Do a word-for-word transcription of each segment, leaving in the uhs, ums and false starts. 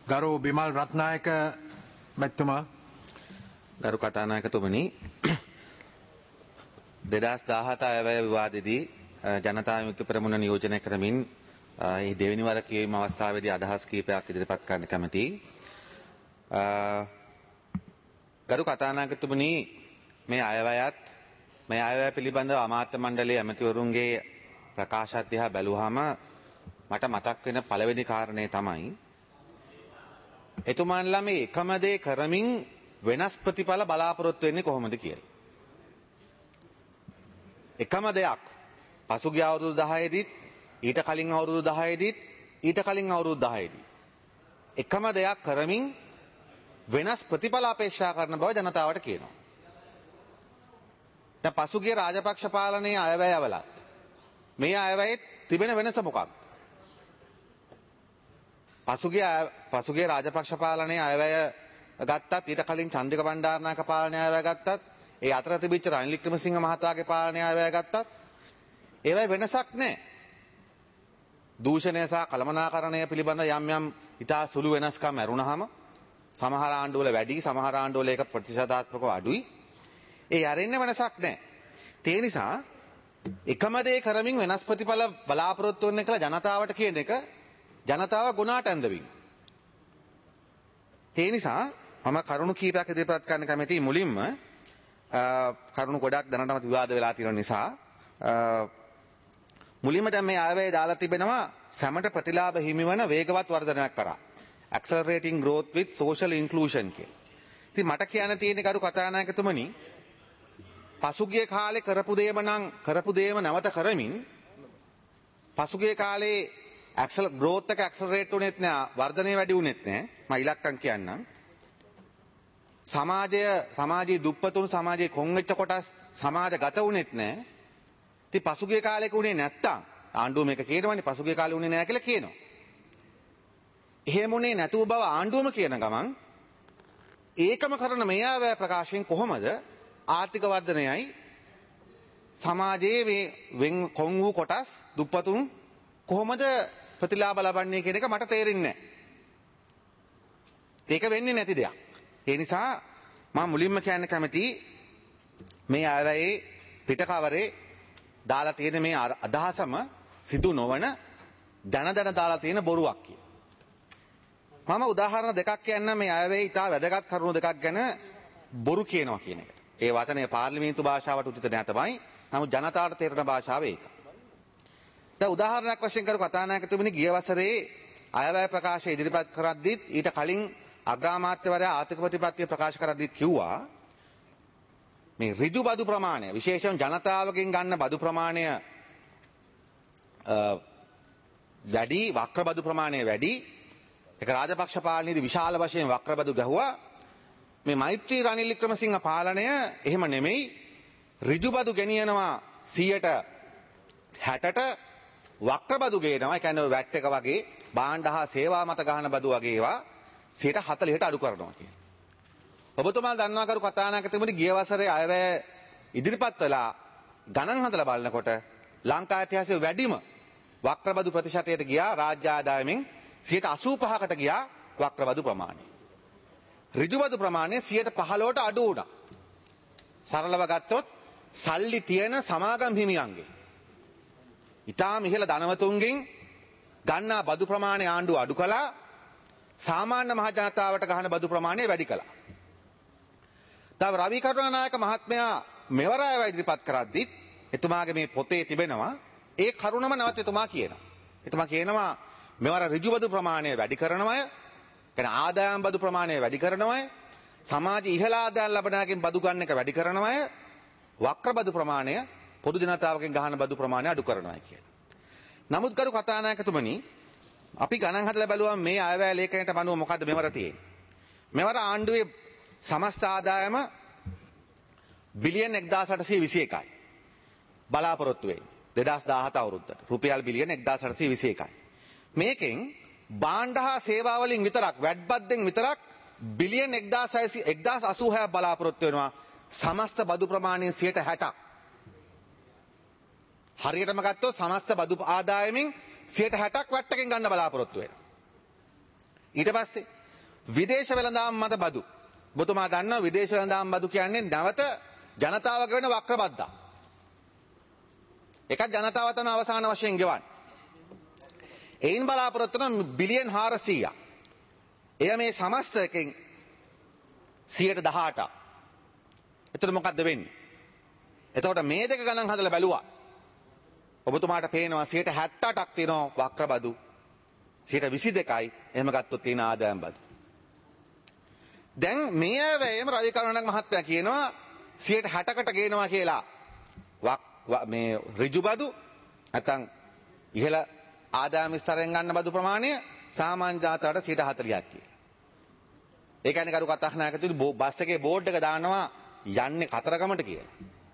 ගරු බිමල් රත්නායක මැතිතුමා. ගරු කතානායකතුමනි, දෙදහස් දාහත අයවැය විවාදෙදී ජනතා විමුක්ති පෙරමුණ නියෝජනය කරමින් ඒ දෙවෙනි වර කියවීම අවස්ථාවේදී අදහස් කීපයක් ඉදිරිපත් කරන්න කැමැතියි. ගරු කතානායකතුමනි, මේ අයවැයත් මේ අයවැය පිළිබඳව අමාත්‍ය මණ්ඩලයේ ඇමතිවරුන්ගේ ප්‍රකාශත් දිහා බැලුවාම මට මතක් වෙන පළවෙනි කාරණේ තමයි එතුමාන්ලා මේ එකම දේ කරමින් වෙනස් ප්‍රතිඵල බලාපොරොත්තු වෙන්නේ කොහොමද කියලා. එකම දෙයක් පසුගිය අවුරුදු දහයේදීත් ඊට කලින් අවුරුදු දහයේදීත් ඊට කලින් අවුරුදු දහයේදී එකම දෙයක් කරමින් වෙනස් ප්‍රතිඵල අපේක්ෂා කරන බව ජනතාවට කියනවා. දැන් පසුගිය රාජපක්ෂ පාලනයේ අයවැයවලත් මේ අයවැයේ තිබෙන වෙනස මොකක්ද? පසුගිය පසුගිය රාජපක්ෂ පාලනයේ අයවැය ගත්තත් ඊට කලින් චන්ද්‍රික බණ්ඩාරනායක පාලනයේ අයවැය ගත්තත් ඒ අතර තිබිච්ච රනිල් වික්‍රමසිංහ මහතාගේ පාලනයේ අයවැය ගත්තත් ඒවයි වෙනසක් නැහැ. දූෂණය සහ කළමනාකරණය පිළිබඳ යම් යම් ඉතා සුළු වෙනස්කම් ඇරුණාම සමහර ආණ්ඩුවල වැඩි සමහර ආණ්ඩුවල ඒක ප්‍රතිශතාත්මකව අඩුයි. ඒ අරින්න වෙනසක් නැහැ. ඒ නිසා එකම දේ කරමින් වෙනස් ප්‍රතිඵල බලාපොරොත්තු වෙන්න කියලා ජනතාවට කියන එක ජනතාව ගුණාට ඇඳවීම. ඒ නිසා මම කරුණු කීපයක් ඉදිරිපත් කරන්න කැමතියි. මුලින්ම කරුණු ගොඩක් දැනටමත් විවාද වෙලා තියෙන නිසා මුලින්ම දැන් මේ අයවැය දාලා තිබෙනවා සැමට ප්‍රතිලාභ හිමිවන වේගවත් වර්ධනයක් කරා. accelerating growth with social inclusion කියලා. ඉතින් මට කියන්න තියෙන්නේ කරු කතානායකතුමනි, පසුගිය කාලේ කරපු දේම නම් කරපු දේම නැවත කරමින් පසුගිය කාලේ ඇක්සල් ග්‍රෝත් එක ඇක්සලරේට් වුණෙත් නෑ, වර්ධනය වැඩි වුණෙත් නෑ. මම ඉලක්කම් කියන්නම්. සමාජය සමාජයේ දුප්පතුන් සමාජයේ කොන් වෙච්ච කොටස් සමාජගත වුණෙත් නෑ. ඉතින් පසුගිය කාලේක උනේ නැත්තම් ආණ්ඩුව මේක කියනවනේ පසුගිය කාලේ උනේ නෑ කියලා කියනවා. එහෙම උනේ නැතුව බව ආණ්ඩුවම කියන ගමන් ඒකම කරන මේ ආවැය ප්‍රකාශයෙන් කොහොමද ආර්ථික වර්ධනයයි සමාජයේ මේ වෙන් කොන් වූ කොටස් දුප්පතුන් කොහොමද ප්‍රතිලාභ ලබන්නේ කියන එක මට තේරෙන්නේ නැහැ. ඒක වෙන්නේ නැති දෙයක්. ඒ නිසා මම මුලින්ම කියන්න කැමතියි මේ අයවැයේ පිටකවරේ දාලා තියෙන මේ අදහසම සිදු නොවන දන දන දාලා තියෙන බොරුවක් කියලා. මම උදාහරණ දෙකක් කියන්නම් මේ අයවැයේ ඉතා වැදගත් කරුණු දෙකක් ගැන බොරු කියනවා කියන එකට. ඒ වචනය පාර්ලිමේන්තු භාෂාවට උචිත නැහැ තමයි. නමුත් ජනතාවට තේරෙන භාෂාව ඒක. දැන් උදාහරණයක් වශයෙන් කරු කතානායකතුමනි, ගිය වසරේ අයවැය ප්‍රකාශය ඉදිරිපත් කරද්දිත් ඊට කලින් අග්‍රාමාත්‍යවරයා ආර්ථික ප්‍රතිපත්තිය ප්‍රකාශ කරද්දිත් කිව්වා මේ ඍජු බදු ප්‍රමාණය විශේෂයෙන් ජනතාවගෙන් ගන්න බදු ප්‍රමාණය වැඩි, වක්‍ර බදු ප්‍රමාණය වැඩි. ඒක රාජපක්ෂ පාලනයේදී විශාල වශයෙන් වක්‍ර බදු ගැහුවා. මේ මෛත්‍රී රනිල් වික්‍රමසිංහ පාලනය එහෙම නෙමෙයි, ඍජු බදු ගෙනියනවා සියයට හැටට, වක්‍ර බදු ගේනවා. ඒ කියන්නේ වැට් එක වගේ භාණ්ඩ හා සේවා මත ගහන බදු වගේ ඒවා සියයට හතළිහට අඩු කරනවා කියලා. ඔබතුමා දන්නවා කරු කතානායකතුමනි, ගිය වසරේ අයවැය ඉදිරිපත් වෙලා ගණන් හදලා බලනකොට ලංකා ඉතිහාසයේ වැඩිම වක්‍ර බදු ප්‍රතිශතයට ගියා රාජ්‍ය ආදායමෙන් සියයට අසූපහකට ගියා වක්‍ර බදු ප්‍රමාණය. ඍජු බදු ප්‍රමාණය සියයට පහළොවට අඩු වුණා. සරලව ගත්තොත් සල්ලි තියෙන සමාගම් හිමියන්ගේ ඉතාම ඉහළ ධනවතුන්ගෙන් ගන්නා බදු ප්‍රමාණය ආණ්ඩුව අඩු කළා. සාමාන්‍ය මහ ජනතාවට ගහන බදු ප්‍රමාණය වැඩි කළා. තව රවි කරුණානායක මහත්මයා මෙවර අයවැය ඉදිරිපත් කරද්දී එතුමාගේ මේ පොතේ තිබෙනවා ඒ කරුණම නැවත එතුමා කියනවා. එතුමා කියනවා මෙවර ඍජු බදු ප්‍රමාණය වැඩි කරනවය, කියන්නේ ආදායම් බදු ප්‍රමාණය වැඩි කරනවය, සමාජයේ ඉහළ ආදායම් ලබනාගෙන් බදු ගන්න එක වැඩි කරනවය, වක්‍ර බදු ප්‍රමාණය පොදු ජනතාවගෙන් ගහන බදු ප්‍රමාණය අඩු කරනවා කියලා. නමුත් කරු කතානායකතුමනි, අපි ගණන් හදලා බැලුවම මේ අයවැය ලේඛනයට අනුව මොකද්ද මෙවර තියෙන්නේ? මෙවර ආණ්ඩුවේ සමස්ත ආදායම බිලියන එක්දාස් අටසිය විසි එකයි. බලාපොරොත්තු වෙන්නේ දෙදහස් දාහත අවුරුද්දට රුපියල් බිලියන එක්දාස් අටසිය විසි එකයි. මේකෙන් භාණ්ඩ හා සේවා වලින් විතරක් වැට් බද්දෙන් විතරක් බිලියන එක්දාස් අසූහයක් බලාපොරොත්තු වෙනවා. සමස්ත බදු ප්‍රමාණයෙන් සියයට හැටක්. හරියටම ගත්තොත් සමස්ත බදු ආදායමෙන් සියයට හැටක් වැට්ටකින් ගන්න බලාපොරොත්තු වෙනවා. ඊට පස්සේ විදේශ වෙළඳාම් මත බදු. ඔබතුමා දන්නවා විදේශ වෙළඳාම් බදු කියන්නේ නැවත ජනතාවක වෙන වක්‍ර බද්දා. එකක් ජනතාව තමයි අවසාන වශයෙන් ගෙවන්නේ. එයින් බලාපොරොත්තු වන බිලියන් හාරසීයක්. එය මේ සමස්ත එකෙන් සියයට දහඅටක්. එතකොට මොකද්ද වෙන්නේ? එතකොට මේ දෙක ගණන් හදලා බැලුවා. ඔබතුමාට පේනවා සියයට හැත්තඅටක් තියෙනවා වක්‍ර බදු. සියයට විසි දෙකයි එහෙම ගත්තොත් තියෙන ආදායම් බදු. දැන් මේ වැයම රවි කරුණාරත්න මහත්තයා කියනවා සියයට හැටකට ගේනවා කියලා මේ ඍජු බදු නැත්නම් ඉහළ ආදායම් ස්තරයෙන් ගන්න බදු ප්‍රමාණය සාමාන්‍ය ජනතාවට සියයට හතළිහක් කියලා. ඒ කියන්නේ කරු කතා කරනකදී බස් එකේ බෝඩ් එක දානවා යන්නේ කතරගමට කියලා.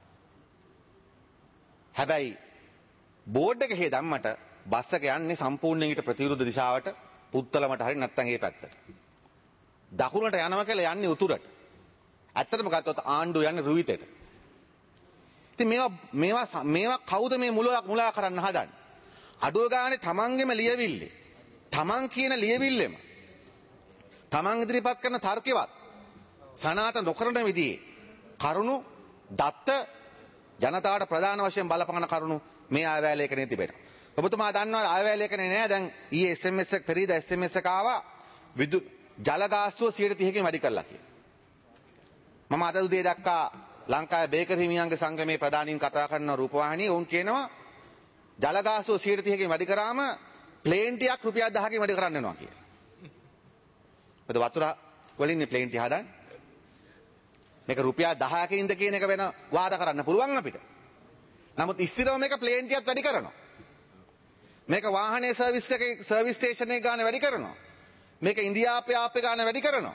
හැබැයි බෝඩ් එක හේ දැම්මට බස් එක යන්නේ සම්පූර්ණයෙන් ඊට ප්‍රතිවිරුද්ධ දිශාවට පුත්තලමට හරි නැත්නම් ඒ පැත්තට. දකුණට යනවා කියලා යන්නේ උතුරට. ඇත්තටම ගත්තොත් ආණ්ඩුව යන්නේ රුවිතේට. ඉතින් මේවා මේවා මේවා කවුද මේ මුලා මුලා කරන්න හදන්නේ? අඩුව ගානේ තමන්ගේම ලියවිල්ලේ තමන් කියන ලියවිල්ලෙම තමන් ඉදිරිපත් කරන තර්කවත් සනාත නොකරන විදිහේ කරුණු දත්ත ජනතාවට ප්‍රධාන වශයෙන් බලපාන කරුණු මේ ආයවැය ලේඛනයේ තිබෙනවා. ඔබතුමා දන්නවා ආයවැය ලේඛනේ නෑ දැන් ඊයේ එස් එම් එස් එක පෙරීද එස් එම් එස් එක ආවා විදුලි ජල ගාස්තුව සියයට තිහකින් වැඩි කරලා කියලා. මම අද උදේ දැක්කා ලංකාවේ බේකර් හිමියන්ගේ සංගමේ ප්‍රධානීන් කතා කරන රූපවාහිනිය උන් කියනවා ජල ගාස්තුව සියයට තිහකින් වැඩි කරාම ප්ලේන් ටිකක් රුපියල් දහකින් වැඩි කරන්න වෙනවා කියලා. මොකද වතුර වලින් මේ ප්ලේන් ටික හදන්නේ. මේක රුපියල් දහයකින්ද කියන එක වෙන වාද කරන්න පුළුවන් අපිට. නමුත් ස්ථිරව මේක ප්ලේන් ටිකක් වැඩි කරනවා. මේක වාහනේ සර්විස් එකේ සර්විස් ස්ටේෂන් එක ගාන වැඩි කරනවා. මේක ඉන්දියාපේ ආපේ ගාන වැඩි කරනවා.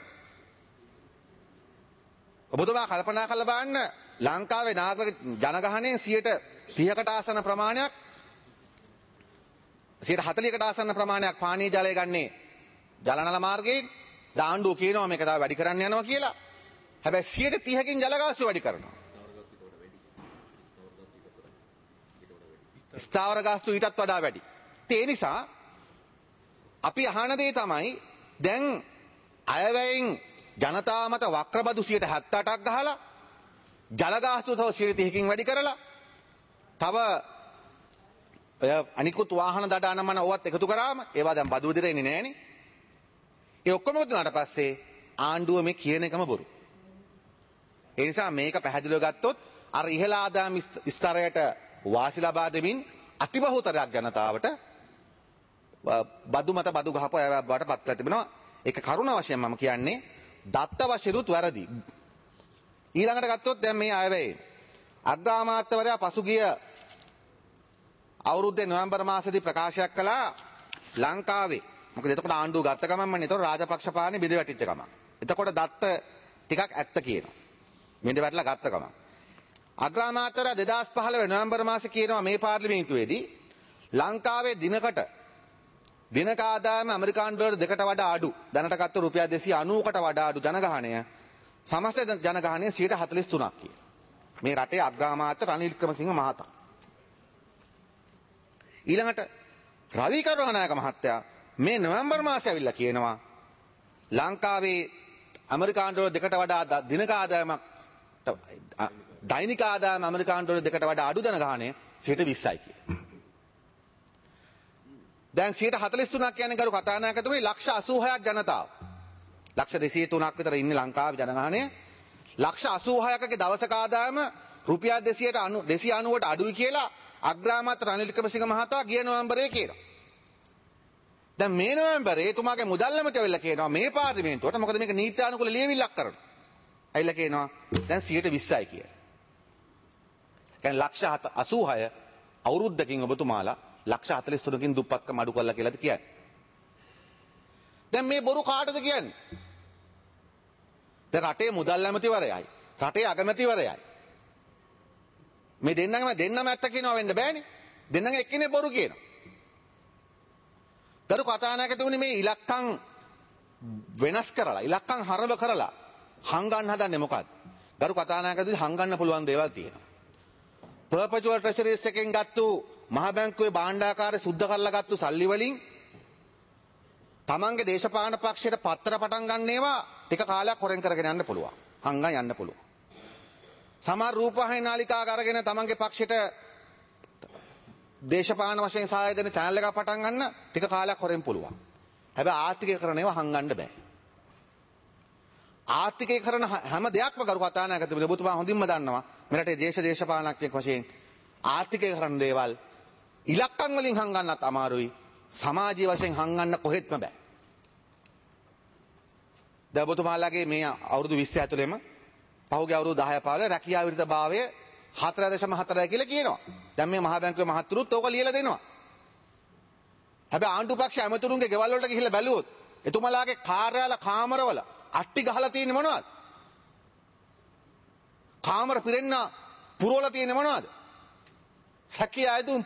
ඔබතුමා කල්පනා කරලා බලන්න ලංකාවේ නාගරික ජනගහනයෙන් සියයට තිහකට ආසන්න ප්‍රමාණයක් සියයට හතළිහකට ආසන්න ප්‍රමාණයක් පානීය ජලය ගන්නේ ජලනල මාර්ගයෙන්. ආණ්ඩුව කියනවා මේක තව වැඩි කරන්න යනවා කියලා. හැබැයි සියයට තිහකින් ජල ගාස්තුව වැඩි කරනවා. ස්ථාවර ගාස්තුව ඊටත් වඩා වැඩි. ඒ නිසා අපි අහන දේ තමයි දැන් අයවැයෙන් ජනතාව මත වක්‍රබදු සියයට හැත්තඅටක් ගහලා ජල ගාස්තුව තව සියයට තිහකින් වැඩි කරලා තව අනිකුත් වාහන දඩාන මන ඕවත් එකතු කරාම ඒවා දැන් බදු විදිහට එන්නේ නැහනේ. ඒ ඔක්කොම උතුනාට පස්සේ ආණ්ඩුව මේ කියන එකම බොරු. ඒ නිසා මේක පැහැදිලිව ගත්තොත් අර ඉහළ ආදායම් ස්තරයට වාසි ලබා දෙමින් අතිබහුතරයක් ජනතාවට බදු මත බදු ගහපු අය බවට පත් කර තිබෙනවා. ඒක කරුණ වශයෙන් මම කියන්නේ දත්ත වශයෙන්ුත් වැරදි. ඊළඟට ගත්තොත් දැන් මේ අයවැයේ අග්‍රාමාත්‍යවරයා පසුගිය අවුරුද්දේ නොවැම්බර් මාසෙදී ප්‍රකාශයක් කළා ලංකාවේ මොකද එතකොට ආණ්ඩුව ගත්ත ගමන්ම නේ එතකොට රාජපක්ෂ පාලනේ බිඳ වැටිච්ච ගමන්. එතකොට දත්ත ටිකක් ඇත්ත කියනවා. බිඳ වැටලා ගත්ත ගමන්. අග්‍රාමාත්‍යවරයා දෙදාස් පහළොව නොවැම්බර් මාසේ කියනවා මේ පාර්ලිමේන්තුවේදී ලංකාවේ දිනකට දිනක ආදායම ඇමරිකානු ඩොලර් දෙකට වඩා අඩු දැනට ගත්ත රුපියල් දෙසිය අනූවකට වඩා අඩු ජනගහනය සමස්ත ජනගහනය සියයට හතළිස් තුනක් කියලා. මේ රටේ අග්‍රාමාත්‍ය රනිල් වික්‍රමසිංහ මහතා. ඊළඟට රවි කරුණානායක මහත්තයා මේ නොවැම්බර් මාසේ ඇවිල්ලා කියනවා ලංකාවේ ඇමරිකානු ඩොලර් දෙකට වඩා දිනක ආදායමක් දෛනික ආදායම ඇමරිකානු ඩොලර් දෙකට වඩා අඩු ජනගහනය සියයට විස්සයි කියලා. දැන් සියයට හතළිස් තුනක් කියන්නේ කරු කතානායකතුමනි ලක්ෂ අසූහයක් ජනතාව. ලක්ෂ දෙසිය තුනක් විතර ඉන්නේ ලංකාවේ ජනගහනය. ලක්ෂ අසූහයකගේ දවසක ආදායම රුපියල් දෙසිය අනූවට අඩුයි කියලා අග්‍රාමාත්‍ය රනිල් වික්‍රමසිංහ මහතා ගිය නොවැම්බරේ කියනවා. දැන් මේ නොවැම්බරේ එතුමාගේ මුදල් ඇමති ඇවිල්ලා කියනවා මේ පාර්ලිමේන්තුවට මොකද මේක නීත්‍යානුකූල ලියවිල්ලක් කරනවා. ඇවිල්ලා කියනවා දැන් සියයට විස්සයි කියලා. කියන්නේ ලක්ෂ අසූහය අවුරුද්දකින් ඔබතුමාලා ලක්ෂ හතළිස් තුනකින් දුප්පත්කම අඩු කරලා කියලාද කියන්නේ. දැන් මේ බොරු කාටද කියන්නේ? දැන් රටේ මුදල් ඇමතිවරයයි රටේ අගමැතිවරයයි මේ දෙන්නම දෙන්නම ඇත්ත කියනවා වෙන්න බෑනේ. දෙන්නම එක්කෙනෙක් බොරු කියනවා. ගරු කතානායකතුමනි මේ ඉලක්කම් වෙනස් කරලා ඉලක්කම් හරව කරලා හංගන්න හදන්නේ මොකද්ද? ගරු කතානායකතුමනි හංගන්න පුළුවන් දේවල් තියෙනවා. පර්පචුවල් ට්‍රෙෂරිස් එකෙන් ගත්තු මහ බැංකුවේ භාණ්ඩාකාරය සුද්ධ කරලා ගත්තු සල්ලි වලින් තමන්ගේ දේශපාලන පක්ෂයට පත්තර පටන් ගන්න ඒවා ටික කාලයක් හොරෙන් කරගෙන යන්න පුළුවන්. හංගන් යන්න පුළුවන්. සමහර රූපවාහිනී නාලිකා අරගෙන තමන්ගේ පක්ෂයට දේශපාලන වශයෙන් සහාය දෙන channel එකක් පටන් ගන්න ටික කාලයක් හොරෙන් පුළුවන්. හැබැයි ආර්ථිකීකරණ ඒවා හංගන්න බෑ. ආර්ථිකීකරණ හැම දෙයක්ම කරු කතානායකතුමනි ඔබතුමා හොඳින්ම දන්නවා මේ රටේ දේශ දේශපාලනඥයෙක් වශයෙන් ආර්ථිකීකරණ දේවල් ඉලක්කම් වලින් හංගන්නත් අමාරුයි. සමාජීය වශයෙන් හංගන්න කොහෙත්ම බෑ. දැන් ඔබතුමාලාගේ මේ අවුරුදු විස්ස ඇතුළෙම පහුගිය අවුරුදු දහය පහළ රැකියාව විරුද්ධභාවය හතර දශම හතරයි කියලා කියනවා. දැන් මේ මහා බැංකුවේ මහත්තුරුත් ඕක ලියලා දෙනවා. හැබැයි ආණ්ඩු පක්ෂ ඇමතුරුන්ගේ ගෙවල් වලට ගිහිල්ලා බැලුවොත් එතුමාලාගේ කාර්යාල කාමරවල අට්ටි ගහලා තියෙන්නේ මොනවද? කාමර පිරෙන්න පුරවලා තියෙන්නේ මොනවද? රැකියා අයදුම්පත්.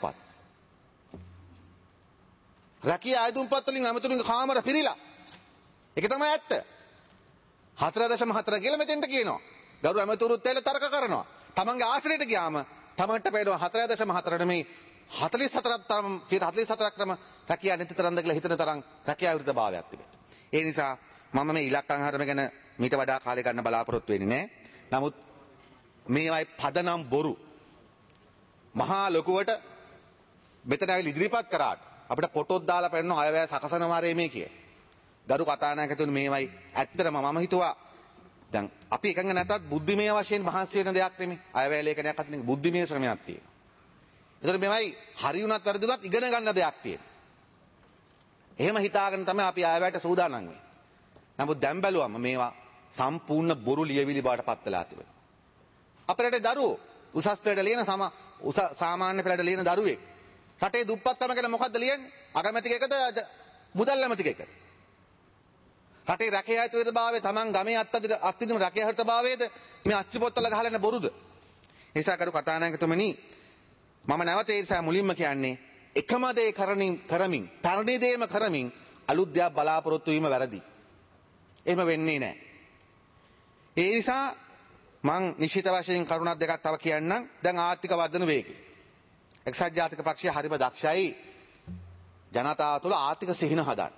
රැකියා අයදුම්පත් වලින් ඇමතුරුන්ගේ කාමර පිරීලා. ඒක තමයි ඇත්ත. හතර දශම හතර කියලා මෙතෙන්ට කියනවා. ගරු ඇමතුරුත් ඇවිල්ලා තර්ක කරනවා. තමන්ගේ ආසනයට ගියාම තමන්ට පේනවා හතර දශම හතර නෙමෙයි හතළිස් හතරක් තරම් සියයට හතළිස් හතරක් තරම රැකියා නැති තරම්ද කියලා හිතන තරම් රැකියා විරුද්ධභාවයක් තිබේ. ඒ නිසා මම මේ ඉලක්කම් හරම ගැන මීට වඩා කාලය ගන්න බලාපොරොත්තු වෙන්නේ නැහැ. නමුත් මේවයි පදනම් බොරු. මහා ලොකුවට මෙතන ඇවිල්ලා ඉදිරිපත් කරාට අපිට පොටොත් දාලා පෙන්නන අයවැය සකසන මාරේ මේ කියේ. ගරු කතානායකතුන් මේවයි ඇත්තටම මම හිතුවා දැන් අපි එකඟ නැතත් බුද්ධිමය වශයෙන් මහන්සි වෙන දෙයක් නෙමෙයි. අයවැය ලේඛනයක් අතින් බුද්ධිමය ශ්‍රමයක් තියෙනවා. ඒතර මේවයි හරි වුණත් වැරදි වුණත් ඉගෙන ගන්න දෙයක් තියෙනවා. එහෙම හිතාගෙන තමයි අපි අයවැයට සූදානම් වෙන්නේ. නමුත් දැන් බැලුවම මේවා සම්පූර්ණ බොරු ලියවිලි බවට පත් වෙලා තිබෙනවා. අපේ රටේ දරුවෝ උසස් පෙළට ලියන සම උස සාමාන්‍ය පෙළට ලියන දරුවෙක් රටේ දුප්පත්කම ගැන මොකද්ද ලියන්නේ? අගමැති එකද මුදල් ඇමති එකද? රටේ රැකියා අයිතිභාවය තමන් ගමේ අත්අඩ අත්දින රැකියා අයිතිභාවයද මේ අච්චු පොත්වල ගහලා බොරුද? ඒ නිසා කරු කතානායකතුමනි මම නැවත ඒ නිසා මුලින්ම කියන්නේ එකම දේ කරමින් කරමින් පරිණි දේම කරමින් අලුත් දෙයක් බලාපොරොත්තු වීම වැරදි. එහෙම වෙන්නේ නැහැ. ඒ නිසා මං නිශ්චිත වශයෙන් කරුණක් දෙකක් තව කියන්නම්. දැන් ආර්ථික වර්ධන වේගය. එක්සත් ජාතික පක්ෂය හරිම දක්ෂයි ජනතාව තුළ ආර්ථික සිහින හදන්න.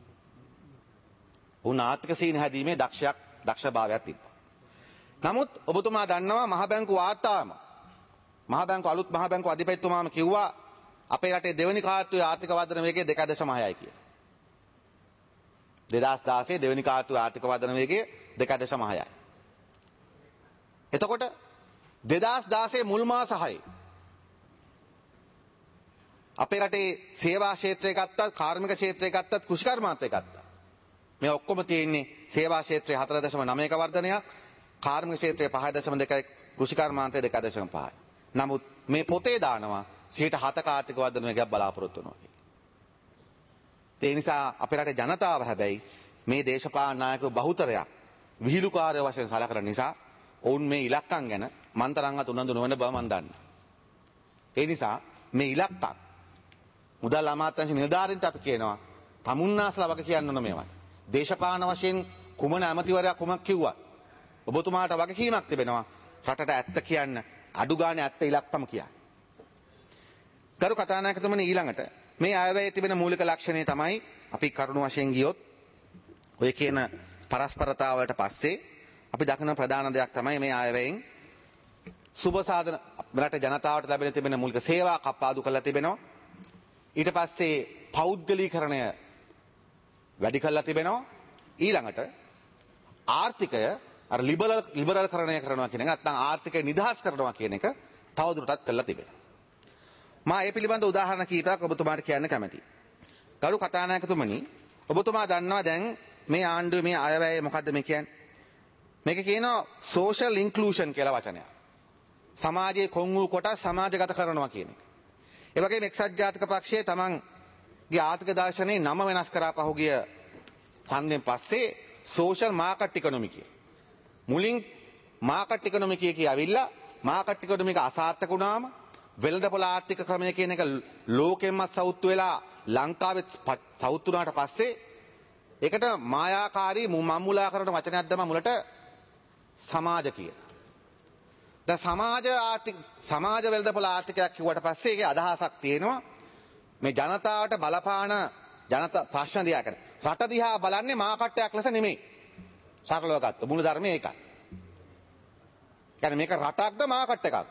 උන් ආර්ථික සිහින හැදීමේ දක්ෂයක් දක්ෂභාවයක් තිබ්බා. නමුත් ඔබතුමා දන්නවා මහ බැංකු වාර්තාවම මහ බැංකු අලුත් මහ බැංකු අධිපතිතුමාම කිව්වා අපේ රටේ දෙවෙනි කාර්තුවේ ආර්ථික වර්ධන වේගය දෙක දශම හයයි කියලා. දෙදාස් දාසය දෙවෙනි කාර්තුවේ ආර්ථික වර්ධන වේගය දෙක දශම හයයි. එතකොට දෙදාස් දාසය මුල් මාස හයේ අපේ රටේ සේවා ක්ෂේත්‍රය ගත්තත් කාර්මික ක්ෂේත්‍රය ගත්තත් කෘෂිකර්මාන්තය ගත්තත් මේ ඔක්කොම තියෙන්නේ සේවා ක්ෂේත්‍රයේ හතර දශම නවයක වර්ධනයක් කාර්මික ක්ෂේත්‍රයේ පහ දශම දෙකයි කෘෂිකර්මාන්තයේ දෙක දශම පහයි. නමුත් මේ පොතේ දානවා සියයට හතක ආර්ථික වර්ධන වේගයක් බලාපොරොත්තු වෙනවා. ඒ නිසා අපේ රටේ ජනතාව හැබැයි මේ දේශපාලන නායකයෝ බහුතරයක් විහිළුකාරය වශයෙන් සලකන නිසා ඔවුන් මේ ඉලක්කම් ගැන මන්තරංගත් උනන්දු නොවන බව මම දන්නවා. ඒ නිසා මේ ඉලක්කම් මුදල් අමාත්‍යාංශ නිලධාරීන්ට අපි කියනවා තමුන්නාසලා වගේ කියන්න ඕන මේවට. දේශපාලන වශයෙන් කුමන ඇමතිවරයා කුමක් කිව්වත් ඔබතුමාට වගකීමක් තිබෙනවා රටට ඇත්ත කියන්න අඩු ගානේ ඇත්ත ඉලක්කම කියන්න. කරු කතානායකතුමනි ඊළඟට මේ අයවැයේ තිබෙන මූලික ලක්ෂණය තමයි අපි කරුණු වශයෙන් ගියොත් ඔය කියන පරස්පරතාවලට පස්සේ අපි දකින ප්‍රධාන දෙයක් තමයි මේ අයවැයෙන් සුබ සාධන රට ජනතාවට ලැබෙන තිබෙන මූලික සේවා කප්පාදු කරලා තිබෙනවා. ඊට පස්සේ පෞද්ගලීකරණය වැඩි කරලා තිබෙනවා. ඊළඟට ආර්ථිකය අර ලිබරල් ලිබරල් කරණය කරනවා කියන එක නැත්නම් ආර්ථිකය නිදහස් කරනවා කියන එක තවදුරටත් කරලා තිබෙනවා. මා ඒ පිළිබඳ උදාහරණ කීපයක් ඔබතුමාට කියන්න කැමතියි. ගරු කතානායකතුමනි ඔබතුමා දන්නවා දැන් මේ ආණ්ඩුවේ මේ අයවැය මොකද්ද මේ කියන්නේ? මේක කියනවා සෝෂල් ඉන්ක්ලූෂන් කියලා වචනයක්. සමාජයේ කොන් වූ කොටස් සමාජගත කරනවා කියන එක. ඒ වගේම එක්සත් ජාතික පක්ෂයේ තමන්ගේ ආර්ථික දාර්ශනිකයේ නම වෙනස් කරා පහුගිය ඡන්දයෙන් පස්සේ සෝෂල් මාකට් ඉකොනොමි කිය. මුලින් මාකට් ඉකොනොමි කිය කිය ඇවිල්ලා මාකට් ඉකොනොමි එක අසාර්ථක වුණාම වෙළඳපොළ ආර්ථික ක්‍රමය කියන එක ලෝකෙන්ම සවුත්තු වෙලා ලංකාවේ සවුත්තු වුණාට පස්සේ ඒකට මායාකාරී මම්මුලා කරන වචනයක් තමයි මුලට සමාජ කියන. දැන් සමාජ ආර්ථික සමාජ වෙළඳපොළ ආර්ථිකයක් කිව්වට පස්සේ ඒකේ අදහසක් තියෙනවා මේ ජනතාවට බලපාන ජනතා ප්‍රශ්න දිහා කරන. රට දිහා බලන්නේ මා කට්ටයක් ලෙස නෙමෙයි. සරලව ගත්ත මූල ධර්මයේ ඒකයි. කියන්නේ මේක රටක්ද මා කට්ට එකක්ද?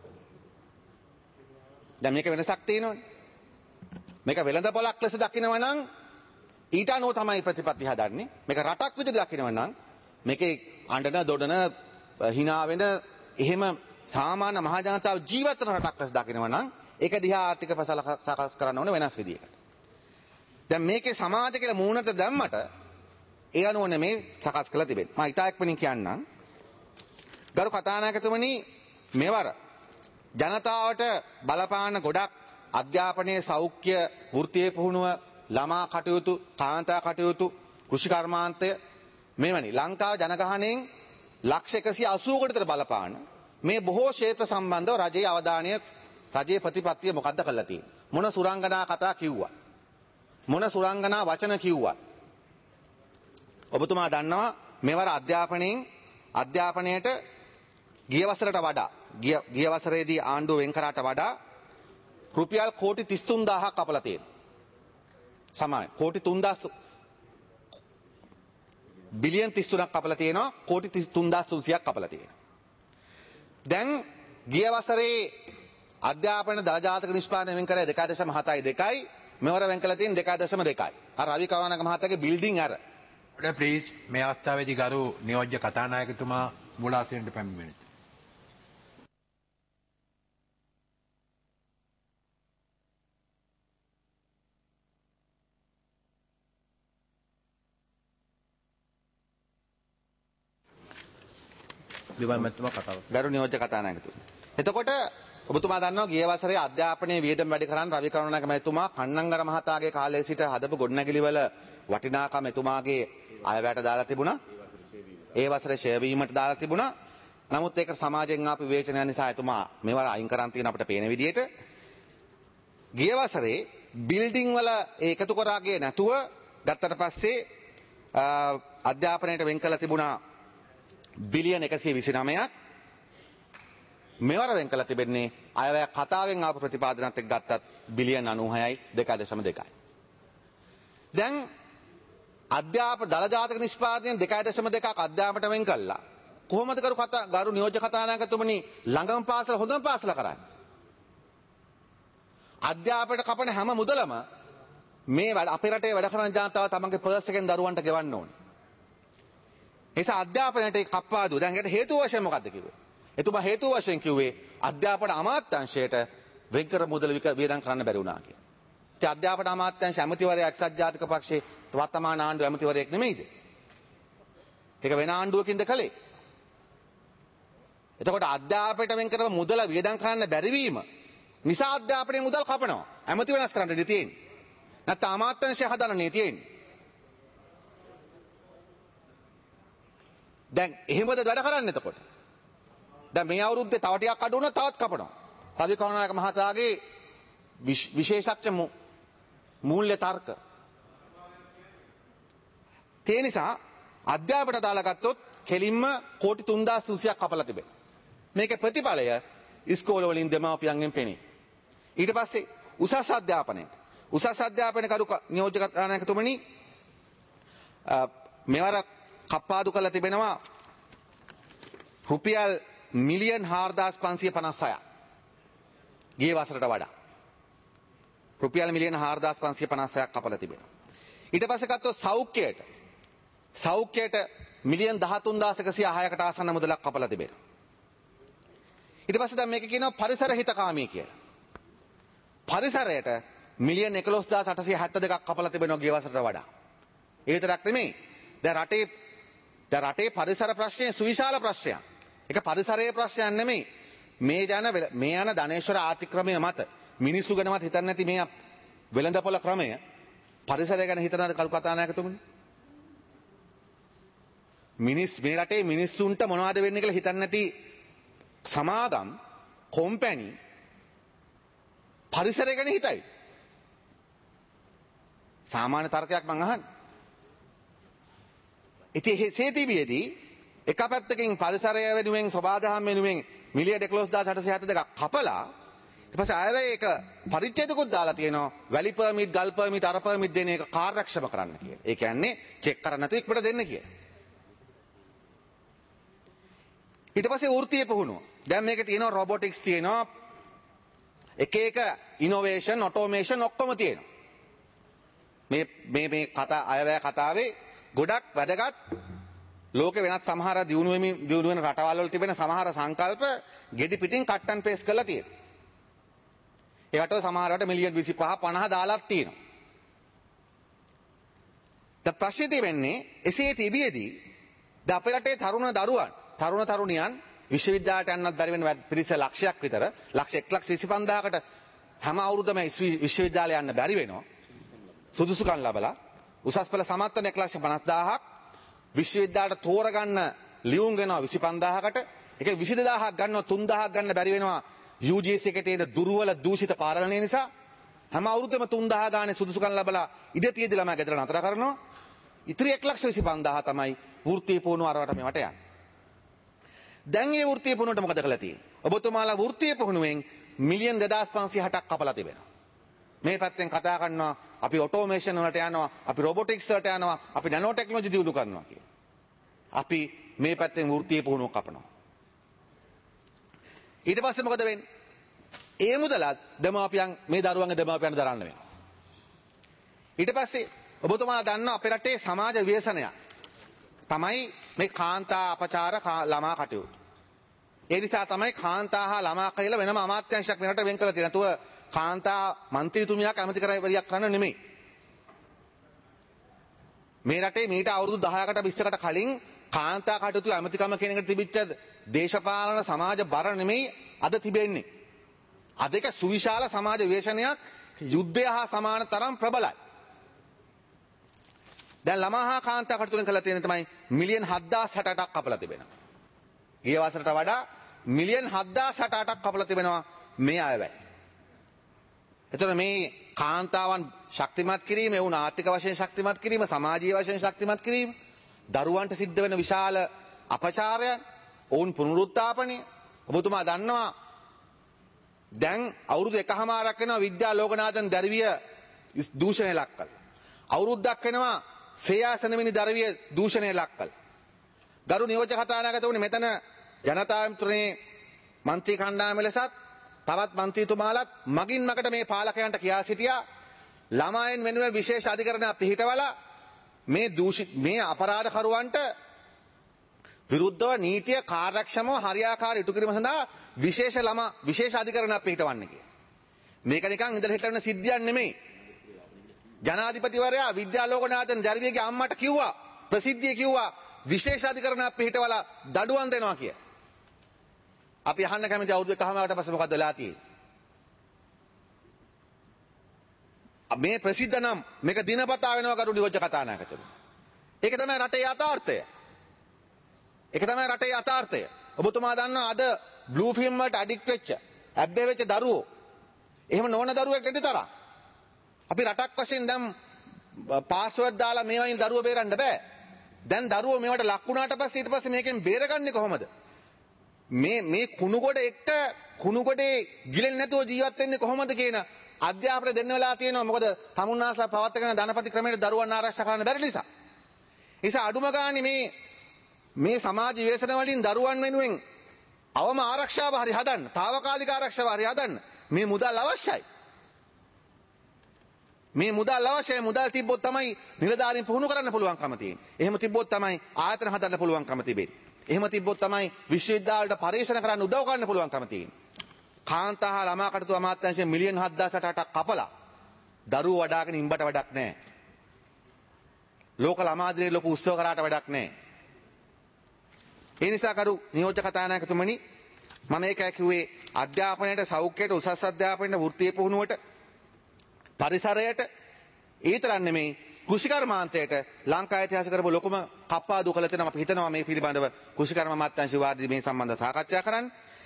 දැන් මේක වෙනසක් තියෙනවනේ. මේක වෙළඳ පොලක් ලෙස දකිනවා නම් ඊට අනුව තමයි ප්‍රතිපත්ති හදන්නේ. මේක රටක් විදිහට දකිනවා නම් මේකේ අඬන දොඩන hina වෙන එහෙම සාමාන්‍ය මහ ජනතාව ජීවත් වෙන රටක් ලෙස දකිනවා නම් ඒක දිහා ආර්ථික පසල සකස් කරන්න ඕනේ වෙනස් විදිහකට. දැන් මේකේ සමාජ කියලා මූණට දැම්මට ඒ අනුව නෙමේ සකස් කරලා තිබෙන්නේ. මම ඊට එක්කමින් කියන්නම්. ගරු කතානායකතුමනි මෙවර ජනතාවට බලපාන ගොඩක් අධ්‍යාපනයේ සෞඛ්‍ය වෘත්තීය පුහුණුව ළමා කටයුතු කාන්තා කටයුතු කෘෂි කර්මාන්තය මෙවැනි ලංකාව ජනගහනයෙන් ලක්ෂ එකසිය අසූවකට විතර බලපාන මේ බොහෝ ක්ෂේත්‍ර සම්බන්ධව රජයේ අවධානය රජයේ ප්‍රතිපත්තිය මොකද්ද කරලා තියෙන්නේ මොන සුරංගනා කතා කිව්වා මොන සුරංගනා වචන කිව්වා ඔබතුමා දන්නවා මෙවර අධ්‍යාපනයෙන් අධ්‍යාපනයට ගිය වසරට වඩා ගිය වසරේදී ආණ්ඩුව වෙන් කරාට වඩා රුපියල් කෝටි තිස් තුන් දාහක් කපලා තියෙනවා. සමාන කෝටි තුන්දාස් බිලියන් තිස් තුනක් කපලා තියෙනවා කෝටි තුන්දාස් තුන්සියයක් කපලා තියෙනවා. දැන් ගිය වසරේ අධ්‍යාපන දල ජාතක නිෂ්පාදනය වෙන් කරේ දෙකයි දශම හතයි දෙකයි මෙවර වෙන් කළා තියෙන දෙකයි දශම දෙකයි. අර රවි කරුණානායක මහතාගේ බිල්ඩින් අර. ප්ලීස් මේ අවස්ථාවේදී ගරු නියෝජ්‍ය කතානායකතුමා මූලාසනයට පැමිණෙන්න. ගරු නියෝජ්‍ය කතානායකතුමා. එතකොට ඔබතුමා දන්නවා ගිය වසරේ අධ්‍යාපනයේ වියදම් වැඩි කරන් රවි කරුණානායක මහතුමා කන්නංගර මහතාගේ කාලයේ සිට හදපු ගොඩනැගිලි වල වටිනාකම එතුමාගේ අයවැයට දාලා තිබුණා. ඒ වසරේ ෂෙයා වීමට දාලා තිබුණා. නමුත් ඒක සමාජයෙන් ආපු විවේචනය නිසා එතුමා මේවල අයින් කරන් තියෙන අපිට පේන විදිහට ගිය වසරේ බිල්ඩින් වල ඒකතු කරාගේ නැතුව ගත්තට පස්සේ අධ්‍යාපනයට වෙන් කළ තිබුණා බිලියන එකසිය විසිනමයක් මෙවර වෙන් කළ තිබෙන්නේ අයවැය කතාවෙන් ආපු ප්‍රතිපාදනත් එක්ක ගත්තත් බිලියන අනූහයයි දෙකයි දශම දෙකයි. දැන් අධ්‍යාපන දල ජාතක නිෂ්පාදනයෙන් දෙකයි දශම දෙකක් අධ්‍යාපනයට වෙන් කළා. කොහොමද කරු කතා ගරු නියෝජ්‍ය කතානායකතුමනි ළඟම පාසල හොඳම පාසල කරන්නේ? අධ්‍යාපනයට කපන හැම මුදලම මේ අපේ රටේ වැඩ කරන ජනතාව තමන්ගේ පර්ස් එකෙන් දරුවන්ට ගෙවන්න ඕනේ. නිසා අධ්‍යාපනයට කප්පාදු දැන් ඒකට හේතුව වශයෙන් මොකද්ද කිව්වේ? එතුමා හේතුව වශයෙන් කිව්වේ අධ්‍යාපන අමාත්‍යාංශයට වෙන් කර මුදල වියදම් කරන්න බැරි වුණා කියලා. ඒ අධ්‍යාපන අමාත්‍යාංශ ඇමතිවරයා එක්සත් ජාතික පක්ෂයේ වර්තමාන ආණ්ඩුව ඇමතිවරයෙක් නෙමෙයිද? ඒක වෙන ආණ්ඩුවකින්ද කළේ? එතකොට අධ්‍යාපනයට වෙන් කරව මුදල වියදම් කරන්න බැරි වීම නිසා අධ්‍යාපනයේ මුදල් කපනවා. ඇමති වෙනස් කරන්න නේ තියෙන්නේ. නැත්නම් අමාත්‍යාංශය හදන්න නේ තියෙන්නේ. දැන් එහෙමද වැඩ කරන්නේ එතකොට? දැන් මේ අවුරුද්දේ තව ටිකක් අඩු වුණා තවත් කපනවා. රවි කරුණානායක මහතාගේ විශේෂඥ මූල්‍ය තර්ක. ඒ නිසා අධ්‍යාපනයට දාලා ගත්තොත් කෙලින්ම කෝටි තුන්දාස් තුන්සියයක් කපලා තිබෙනවා. මේකේ ප්‍රතිඵලය ඉස්කෝල වලින් දෙමාපියන්ගෙන් පෙනේ. ඊට පස්සේ උසස් අධ්‍යාපනයට. උසස් අධ්‍යාපනයේ කරු නියෝජ්‍ය කතානායකතුමනි මෙවර කප්පාදු කරලා තිබෙනවා රුපියල් මිලියන් හාරදාස් පන්සිය පනස් හයක්. ගිය වසරට වඩා. රුපියල් මිලියන හාරදාස් පන්සිය පනස් හයක් කපලා තිබෙනවා. ඊට පස්සේ ගත්තොත් සෞඛ්‍යයට සෞඛ්‍යයට මිලියන් දහතුන් දාස් එකසිය හයකට ආසන්න මුදලක් කපලා තිබෙනවා. ඊට පස්සේ දැන් මේක කියනවා පරිසර හිතකාමී කියලා. පරිසරයට මිලියන් එකොළොස් දාස් අටසිය හැත්තෑ දෙකක් කපලා තිබෙනවා ගිය වසරට වඩා. ඒ විතරක් නෙමෙයි. දැන් රටේ දැන් රටේ පරිසර ප්‍රශ්නය සුවිශාල ප්‍රශ්නයක්. ඒක පරිසරයේ ප්‍රශ්නයක් නෙමෙයි. මේ යන මේ යන ධනේශ්වර ආතික්‍රමය මත මිනිස්සු ගැනවත් හිතන්නේ නැති මේ වෙළඳපොළ ක්‍රමය පරිසරය ගැන හිතනවාද කල් කතානායකතුමනි? මිනිස් මේ රටේ මිනිස්සුන්ට මොනවද වෙන්නේ කියලා හිතන්නේ නැති සමාගම් කොම්පැනි පරිසරය ගැන හිතයි. සාමාන්‍ය තර්කයක් මං අහන්නේ. ඉතින් සේතිබියේදී එක පැත්තකින් පරිසරය වෙනුවෙන් සබාදහම් වෙනුවෙන් මිලියන එකොළොස් දාස් අටසිය හැත්තෑ දෙකක් කපලා ඊට පස්සේ අයවැය එක පරිච්ඡේදකුත් දාලා තියෙනවා වැලි පර්මිට් ගල් පර්මිට් අර පර්මිට් දෙන එක කාර්යක්ෂම කරන්න කියලා. ඒ කියන්නේ චෙක් කරන්න නැතුව ඉක්මනට දෙන්න කියලා. ඊට පස්සේ වෘත්තීය පුහුණුව. දැන් මේකේ තියෙනවා රොබොටික්ස් තියෙනවා එක එක ඉනෝවේෂන් ඔටෝමේෂන් ඔක්කොම තියෙනවා. මේ මේ මේ කතා අයවැය කතාවේ ගොඩක් වැදගත් ලෝකේ වෙනත් සමහර දියුණු වෙමින් දියුණු වෙන රටවල් වල තිබෙන සමහර සංකල්ප ගෙඩි පිටින් කට් ඇන්ඩ් පේස්ට් කරලා තියෙනවා. ඒකට සමහරවට මිලියන් විසිපහ පනහ දාලාත් තියෙනවා. ද ප්‍රශ්නේ තිබෙන්නේ එසේ තිබියදී ද අපේ රටේ තරුණ දරුවන් තරුණ තරුණියන් විශ්වවිද්‍යාලයට යන්නත් බැරි වෙන පිරිස ලක්ෂයක් විතර ලක්ෂ එක ලක්ෂ විසි පන්දාහකට හැම අවුරුද්දම විශ්වවිද්‍යාලය යන්න බැරි වෙනවා. සුදුසුකම් ලැබලා උසස් පෙළ සමත් වෙන එක ලක්ෂ පනස් දාහක් විශ්වවිද්‍යාලයට තෝරගන්න ලියුම් වෙනවා විසි පන්දාහකට ඒක විසි දෙදාහක් ගන්නවා තුන් දහයක් ගන්න බැරි වෙනවා යූ ජී සී එකේ තියෙන දුර්වල දූෂිත පාලනය නිසා හැම අවුරුද්දම තුන් දහ ගානේ සුදුසුකම් ලැබලා ඉඩ තියෙදි ළමයි ගෙදර නතර කරනවා. ඉතිරි එක ලක්ෂ විසි පන්දාහ තමයි වෘත්තීය පුහුණුව අරවට මේවට යන්නේ. දැන් මේ වෘත්තීය පුහුණුවට මොකද කරලා තියෙන්නේ? ඔබතුමාලා වෘත්තීය පුහුණුවෙන් මිලියන් දෙදාස් පන්සිය හතක් කපලා තිබෙනවා. මේ පැත්තෙන් කතා කරනවා අපි ඔටෝමේෂන් වලට යනවා අපි රොබොටික්ස් වලට යනවා අපි නැනෝ ටෙක්නොලොජි දියුණු කරනවා කියලා. අපි මේ පැත්තෙන් වෘත්තීය පුහුණුව කපනවා. ඊට පස්සේ මොකද වෙන්නේ? ඒ මුදලත් දෙමාපියන් මේ දරුවන්ගේ දෙමාපියන් දරන්න වෙනවා. ඊට පස්සේ ඔබතුමාලා දන්නවා අපේ රටේ සමාජ ව්‍යසනයක් තමයි මේ කාන්තා අපචාර ළමා කටයුතු. ඒ නිසා තමයි කාන්තා හා ළමා කියලා වෙනම අමාත්‍යාංශයක් වෙනට වෙන් කරලා තියෙනවා. නැතුව කාන්තා මන්ත්‍රීතුමියක් කැමති කරවලියක් කරන්න නෙමෙයි. මේ රටේ මීට අවුරුදු දහයකට විස්සකට කලින් කාන්තා කටයුතු ඇමතිකම කියන එකට තිබිච්ච දේශපාලන සමාජ බර නෙමෙයි අද තිබෙන්නේ. අද ඒක සුවිශාල සමාජ ව්‍යසනයක් යුද්ධය හා සමාන තරම් ප්‍රබලයි. දැන් ළමා හා කාන්තා කටයුතුෙන් කළා තියෙන තමයි මිලියන් හත්දාස් හැටඅටක් කපලා තිබෙනවා. ගිය වසරට වඩා මිලියන් හත්දාස් හැටඅටක් කපලා තිබෙනවා මේ අයවැය. එතකොට මේ කාන්තාවන් ශක්තිමත් කිරීම, ඒ වුණ ආර්ථික වශයෙන් ශක්තිමත් කිරීම, සමාජීය වශයෙන් ශක්තිමත් කිරීම, දරුවන්ට සිද්ධ වෙන විශාල අපචාරයන්, ඔවුන් පුනරුත්ථාපනය. ඔබතුමා දන්නවා දැන් අවුරුදු එකහමාරක් වෙනවා විද්‍යා ලෝකනාഥන් දරවිය දූෂණය ලක් කළා. අවුරුද්දක් වෙනවා සේයාසනමිනි දරවිය දූෂණය ලක් කළා. ගරු නියෝජ්‍ය කතානායකතුමනි මෙතන ජනතා විමුක්තියේ මන්ත්‍රී කණ්ඩායම ලෙසත් තවත් මන්ත්‍රීතුමාලත් මගින් මකට මේ පාලකයන්ට කියා සිටියා ළමයින් වෙනුවෙන් විශේෂ අධිකරණයක් පිහිටවලා මේ දූෂිත මේ අපරාධකරුවන්ට විරුද්ධව නීතිය කාර්යක්ෂමව හරියාකාරව ඉටු කිරීම සඳහා විශේෂ ළමා විශේෂ අධිකරණයක් පිහිටවන්න කියලා. මේක නිකන් ඉඳලා හිටගෙන සිද්ධියක් නෙමෙයි. ජනාධිපතිවරයා විද්‍යා ලෝකනාථන් දරවියගේ අම්මට කිව්වා ප්‍රසිද්ධිය කිව්වා විශේෂ අධිකරණයක් පිහිටවලා දඩුවම් දෙනවා කියලා. අපි අහන්න කැමති අවුරුදු එකමාරකට පස්සේ මොකද වෙලා තියෙන්නේ? මේ ප්‍රසිද්ධ නම් මේක දිනපතා වෙනවා කරු නියෝජ්‍ය කතානායකතුමනි. ඒක තමයි රටේ යථාර්ථය. ඒක තමයි රටේ යථාර්ථය. ඔබතුමා දන්නවා අද බ්ලූ ෆිල්ම් වලට ඇඩික්ට් වෙච්ච, ඇබ්බේ වෙච්ච දරුවෝ එහෙම නොවන දරුවෙක් නැති තරම්. අපි රටක් වශයෙන් දැන් පාස්වර්ඩ් දාලා මේවයින් දරුවෝ බේරන්න බෑ. දැන් දරුවෝ මේවට ලක් වුණාට පස්සේ ඊට පස්සේ මේකෙන් බේරගන්නේ කොහොමද? මේ මේ කුණුගොඩ එක්ක කුණුගොඩේ ගිලෙන්නේ නැතුව ජීවත් වෙන්නේ කොහොමද කියන අධ්‍යාපනය දෙන්න වෙලා තියෙනවා. මොකද තමුන්නාසලා පවත්වාගෙන ධනපති ක්‍රමයට දරුවන් ආරක්ෂා කරන්න බැරි නිසා. නිසා අඩුම ගානේ මේ මේ සමාජ විවේචන වලින් දරුවන් වෙනුවෙන් අවම ආරක්ෂාව හරි හදන්න, తాවකාලික ආරක්ෂාව හරි හදන්න මේ මුදල් අවශ්‍යයි. මේ මුදල් අවශ්‍යයි. මුදල් තිබ්බොත් තමයි නිලධාරීන් පුහුණු කරන්න පුළුවන්කම තියෙන්නේ. එහෙම තිබ්බොත් තමයි ආයතන හදන්න පුළුවන්කම තිබෙන්නේ. එහෙම තිබ්බොත් තමයි විශ්වවිද්‍යාලවලට පරීක්ෂණ කරන්න උදව් කරන්න පුළුවන්කම තියෙන්නේ. කාන්තා හා ළමා කටයුතු අමාත්‍යාංශයෙන් මිලියන් හත්දාස් අටක් කපලා දරුවෝ වඩාගෙන ඉඹට වැඩක් නැහැ. ලෝක ළමා දිනේ ලොකු උත්සව කරාට වැඩක් නැහැ. ඒ නිසා කරු නියෝජ්‍ය කතානායකතුමනි මම ඒකයි කිව්වේ අධ්‍යාපනයට, සෞඛ්‍යයට, උසස් අධ්‍යාපනයට, වෘත්තීය පුහුණුවට, පරිසරයට ඊතරම් නෙමෙයි කෘෂිකර්මාන්තයට ලංකා ඉතිහාස කරපු ලොකුම කප්පාදු කළ තැන අපි හිතනවා මේ පිළිබඳව කෘෂිකර්ම අමාත්‍යාංශ වාදී මේ සම්බන්ධව සාකච්ඡා කරන්න.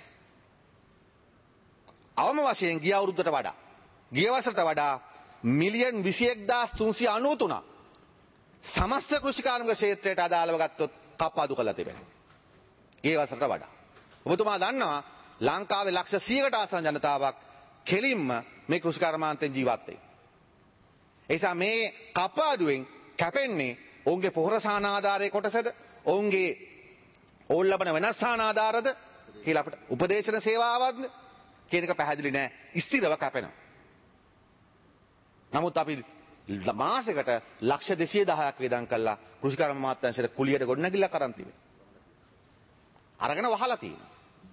අවම වශයෙන් ගිය අවුරුද්දට වඩා ගිය වසරට වඩා මිලියන් විසි එක්දාස් තුන්සිය අනූ තුනක් සමස්ත කෘෂිකාර්මික ක්ෂේත්‍රයට අදාළව ගත්තොත් කප්පාදු කළා තිබෙනවා. ගිය වසරට වඩා. ඔබතුමා දන්නවා ලංකාවේ ලක්ෂ සියයකට ආසන්න ජනතාවක් කෙලින්ම මේ කෘෂිකර්මාන්තයෙන් ජීවත් වෙයි. ඒ නිසා මේ කප්පාදුවෙන් කැපෙන්නේ ඔවුන්ගේ පොහොර සහන ආධාරයේ කොටසද, ඔවුන්ගේ ඔවුන් ලබන වෙනස් සහන ආධාරද කියලා අපිට උපදේශන සේවාවක්ද කියන එක පැහැදිලි නෑ. ස්ථිරව කැපෙනවා. නමුත් අපි මාසෙකට ලක්ෂ දෙසිය දහයක් වේදම් කළා කෘෂිකර්ම අමාත්‍යාංශයට කුලියට ගොඩනැගිල්ලක් අරන් තිබෙනවා. අරගෙන වහලා තියෙනවා.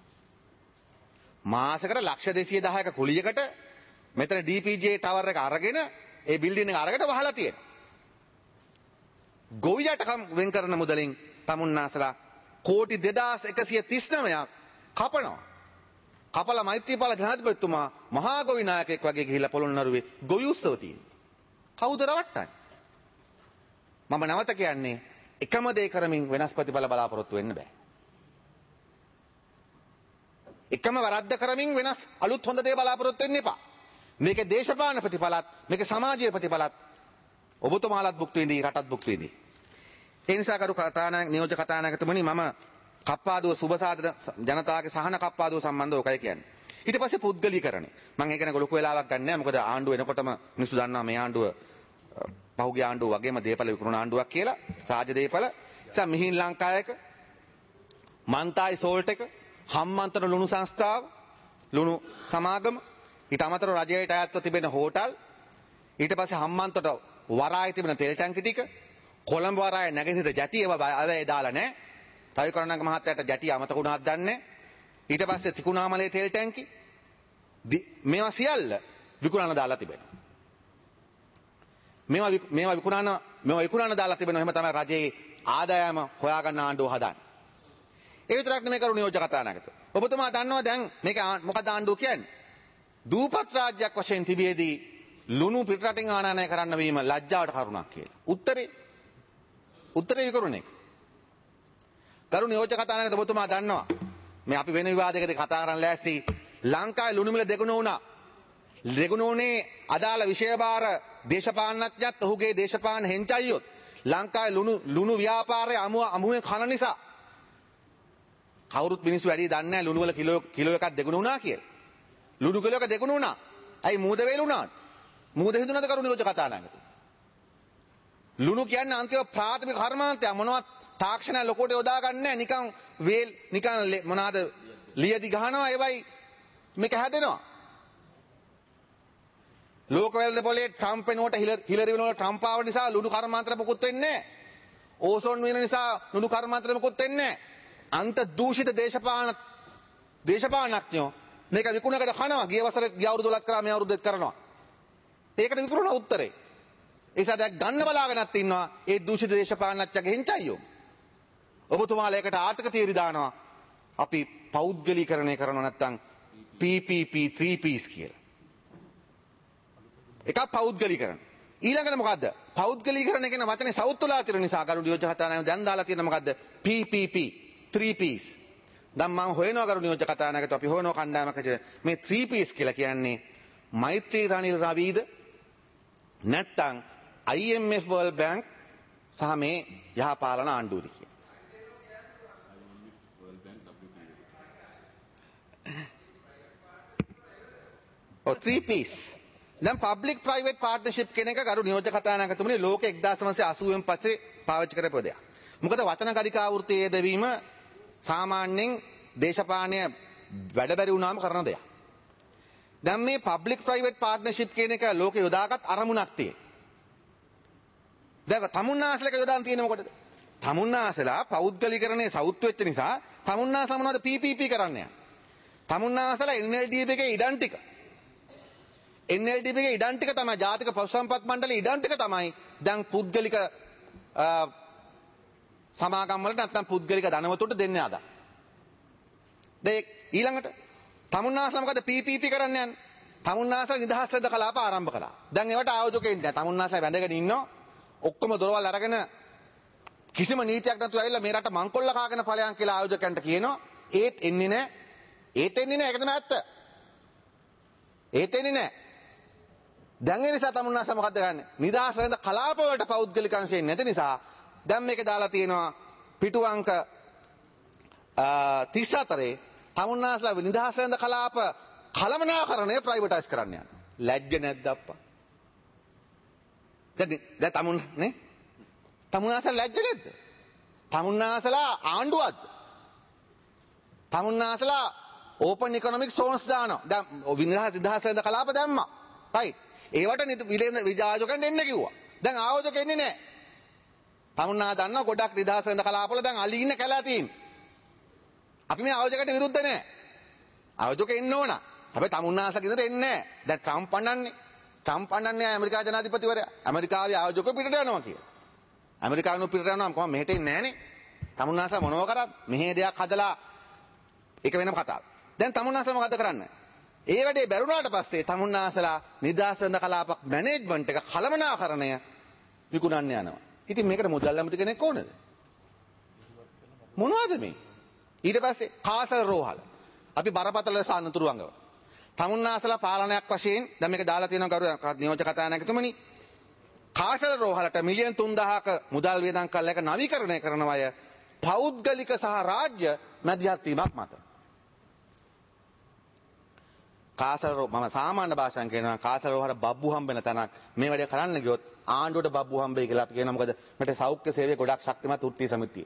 මාසෙකට ලක්ෂ දෙසිය දහයක කුලියකට මෙතන ඩී පී ජී ටවර් එක අරගෙන ඒ බිල්ඩින් එක අරගෙන වහලා තියෙනවා. ගොවියට වෙන් කරන මුදලින් තමුන්නාසලා කෝටි දෙදාස් එකසිය තිස් නවයක් කපනවා. කපලා මෛත්‍රීපාල ජනාධිපතිතුමා මහා ගොවි නායකයෙක් වගේ ගිහිල්ලා පොළොන්නරුවේ ගොවි උත්සව තියෙනවා. කවුද රවට්ටන්නේ? මම නැවත කියන්නේ එකම දේ කරමින් වෙනස් ප්‍රතිඵල බලාපොරොත්තු වෙන්න බෑ. එකම වැරද්ද කරමින් වෙනස් අලුත් හොඳ දේ බලාපොරොත්තු වෙන්න එපා. මේකේ දේශපාලන ප්‍රතිඵලත් මේකේ සමාජීය ප්‍රතිඵලත් ඔබතුමාලත් භුක්ති විඳි රටත් භුක්ති විඳි. ඒ නිසා කරු කතානායක නියෝජ්‍ය කතානායකතුමනි මම කප්පාදුව සුබසාධන ජනතාවගේ සහන කප්පාදුව සම්බන්ධව ඔකයි කියන්නේ. ඊට පස්සේ පුද්ගලීකරණය. මම ඒක ගැන ලොකු වෙලාවක් ගන්න නැහැ. මොකද ආණ්ඩුව එනකොටම මිනිස්සු දන්නවා මේ ආණ්ඩුව පහුගිය ආණ්ඩුව වගේම දේපල විකුණන ආණ්ඩුවක් කියලා. රාජදේපල. නිසා මිහින් ලංකායක මන්තායි සෝල්ට් එක හම්මන්තර ලුණු සංස්ථාව ලුණු සමාගම ඊට අමතරව රජයට අයත්ව තිබෙන හෝටල් ඊට පස්සේ හම්මන්තොට වරායේ තිබෙන තෙල් ටැංකි ටික කොළඹ වරායේ නැගෙනහිර ජැටි ඒවා අවේ දාලා නැහැ. රවි කරණනායක මහත්තයාට ජැටි අමතක වුණාද දන්නේ. ඊට පස්සේ තිකුණාමලේ තෙල් ටැංකි මේවා සියල්ල විකුණන දාලා තිබෙනවා. මේවා මේවා විකුණන මේවා විකුණන දාලා තිබෙනවා. එහෙම තමයි රජයේ ආදායම හොයාගන්න ආණ්ඩුව හදන්නේ. ඒ විතරක් නෙමෙයි කරු නියෝජ්‍ය කතානායකතුමා. ඔබතුමා දන්නවා දැන් මේක මොකද ආණ්ඩුව කියන්නේ? දූපත් රාජ්‍යයක් වශයෙන් තිබියදී ලුණු පිටරටින් ආනයනය කරන්න වීම ලැජ්ජාවට කරුණක් කියලා. උත්තරේ උත්තරේ විකරුණේ. කරු නියෝජ්‍ය කතානායක ඔබතුමා දන්නවා මේ අපි වෙන විවාදයකදී කතා කරන්න ලෑස්ති ලංකාවේ ලුණු මිල දෙගුණ වුණා. දෙගුණ උනේ අදාළ විෂයභාර දේශපාලනඥයත් ඔහුගේ දේශපාලන හෙන්චයියොත් ලංකාවේ ලුණු ලුණු ව්‍යාපාරය අමුව අමුවෙන් කන නිසා කවුරුත් මිනිස්සු වැඩි දන්නේ නැහැ ලුණු වල කිලෝ කිලෝ එකක් දෙගුණ වුණා කියලා. ලුණු කිලෝ එක දෙගුණ වුණා. අයි මූද වේලුණාද? මූද හිඳුනද කරු නියෝජ්‍ය කතානායකතුමා. ලුණු කියන්නේ අන්තිම ප්‍රාථමික කර්මාන්තය මොනවත් තාක්ෂණය ලොකෝට යොදා ගන්න නැහැ. නිකන් වේල් නිකන් මොනවාද ලියදි ගහනවා ඒවයි මේක හැදෙනවා. ලෝක වෙළඳ පොලේ ට්‍රම්ප් වෙනකොට හිලරි වෙනකොට ට්‍රම්ප් ආව නිසා ලුණු කර්මාන්තර මොකුත් වෙන්නේ නැහැ. ඕසෝන් වෙන නිසා ලුණු කර්මාන්තර මොකුත් වෙන්නේ නැහැ. අන්ත දූෂිත දේශපාලන දේශපාලනඥයෝ මේක විකුණකට කනවා. ගිය වසරේ ගිය අවුරුදු වලත් කරා මේ අවුරුද්දෙත් කරනවා. ඒකට විකුණන උත්තරේ. ඒ නිසා දැන් ගන්න බලාගෙනත් ඉන්නවා ඒ දූෂිත දේශපාලනඥයගේ හෙන්චයියෝ. ඔබතුමාලා ඒකට ආර්ථික තීරි දානවා. අපි පෞද්ගලීකරණය කරනවා නැත්නම් P P P three Ps කියලා. එකක් පෞද්ගලීකරණ. ඊළඟට මොකද්ද? පෞද්ගලීකරණය කියන වචනේ සවුත්තුලා තියෙන නිසා ගරු නියෝජ්‍ය කතානායක දැන් දාලා තියෙන මොකද්ද? P P P three Ps. දැන් මම හොයනවා ගරු නියෝජ්‍ය කතානායකට අපි හොයනවා කණ්ඩායමක මේ ත්‍රී පීස් කියලා කියන්නේ මෛත්‍රී රනිල් රවීද නැත්නම් I M F World Bank සහ මේ යහපාලන ආණ්ඩුවද කියලා. ඔව් ත්‍රී පීස්. දැන් පබ්ලික් ප්‍රයිවට් පාර්ට්නර්ෂිප් කියන එක ගරු නියෝජ්‍ය කතානායකතුමනි ලෝක එක්දාස් නවසිය අසූවෙන් පස්සේ පාවිච්චි කරපු දෙයක්. මොකද වචන කඩිකා වෘත්තයේ යෙදවීම සාමාන්‍යයෙන් දේශපාලනය වැඩ බැරි වුණාම කරන දෙයක්. දැන් මේ පබ්ලික් ප්‍රයිවට් පාර්ට්නර්ෂිප් කියන එක ලෝකේ යොදාගත් අරමුණක් තියෙයි. දැන් තමුන්නාසලක යොදාන් තියෙන්නේ මොකටද? තමුන්නාසලා පෞද්ගලීකරණයේ සවුත් වෙච්ච නිසා තමුන්නාසල මොනවද පී පී පී කරන්නේ? තමුන්නාසලා එන් එල් ඩී පී එකේ ඉඩම් ටික එන් එල් ඩී පී එකේ ඉඩම් ටික තමයි ජාතික පශු සම්පත් මණ්ඩලයේ ඉඩම් ටික තමයි දැන් පුද්ගලික සමාගම් වලට නැත්නම් පුද්ගලික ධනවතුන්ට දෙන්නේ ආදා. දැන් ඊළඟට තමුන්නාසල මොකද පී පී පී කරන්නේ යන්නේ? තමුන්නාසල නිදහස් රැඳ කලාප ආරම්භ කළා. දැන් ඒවට ආයෝජකෙන් නැහැ. තමුන්නාසල වැඳගෙන ඉන්නවා. ඔක්කොම දොරවල් අරගෙන කිසිම නීතියක් නැතුව ඇවිල්ලා මේ රට මංකොල්ල කාගෙන ඵලයන් කියලා ආයෝජකයන්ට කියනවා. ඒත් එන්නේ නැහැ. ඒත් එන්නේ නැහැ. ඒක තමයි ඇත්ත. ඒත් එන්නේ නැහැ. දැන් ඒ නිසා තමුන්නාසල මොකද්ද කරන්නේ? නිදහස් රැඳ කලාප වලට පෞද්ගලික අංශයෙන් නැති නිසා දැන් මේක දාලා තියෙනවා පිටු අංක තිස් හතරේ තමුන්නාසලා නිදහස් රැඳ කලාප කළමනාකරණය ප්‍රයිවටයිස් කරන්න යනවා. ලැජ්ජ නැද්ද අප්පා? දැන් දැන් තමුන් නේ? තමුන්නාසලා ලැජ්ජ නැද්ද? තමුන්නාසලා ආණ්ඩුවක්ද? තමුන්නාසලා ඕපන් ඉකොනොමික් සෝන්ස් දානවා. දැන් විනිදහස් නිදහස් වෙනද කලාප දැම්මා. රයිට්. ඒවට විලේන විජාජකයන් එන්න කිව්වා. දැන් ආයෝජක එන්නේ නැහැ. තමුන්නා දන්නවා ගොඩක් නිදහස් වෙනද කලාපවල දැන් අලි ඉන්න කැලා තියෙන්නේ. අපි මේ ආයෝජකයට විරුද්ධ නැහැ. ආයෝජක එන්න ඕන. හැබැයි තමුන්නාසලා කිව්වට එන්නේ නැහැ. දැන් ට්‍රම්ප් අඬන්නේ. ට්‍රම්ප් අඬන්නේ ඇමරිකා ජනාධිපතිවරයා. ඇමරිකාවේ ආයෝජකව පිටට යනවා කියලා. ඇමරිකානු පිටට යනවා කොහොම මෙහෙට එන්නේ නැහනේ. තමුන්නාසලා මොනව කරත් මෙහෙ දෙයක් හදලා ඒක වෙනම කතාවක්. දැන් තමුන්නාසලා මොකද කරන්නේ? ඒ වැඩේ බැරුණාට පස්සේ තමුන්නාසලා නිදහස් වෙනද කලාපක් මැනේජ්මන්ට් එක කළමනාකරණය විකුණන්න යනවා. ඉතින් මේකට මුදල් ඇමති කෙනෙක් ඕනද? මොනවද මේ? ඊට පස්සේ කාසල රෝහල. අපි බරපතල සානතුරු අංගව. තමුන්නාසලා පාලනයක් වශයෙන් දැන් මේක දාලා තියෙනවා ගරු නියෝජක කතානායකතුමනි. කාසල රෝහලට මිලියන් තුන්දාහක මුදල් වියදම් කරලා ඒක නවීකරණය කරන අය පෞද්ගලික සහ රාජ්‍ය මැදිහත් වීමක් මත. කාසල මම සාමාන්‍ය භාෂාවෙන් කියනවා කාසල රෝහල බබ්බු හම්බෙන තැනක්. මේ වැඩේ කරන්න ගියොත් ආණ්ඩුවට බබ්බු හම්බෙයි කියලා අපි කියනවා. මොකද මට සෞඛ්‍ය සේවය ගොඩක් ශක්තිමත් වෘත්තීය සමිතිය.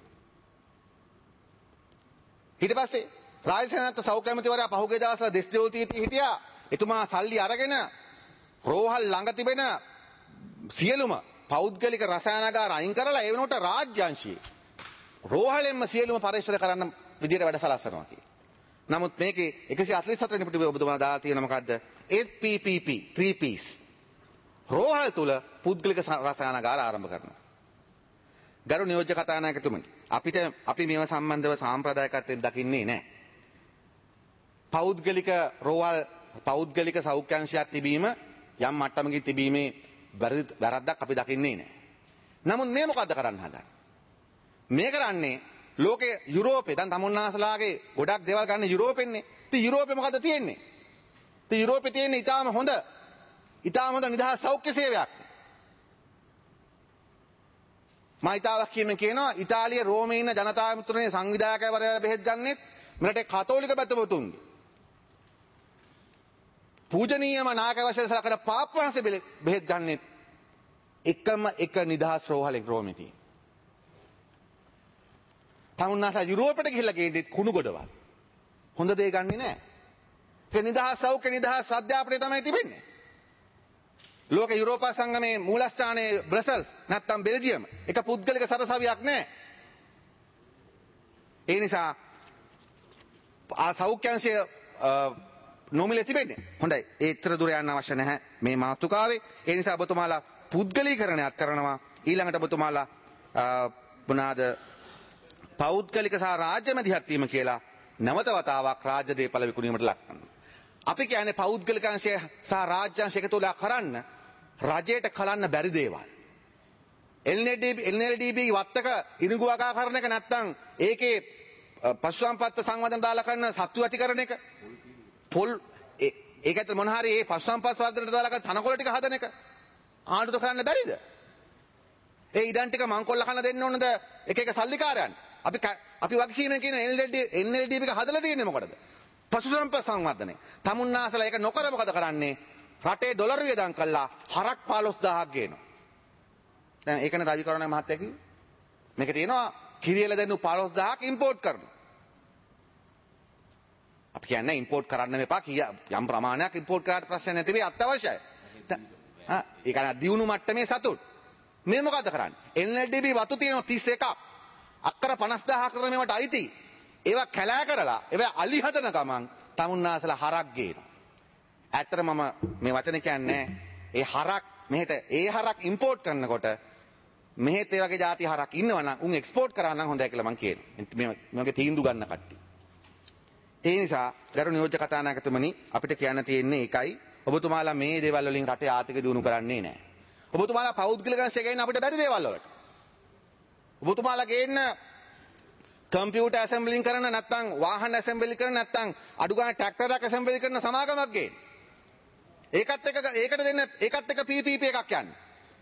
ඊට පස්සේ රාජසේනාත් සෞඛ්‍ය ඇමතිවරයා පහුගිය දවස්වල දෙස් දෙව්තියේදී හිටියා. එතුමා සල්ලි අරගෙන රෝහල් ළඟ තිබෙන සියලුම පෞද්ගලික රසායනාගාර අයින් කරලා ඒ වෙනුවට රාජ්‍ය අංශයේ රෝහලෙන්ම සියලුම පරීක්ෂණ කරන්න විදියට වැඩ සලස්සනවා කියලා. නමුත් මේකේ එකසිය හතළිස් හතර වෙනි පිටුවේ ඔබතුමා දාලා තියෙන මොකද්ද? eight P P P three Ps. රෝහල් තුල පුද්ගලික රසායනාගාර ආරම්භ කරනවා. ගරු නියෝජ්‍ය කතානායකතුමනි, අපිට අපි මේව සම්බන්ධව සාම්ප්‍රදායිකත්වයෙන් දකින්නේ නැහැ. පෞද්ගලික රෝහල් පෞද්ගලික සෞඛ්‍ය අංශයක් තිබීම යම් මට්ටමකින් තිබීමේ වැරද්දක් අපි දකින්නේ නැහැ. නමුත් මේ මොකද්ද කරන්න හදන්නේ? මේ කරන්නේ ලෝකේ යුරෝපේ දැන් තමුන්නාසලාගේ ගොඩක් දේවල් ගන්න යුරෝපෙන්නේ. ඉතින් යුරෝපේ මොකද්ද තියෙන්නේ? ඉතින් යුරෝපේ තියෙන්නේ ඊටාම හොඳ ඊටාම හොඳ නිදහස් සෞඛ්‍ය සේවයක්. මම ඊතාවක් කියන කියනවා ඉතාලිය රෝමේ ඉන්න ජනතා මිත්‍රනේ සංවිධායකවරයා බෙහෙත් ගන්නෙත් මෙරට කතෝලික බැතිමතුන්ගේ. පූජනීයම නායක වශයෙන් සලකන පාප් වහන්සේ බෙහෙත් ගන්නෙත් එකම එක නිදහස් රෝහලෙක් රෝමේ තියෙන. තමුන්නාසලා යුරෝපයට ගිහිල්ලා ගේන්නේ කුණු ගොඩවල්. හොඳ දේ ගන්නෙ නෑ. ඒ නිදහස් සෞඛ්‍ය නිදහස් අධ්‍යාපනය තමයි තිබෙන්නේ. ලෝක යුරෝපා සංගමේ මූලස්ථානයේ බ්‍රසල්ස් නැත්නම් බෙල්ජියම් එක පුද්ගලික සරසවියක් නෑ. ඒ නිසා ආ සෞඛ්‍යංශය නොමිලේ තිබෙන්නේ. හොඳයි. ඒ ඊතර දුර යන්න අවශ්‍ය නැහැ මේ මාතෘකාවේ. ඒ නිසා ඔබතුමාලා පුද්ගලීකරණයක් කරනවා. ඊළඟට ඔබතුමාලා මොනවාද පෞද්ගලික සහ රාජ්‍ය මැදිහත් වීම කියලා නැවත වතාවක් රාජ්‍ය දේපල විකුණීමට ලක් කරනවා. අපි කියන්නේ පෞද්ගලික අංශය සහ රාජ්‍ය අංශය එකතු වෙලා කරන්න රජයට කලන්න බැරි දේවල්. L N D B L N D B වත්තක ඉනිගු වගා කරන එක නැත්නම් ඒකේ පශු සම්පත් සංවර්ධන දාලා කරන සත්තු ඇති කරන එක පොල් ඒක ඇතුළ මොන හරි ඒ පශු සම්පත් වර්ධනයට දාලා කරන තනකොළ ටික හදන එක ආණ්ඩුවට කරන්න බැරිද? ඒ ඉඩම් ටික මංකොල්ල කන්න දෙන්න ඕනද එක එක සල්ලිකාරයන්? අපි අපි වගේ කියන කියන N L D B එක හදලා තියෙන්නේ මොකටද? පශු සම්පත් සංවර්ධනය. තමුන්නාසලා ඒක නොකර මොකද කරන්නේ? රටේ ඩොලර් වියදම් කළා හරක් පහළොස් දහසක් ගේනවා. දැන් ඒකනේ රවි කරුණා මහත්තයා කිව්වේ. මේක තියෙනවා කිරියල දෙන්නු පහළොස් දහසක් ඉම්පෝට් කරනවා. අපි කියන්නේ ඉම්පෝට් කරන්න මෙපා කිය යම් ප්‍රමාණයක් ඉම්පෝට් කරාට ප්‍රශ්න නැති වෙයි අත්‍යවශ්‍යයි. හා ඒක න දියුණු මට්ටමේ සතුන්. මේ මොකද කරන්නේ? N L D B වතු තියෙනවා තිස් එකක්. අක්කර පනස් දහසක් කරන මේවට අයිති. ඒවා කැලෑ කරලා ඒවා අලි හදන ගමන් තමුන්නාසලා හරක් ගේනවා. ඇත්තට මම මේ වචන කියන්නේ ඒ හරක් මෙහෙට ඒ හරක් ඉම්පෝට් කරනකොට මෙහෙත් ඒ වගේ ಜಾති හරක් ඉන්නවනම් උන් එක්ස්පෝර්ට් කරා නම් හොඳයි කියලා මම කියනවා. මේ මේ වගේ තීන්දුව ගන්න කට්ටිය. ඒ නිසා ගරු නියෝජ්‍ය කතානායකතුමනි අපිට කියන්න තියෙන්නේ ඒකයි. ඔබතුමාලා මේ දේවල් වලින් රටේ ආර්ථික දියුණු කරන්නේ නැහැ. ඔබතුමාලා පෞද්ගලික අංශය ගේන්න අපිට බැරි දේවල් වලට. ඔබතුමාලා ගේන්න කම්පියුටර් ඇසෙම්බලින් කරන නැත්නම් වාහන ඇසෙම්බලි කරන නැත්නම් අඩු ගානේ ට්‍රැක්ටරයක් ඇසෙම්බලි කරන සමාගමක් ගේන්න. ඒකත් එක ඒකට දෙන්න ඒකත් එක P P P එකක් යන්නේ.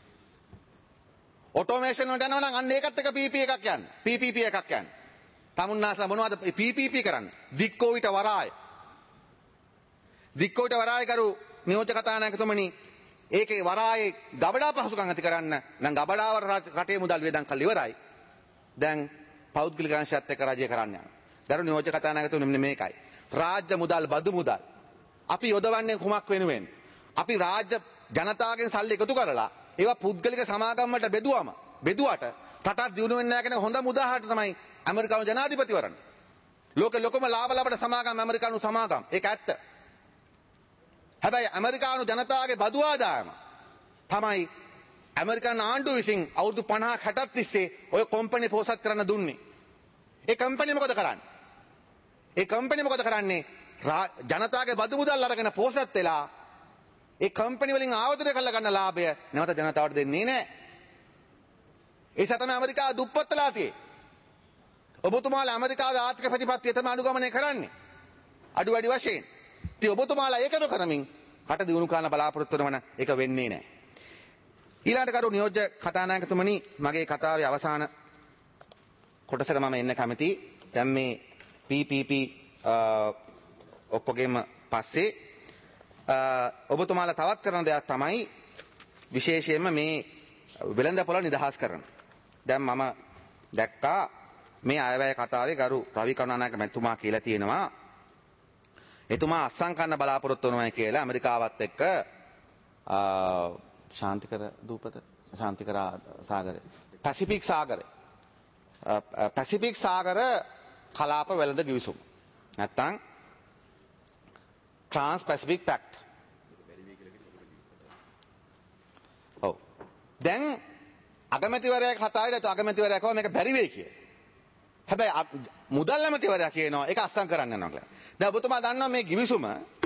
ඔටෝමේෂන් වලට යනවා නම් අන්න ඒකත් එක P P P එකක් යන්නේ. P P P එකක් යන්නේ. තමුන්නාසලා මොනවද P P P කරන්නේ? දික්කෝවිට වරාය. දික්කෝට වරායකරු නියෝජ්‍ය කතානායකතුමනි ඒකේ වරායේ ගබඩා පහසුකම් ඇති කරන්න නම් ගබඩාව රටේ මුදල් වියදම් කරලා ඉවරයි. දැන් පෞද්ගලික අංශයත් එක්ක රජය කරන්න යනවා. දරු නියෝජ්‍ය කතානායකතුමනි මෙන්න මේකයි. රාජ්‍ය මුදල් බදු මුදල් අපි යොදවන්නේ කුමක් වෙනුවෙන්? අපි රාජ්‍ය ජනතාවගෙන් සල්ලි එකතු කරලා ඒවා පුද්ගලික සමාගම් වලට බෙදුවම බෙදුවට රටක් දියුණු වෙන්නේ නැහැ කියන හොඳ උදාහරණ තමයි ඇමරිකානු ජනාධිපතිවරණ. ලෝකෙ ලොකම ලාභ ලබන සමාගම් ඇමරිකානු සමාගම්. ඒක ඇත්ත. හැබැයි ඇමරිකානු ජනතාවගේ බදු ආදායම තමයි ඇමරිකන් ආණ්ඩුව විසින් අවුරුදු පනහක් හැටක් තිස්සේ ඔය කම්පැනි පෝසත් කරන්න දුන්නේ. ඒ කම්පැනි මොකද කරන්නේ? ඒ කම්පැනි මොකද කරන්නේ? ජනතාවගේ බදු මුදල් අරගෙන පෝසත් වෙලා ඒ කම්පැනි වලින් ආයෝජනය කරලා ගන්න ලාභය නැවත ජනතාවට දෙන්නේ නැහැ. ඒ නිසා තමයි ඇමරිකාව දුප්පත් වෙලා තියෙන්නේ. ඔබතුමාලා ඇමරිකාවේ ආර්ථික ප්‍රතිපත්තිය තමයි අනුගමනය කරන්නේ. අඩු වැඩි වශයෙන්. ඉතින් ඔබතුමාලා ඒකම කරමින් රට දියුණු කරන්න බලාපොරොත්තු වෙනවන ඒක වෙන්නේ නැහැ. ඊළඟට කරු නියෝජ්‍ය කතානායකතුමනි මගේ කතාවේ අවසාන කොටසට මම එන්න කැමතියි. දැන් මේ පී පී පී ඔක්කොගෙම පස්සේ ඔබතුමාලා තවත් කරන දෙයක් තමයි විශේෂයෙන්ම මේ වෙළඳපොළ නිදහස් කරන. දැන් මම දැක්කා මේ අයවැය කතාවේ ගරු රවි කරුණානායක මැතිතුමා කියලා තියෙනවා එතුමා අස්සම් කන්න බලාපොරොත්තු වෙනවා කියලා ඇමරිකාවත් එක්ක ශාන්තිකර දූපත ශාන්තිකර සාගරය පැසිෆික් සාගරය පැසිෆික් සාගර කලාප වෙළඳ ගිවිසුම නැත්තම් ට්‍රාන්ස් පැසිෆික් පැක්ට්. ඔව්. දැන් අගමැතිවරයා කතාවේ දැන් අගමැතිවරයා කව මේක බැරි වෙයි කියලා. හැබැයි මුදල් ඇමතිවරයා කියනවා ඒක අස්සම් කරන්න යනවා කියලා. දැන් ඔබතුමා දන්නවා මේ ගිවිසුම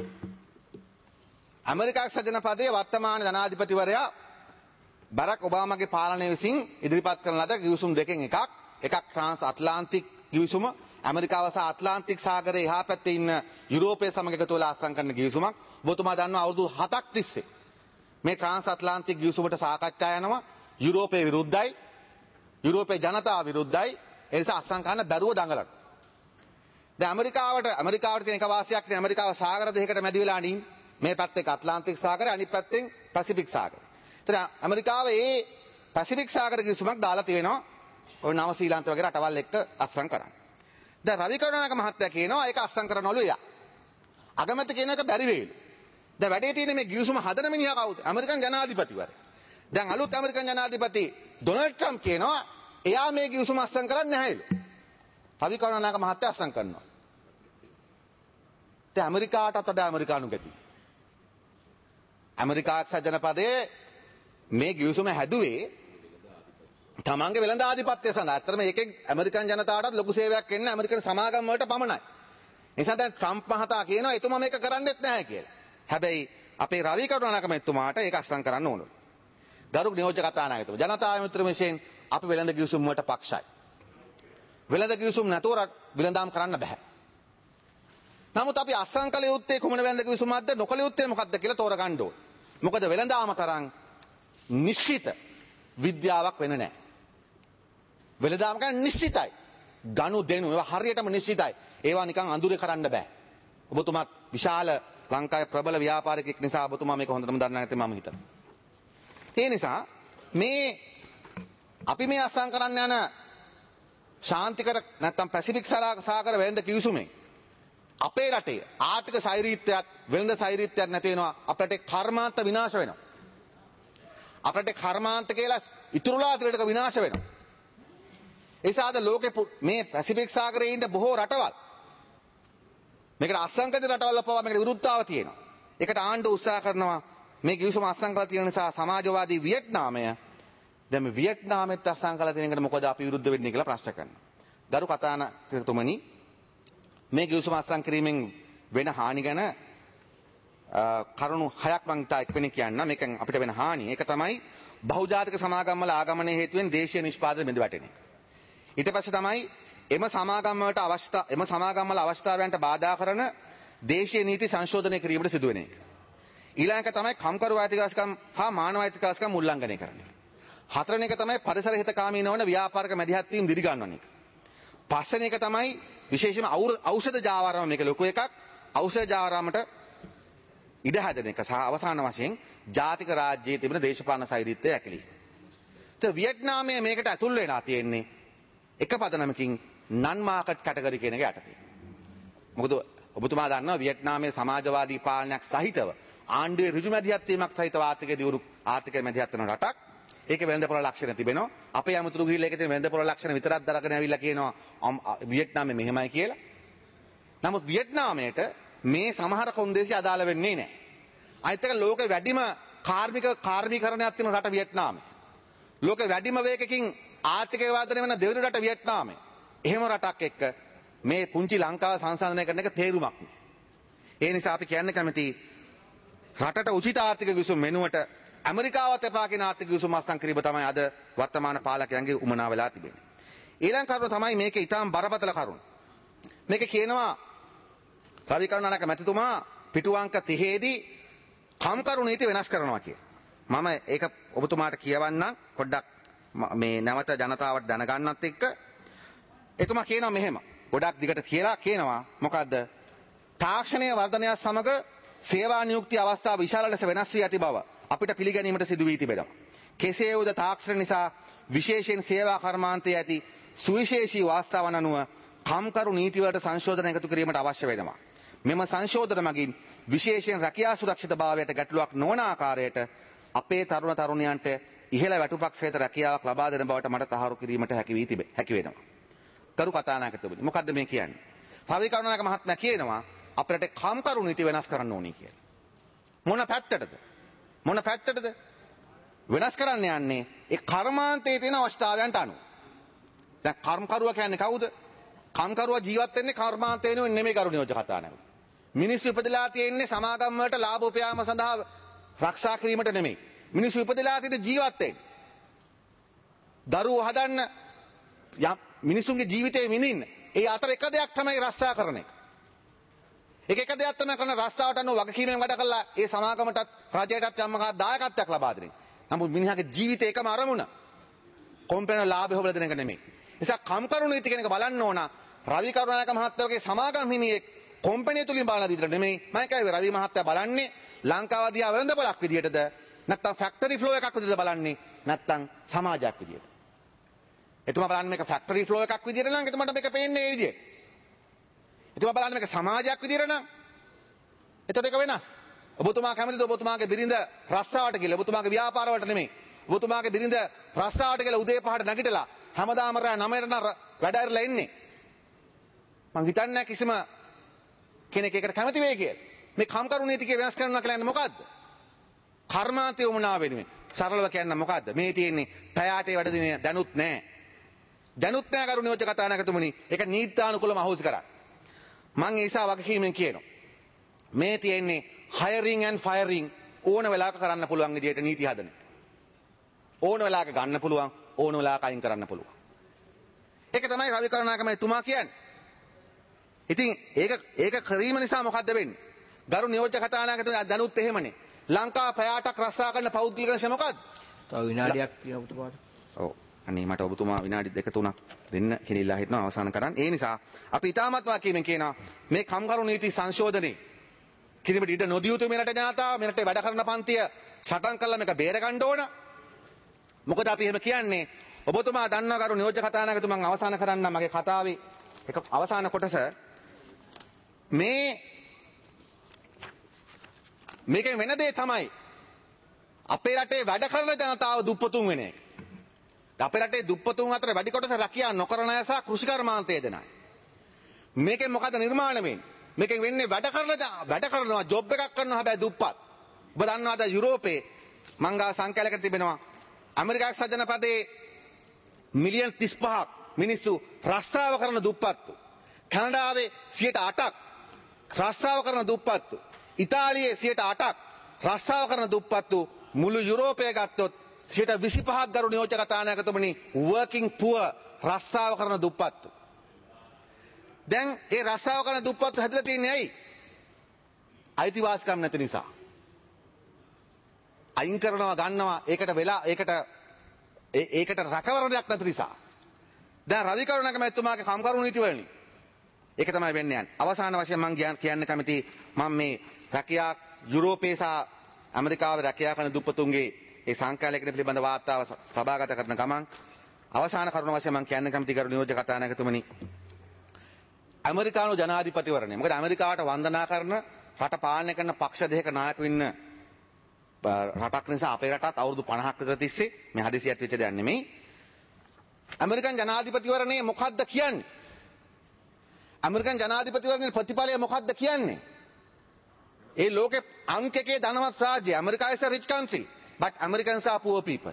ඇමරිකා සජනපදයේ වර්තමාන ජනාධිපතිවරයා බරක් ඔබාමාගේ පාලනය විසින් ඉදිරිපත් කරන ලද ගිවිසුම් දෙකෙන් එකක් එකක් ට්‍රාන්ස් ඇට්ලාන්ටික් ගිවිසුම ඇමරිකාව සහ ඇට්ලාන්ටික් සාගරයේ එහා පැත්තේ ඉන්න යුරෝපය සමග එකතු වෙලා අස්සම් කරන ගිවිසුමක්. ඔබතුමා දන්නවා අවුරුදු හතක් තිස්සේ මේ ට්‍රාන්ස් ඇට්ලාන්ටික් ගිවිසුමට සාකච්ඡා යනවා. යුරෝපය විරුද්ධයි. යුරෝපයේ ජනතාව විරුද්ධයි. ඒ නිසා අස්සම් කරන්න බැරුව දඟලන. දැන් ඇමරිකාවට ඇමරිකාවට තියෙන එක වාසියක් නේ ඇමරිකාව සාගර දෙකකට මැදි වෙලා නින් මේ පැත්තේ ඇට්ලාන්ටික් සාගරය අනිත් පැත්තෙන් පැසිෆික් සාගරය. ඒතර ඇමරිකාව ඒ පැසිෆික් සාගර ගිවිසුමක් දාලා තියෙනවා. ඔය නව ශ්‍රීලංකාව වගේ රටවල් එක්ක අස්සම් කරන්න. දැන් රවි කරුණානායක මහත්තයා කියනවා ඒක අස්සම් කරනවලු එයා. අගමැති කියන එක බැරි වෙයිලු. දැන් වැඩේ තියෙන්නේ මේ ගිවිසුම හදන මිනිහා කවුද? ඇමරිකන් ජනාධිපතිවරයා. දැන් අලුත් ඇමරිකන් ජනාධිපති ඩොනල්ඩ් ට්‍රම්ප් කියනවා එයා මේ ගිවිසුම අස්සම් කරන්නේ නැහැලු. රවි කරුණානායක මහත්තයා අස්සම් කරනවා. දැන් ඇමරිකාටත් වඩා ඇමරිකානු ගැති. ඇමරිකා එක්සත් ජනපදයේ මේ ගිවිසුම හැදුවේ තමන්ගේ වෙළඳ ආධිපත්‍යය සඳහා. ඇත්තටම ඒකෙන් ඇමරිකන් ජනතාවටත් ලොකු සේවයක් වෙන්නේ ඇමරිකන් සමාගම් වලට පමණයි. ඒ නිසා දැන් ට්‍රම්ප් මහතා කියනවා එතුමා මේක කරන්නෙත් නැහැ කියලා. හැබැයි අපේ රවි කරුණානායක මහත්මයාට ඒක අස්සම් කරන්න ඕන. ගරු නියෝජ්‍ය කතානායකතුමා ජනතා මිත්‍ර විශේෂයෙන් අපි වෙළඳ ගිවිසුම් වලට පක්ෂයි. වෙළඳ ගිවිසුම් නැතුව වෙළඳාම් කරන්න බෑ. නමුත් අපි අස්සම් කළ යුත්තේ කොමන වෙළඳ ගිවිසුමක්ද නොකළ යුත්තේ මොකක්ද කියලා තෝරගන්න ඕන. මොකද වෙළඳාම තරම් නිශ්චිත විද්‍යාවක් වෙන්නේ නැහැ. වෙළඳාම කියන්නේ නිශ්චිතයි. ගනු දෙනු ඒවා හරියටම නිශ්චිතයි. ඒවා නිකන් අඳුරේ කරන්න බෑ. ඔබතුමාත් විශාල ලංකාවේ ප්‍රබල ව්‍යාපාරිකෙක් නිසා ඔබතුමා මේක හොඳටම දන්නා නැති මම හිතනවා. ඒ නිසා මේ අපි මේ අස්සම් කරන්න යන ශාන්තිකර නැත්තම් පැසිෆික් සාගර වෙළඳ කිවිසුමෙන් අපේ රටේ ආර්ථික සෛරීත්‍යයක් වෙළඳ සෛරීත්‍යයක් නැති වෙනවා. අපේ රටේ කර්මාන්ත විනාශ වෙනවා. අපේ රටේ කර්මාන්ත කියලා ඉතුරුලා අතරට විනාශ වෙනවා. ඒ නිසා අද ලෝකේ මේ පැසිෆික් සාගරයේ ඉන්න බොහෝ රටවල් මේකට අසංකත රටවල් පවා මේකට විරුද්ධතාව තියෙනවා. ඒකට ආණ්ඩුව උත්සාහ කරනවා මේ කිවිසුම අස්සම් කරලා තියෙන නිසා සමාජවාදී වියට්නාමය දැන් මේ වියට්නාමෙත් අස්සම් කරලා තියෙන එකට මොකද අපි විරුද්ධ වෙන්නේ කියලා ප්‍රශ්න කරනවා. දරු කතානායකතුමනි මේ කිවිසුම අස්සම් කිරීමෙන් වෙන හානි ගැන කරුණු හයක් මම ඉතා එක්වෙනි කියන්න. මේකෙන් අපිට වෙන හානිය ඒක තමයි බහුජාතික සමාගම් වල ආගමනයේ හේතුවෙන් දේශීය නිෂ්පාදන බිඳ වැටෙන එක. ඊට පස්සේ තමයි එම සමාගම් වලට අවශ්‍යතා එම සමාගම් වල අවශ්‍යතාවයන්ට බාධා කරන දේශීය නීති සංශෝධනය කිරීමට සිදුවෙන එක. ඊළඟ තමයි කම්කරු අයිතිවාසිකම් හා මානව අයිතිවාසිකම් උල්ලංඝනය කරන එක. හතරවෙනි එක තමයි පරිසර හිතකාමී නොවන ව්‍යාපාරික මැදිහත් වීම දිරි ගන්නවන එක. පස්වෙනි එක තමයි විශේෂයෙන්ම ඖෂධ ජාවාරම මේක ලොකු එකක්. ඖෂධ ජාවාරමට ඉඩ හැදෙන එක සහ අවසාන වශයෙන් ජාතික රාජ්‍යයේ තිබෙන දේශපාලන සෛරීත්වය ඇකිලි. ඒත් වියට්නාමයේ මේකට ඇතුල් වෙලා තියෙන්නේ එක පදනමකින් නන් මාකට් කැටගරි කියන එක යටතේ. මොකද ඔබතුමා දන්නවා වියට්නාමයේ සමාජවාදී පාලනයක් සහිතව ආණ්ඩුවේ ඍජු මැදිහත් වීමක් සහිතව ආර්ථිකයේ දියුණු ආර්ථිකයේ මැදිහත් වෙන රටක්. ඒකේ වෙළඳපොළ ලක්ෂණ තිබෙනවා. අපේ අමුතුරු ගිහිල්ලා ඒකේ තියෙන වෙළඳපොළ ලක්ෂණ විතරක් දරගෙන ඇවිල්ලා කියනවා වියට්නාමයේ මෙහෙමයි කියලා. නමුත් වියට්නාමයට මේ සමහර කොන්දේසි අදාළ වෙන්නේ නැහැ. අනිත් එක ලෝකේ වැඩිම කාර්මික කාර්මීකරණයක් තියෙන රට වියට්නාමය. ලෝකේ වැඩිම වේගකින් ආර්ථිකය වර්ධනය වෙන දෙවෙනි රට වියට්නාමය. එහෙම රටක් එක්ක මේ පුංචි ලංකාව සංසන්දනය කරන එක තේරුමක් නෑ. ඒ නිසා අපි කියන්න කැමති රටට උචිත ආර්ථික විසුම් වෙනුවට ඇමරිකාවත් එපා කියන ආර්ථික විසුම් අත්සන් කිරීම තමයි අද වර්තමාන පාලකයන්ගේ උමනාව වෙලා තිබෙන්නේ. ඊළඟ කරුණ තමයි මේකේ ඊටාම් බරපතල කරුණ. මේකේ කියනවා රවි කරුණානායක මැතිතුමා පිටුවංක තිහේ දී කම්කරු නීති වෙනස් කරනවා කියලා. මම ඒක ඔබතුමාට කියවන්නම් පොඩ්ඩක් මේ නැවත ජනතාවට දැනගන්නත් එක්ක. එතුමා කියනවා මෙහෙම. ගොඩක් දිගට කියලා කියනවා මොකද්ද? තාක්ෂණීය වර්ධනය සමග සේවා නියුක්ති අවස්ථා විශාල ලෙස වෙනස් වී ඇති බව අපිට පිළිගැනීමට සිදු වී තිබෙනවා. කෙසේ වුවද තාක්ෂණ නිසා විශේෂයෙන් සේවා කර්මාන්තයේ ඇති සුවිශේෂී වාස්තාවන් අනුව කම්කරු නීතිවලට සංශෝධන එකතු කිරීමට අවශ්‍ය වෙනවා. මෙම සංශෝධන මගින් විශේෂයෙන් රැකියා සුරක්ෂිතභාවයට ගැටලුවක් නොවන ආකාරයට අපේ තරුණ තරුණියන්ට ඉහළ වැටුපක් සහිත රැකියාවක් ලබා දෙන බවට මට තහවුරු කිරීමට හැකි වී තිබේ. හැකි වෙනවා. කරු කතානායකතුමනි මොකද්ද මේ කියන්නේ? රවි කරුණානායක මහත්මයා කියනවා අපිට කම්කරු නීති වෙනස් කරන්න ඕනේ කියලා. මොන පැත්තටද? මොන පැත්තටද? වෙනස් කරන්න යන්නේ ඒ කර්මාන්තයේ තියෙන අවස්ථාවයන්ට අනුව. දැන් කර්මකරුවා කියන්නේ කවුද? කම්කරුවා ජීවත් වෙන්නේ කර්මාන්තය වෙනුවෙන් නෙමෙයි කරු නියෝජ්‍ය කතානායක. මිනිස්සු ඉපදලා තියෙන්නේ සමාගම් වලට ලාභ උපයාම සඳහා රක්ෂා කිරීමට නෙමෙයි. මිනිස්සු ඉපදලා තියෙන්නේ ජීවත් වෙන්න. දරුවෝ හදන්න යම් මිනිසුන්ගේ ජීවිතේ විඳින්න. ඒ අතර එක දෙයක් තමයි රස්සා කරන එක. ඒක එක දෙයක් තමයි කරන රස්සාවට අනුව වගකීමෙන් වැඩ කළා ඒ සමාගමටත් රජයටත් යම් මහා දායකත්වයක් ලබා දෙන. නමුත් මිනිහාගේ ජීවිතේ එකම අරමුණ කොම්පැනි ලාභය හොබල දෙන එක නෙමෙයි. නිසා කම්කරු නීති කෙනෙක් බලන්න ඕන රවි කරුණානායක මහත්තයාගේ සමාගම් හිමියෙක් කොම්පැනි තුලින් බලන විදිහට නෙමෙයි. මම කියයි රවි මහත්තයා බලන්නේ ලංකාව දිහා වෙළඳපොළක් විදිහටද නැත්නම් ෆැක්ටරි ෆ්ලෝ එකක් විදිහටද බලන්නේ නැත්නම් සමාජයක් විදිහට. එතුමා බලන්නේ මේක ෆැක්ටරි ෆ්ලෝ එකක් විදිහට නම් එතුමාට මේක පේන්නේ ඒ විදිහට. එතුමා බලන්නේ මේක සමාජයක් විදිහට නම් එතකොට ඒක වෙනස්. ඔබතුමා කැමතිද ඔබතුමාගේ බිරිඳ රස්සාවට ගිහලා ඔබතුමාගේ ව්‍යාපාර වලට නෙමෙයි. ඔබතුමාගේ බිරිඳ රස්සාවට ගිහලා උදේ පහට නැගිටලා හැමදාම රෑ නවයට වැඩ ඇරලා ඉන්නේ. මං හිතන්නේ කිසිම කෙනෙක් ඒකට කැමති වෙයි කියලා. මේ කම්කරු නීතිය වෙනස් කරනවා කියලා කියන්නේ මොකද්ද? කර්මාන්තය වුණා වෙනුවෙන්. සරලව කියන්න මොකද්ද? මේ තියෙන්නේ පැයාටේ වැඩ දිනේ දැනුත් නැහැ. දැනුත් නැහැ කරු නියෝජ්‍ය කතානායකතුමනි. ඒක නීත්‍යානුකූලව අහෝසි කරා. මං ඒ නිසා වගකීමෙන් කියනවා. මේ තියෙන්නේ hiring and firing ඕන වෙලාවක කරන්න පුළුවන් විදියට නීති හදන එක. ඕන වෙලාවක ගන්න පුළුවන් ඕන වෙලාවක අයින් කරන්න පුළුවන්. ඒක තමයි රවි කරුණානායක මහතුමා කියන්නේ. ඉතින් ඒක ඒක කිරීම නිසා මොකද්ද වෙන්නේ? ගරු නියෝජ්‍ය කතානායකතුමා දැනුත් එහෙමනේ. ලංකාව පැයටක් රස්සා කරන පෞද්ගලික ශම මොකද්ද? තව විනාඩියක් තියෙනවා ඔබතුමාට. ඔව්. අනේ මට ඔබතුමා විනාඩි දෙක තුනක් දෙන්න කියලා ඉල්ලා හිටනවා අවසන් කරන්න. ඒ නිසා අපි ඊටමත් වාක්‍යයෙන් කියනවා මේ කම්කරු නීති සංශෝධනයේ කිරිමට ඉඩ නොදිය යුතු මෙරට ජනතාව මෙරට වැඩ කරන පන්තිය සටන් කළා මේක බේර ගන්න ඕන. මොකද අපි එහෙම කියන්නේ ඔබතුමා දන්නවා කරු නියෝජ්‍ය කතානායකතුමන් අවසන් කරන්න මගේ කතාවේ එක අවසාන කොටස මේ මේකෙන් වෙන දේ තමයි අපේ රටේ වැඩ කරන ජනතාව දුප්පතුන් වෙන එක. අපේ රටේ දුප්පතුන් අතර වැඩි කොටස රැකියා නොකරන අය සහ කෘෂි කර්මාන්තයේ දෙන අය. මේකෙන් මොකද නිර්මාණය වෙන්නේ? මේකෙන් වෙන්නේ වැඩ කරන වැඩ කරනවා ජොබ් එකක් කරනවා හැබැයි දුප්පත්. ඔබ දන්නවාද යුරෝපේ මංගා සංකලයක තිබෙනවා ඇමරිකාවේ සජනපදයේ මිලියන් තිස් පහක් මිනිස්සු රස්සාව කරන දුප්පත්තු. කැනඩාවේ සියයට අටක් රස්සාව කරන දුප්පත්තු. ඉතාලියේ සියයට අටක් රස්සාව කරන දුප්පත්තු. මුළු යුරෝපය ගත්තොත් සියයට විසි පහක් ගරු නියෝජ්‍ය කතානායකතුමනි working poor රස්සාව කරන දුප්පත්තු. දැන් ඒ රස්සාව කරන දුප්පත්තු හැදලා තියෙන්නේ ඇයි? අයිතිවාසිකම් නැති නිසා. අයින් කරනවා ගන්නවා ඒකට වෙලා ඒකට ඒකට රැකවරණයක් නැති නිසා. දැන් රවි කරුණානායක මහත්මයාගේ කම්කරු නීති වලින් ඒක තමයි වෙන්නේ යන්නේ. අවසාන වශයෙන් මම කියන්න කැමති මම මේ රැකියා යුරෝපයේ සහ ඇමරිකාවේ රැකියා කරන දුප්පතුන්ගේ ඒ සංකල්පයකට පිළිබඳ වාර්තාව සභාගත කරන ගමන් අවසාන කරුණ වශයෙන් මම කියන්න කැමති කරු නියෝජ්‍ය කතානායකතුමනි ඇමරිකානු ජනාධිපතිවරණය මොකද ඇමරිකාවට වන්දනා කරන රට පාලනය කරන පක්ෂ දෙකක නායකයෝ ඉන්න රටක් නිසා අපේ රටත් අවුරුදු පනහක් විතර තිස්සේ මේ හදිසියට වෙච්ච දෙයක් නෙමෙයි ඇමරිකන් ජනාධිපතිවරණය මොකක්ද කියන්නේ ඇමරිකන් ජනාධිපතිවරණයේ ප්‍රතිඵලය මොකක්ද කියන්නේ ඒ ලෝකේ අංක එකේ ධනවත් රාජ්‍ය America is a rich country but Americans are poor people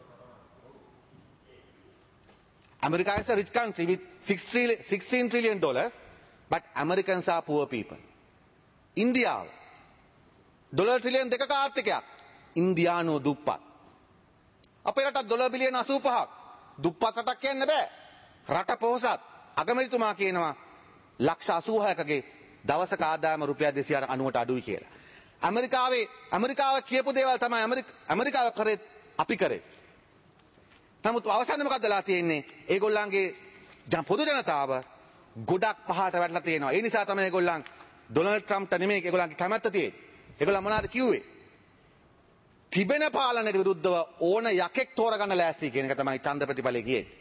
America is a rich country with sixteen trillion dollars but Americans are poor people India dollar trillion දෙකක ආර්ථිකයක් ඉන්දියානු දුප්පත් අපේ රටත් ඩොලර් බිලියන අසූපහක් දුප්පත් රටක් කියන්න බෑ රට පොහොසත් අගමැතිතුමා කියනවා ලක්ෂ අසූහයකගේ දවසක ආදායම රුපියල් දෙසිය අනූවට අඩුයි කියලා ඇමරිකාවේ ඇමරිකාව කියපු දේවල් තමයි ඇමරිකාව කරේ අපි කරේ නමුත් අවසානයේ මොකක්ද වෙලා තියෙන්නේ ඒගොල්ලන්ගේ පොදු ජනතාව ගොඩක් පහට වැටලා තියෙනවා ඒ නිසා තමයි ඒගොල්ලන් ඩොනල්ඩ් ට්‍රම්ප්ට නෙමෙයි ඒගොල්ලන්ගේ කැමැත්ත තියෙන්නේ ඒගොල්ලන් මොනවද කිව්වේ තිබෙන පාලනයට විරුද්ධව ඕන යකෙක් තෝරගන්න ලෑස්ති කියන එක තමයි ඡන්ද ප්‍රතිඵලය කියන්නේ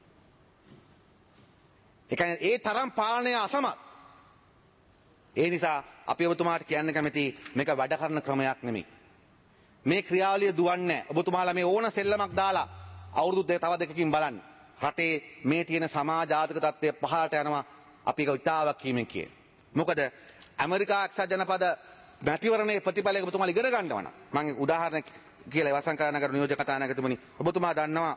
ඒ කියන්නේ ඒ තරම් පාලනය අසමත් ඒ නිසා අපි ඔබතුමාට කියන්න කැමති මේක වැඩ කරන ක්‍රමයක් නෙමෙයි මේ ක්‍රියාවලිය දුවන්නේ නැහැ ඔබතුමාලා මේ ඕන සෙල්ලමක් දාලා අවුරුදු දෙක තව දෙකකින් බලන්න රටේ මේ තියෙන සමාජ ආර්ථික තත්ත්වය පහළට යනවා අපි ඒක ඉතාවක් කීමෙන් කියන මොකද ඇමරිකා එක්සත් ජනපද මැතිවරණයේ ප්‍රතිඵලය ඔබතුමාලා ඉගෙන ගන්නවා නම් මම උදාහරණයක් කියලා ඉවසන් කරන කරු නියෝජ්‍ය කතානායකතුමනි ඔබතුමා දන්නවා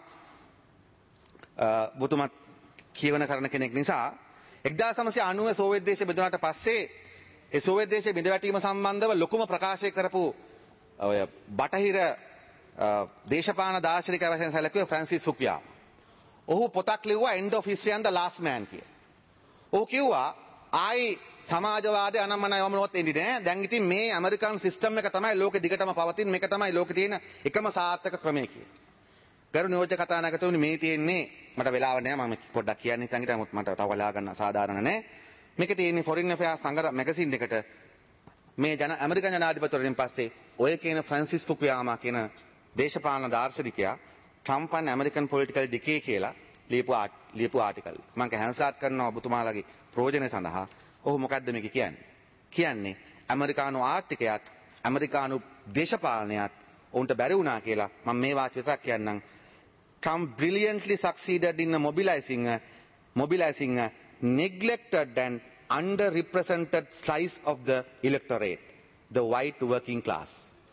ඔබතුමා කියවන කරන කෙනෙක් නිසා එක්දාස් නවසිය අනූව සෝවියට් දේශය බෙදුනාට පස්සේ ඒ සෝවියට් දේශය බිඳවැටීම සම්බන්ධව ලොකුම ප්‍රකාශය කරපු ඔය බටහිර දේශපාලන දාර්ශනිකයෙක් වශයෙන් සැලකුවේ ෆ්‍රැන්සිස් ෆුකුයාමා. ඔහු පොතක් ලිව්වා End of History and the Last Man කියලා. ඔහු කිව්වා ආයි සමාජවාදය අනම්මන යවමුනොත් එන්නේ නැහැ. දැන් ඉතින් මේ ඇමරිකන් සිස්ටම් එක තමයි ලෝකෙ දිගටම පවතින මේක තමයි ලෝකෙ තියෙන එකම සාර්ථක ක්‍රමය කියලා. ගරු නියෝජ්‍ය කතානායකතුමනි මේ තියෙන්නේ මට වෙලාව නැහැ මම පොඩ්ඩක් කියන්න හිතන් හිටියා මට තව වෙලා ගන්න සාධාරණ නැහැ. මේක තියෙන්නේ ෆොරින් ඇෆෙයාර්ස් සංගර මැගසින් එකට මේ ජන ඇමරිකන් ජනාධිපතිවරණයෙන් පස්සේ ඔය කියන ෆ්‍රැන්සිස් ෆුකුයාමා කියන දේශපාලන දාර්ශනිකයා Trump and American political decay කියලා ලියපු ලියපු ආටිකල්. මම කැන්සාට් කරනවා ඔබතුමාලගේ ප්‍රයෝජන සඳහා. ඔහු මොකද්ද මේක කියන්නේ? කියන්නේ ඇමරිකානු ආර්ථිකයත් ඇමරිකානු දේශපාලනයත් උන්ට බැරි වුණා කියලා මම මේ වාක්‍ය විතරක් කියන්නම්. Trump brilliantly succeeded in mobilizing a, mobilizing a neglected and underrepresented slice of the electorate, the white working class.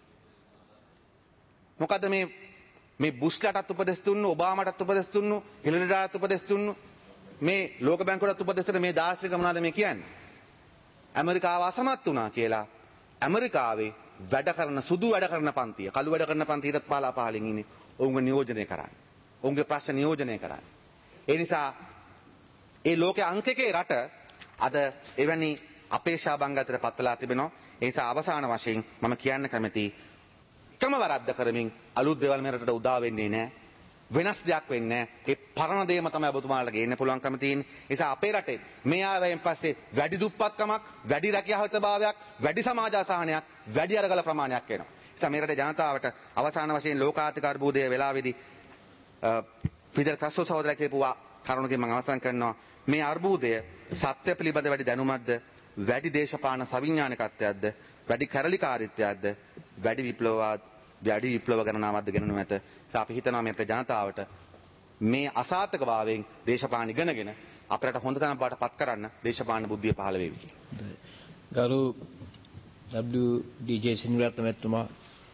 මොකද මේ මේ බුෂ්ලටත් උපදෙස් දුන්නු ඔබාමාටත් උපදෙස් දුන්නු හිලරිටත් උපදෙස් දුන්නු මේ ලෝක බැංකුවටත් උපදෙස් දෙන මේ දාර්ශනික මොනවාද මේ කියන්නේ ඇමරිකාව අසමත් වුණා කියලා ඇමරිකාවේ වැඩ කරන සුදු වැඩ කරන පන්තිය කළු වැඩ කරන පන්තියට පාලා පහලින් ඉන්නේ ඔවුන්ව නියෝජනය කරන්නේ ඔවුන්ගේ ප්‍රශ්න නියෝජනය කරන්නේ ඒ නිසා ඒ ලෝකයේ අංක එකේ රට අද එවැනි අපේක්ෂා බංගතට පත්වලා තිබෙනවා ඒ නිසා අවසාන වශයෙන් මම කියන්න කැමතියි එකම වරද්ද කරමින් අලුත් දේවල් මේ රටට උදා වෙන්නේ නැහැ වෙනස් දෙයක් වෙන්නේ නැහැ ඒ පරණ දේම තමයි ඔබතුමාලට ගේන්න පුළුවන්කම තියෙන්නේ ඒ නිසා අපේ රටේ මේ ආවෙන් පස්සේ වැඩි දුප්පත්කමක් වැඩි රැකියාවතභාවයක් වැඩි සමාජ අසහනයක් වැඩි අරගල ප්‍රමාණයක් එනවා ඒ නිසා මේ රටේ ජනතාවට අවසාන වශයෙන් ලෝකාර්ථික අර්බුදයේ වෙලාවේදී ෆිදල් කාස්ට්‍රෝ සහෝදරයා කියපු කරුණකින් මම අවසන් කරනවා මේ අර්බුදය සත්‍ය පිළිබඳ වැඩි දැනුමක්ද වැඩි දේශපාලන සවිඥානිකත්වයක්ද වැඩි කැරලිකාරීත්වයක්ද වැඩි විප්ලවවාද වැඩි විප්ලව ගණනාවක්ද ගෙනනු ඇත. අපි හිතනවා මේ ජනතාවට මේ අසාර්ථකභාවයෙන් දේශපාලන ඉගෙනගෙන අපරට හොඳ තැනක් බවට පත් කරන්න දේශපාලන බුද්ධිය පහළ වේවි කියලා. ගරු ඩබ්ලිව්.ඩී.ජේ සිනිරත්න මැතිතුමා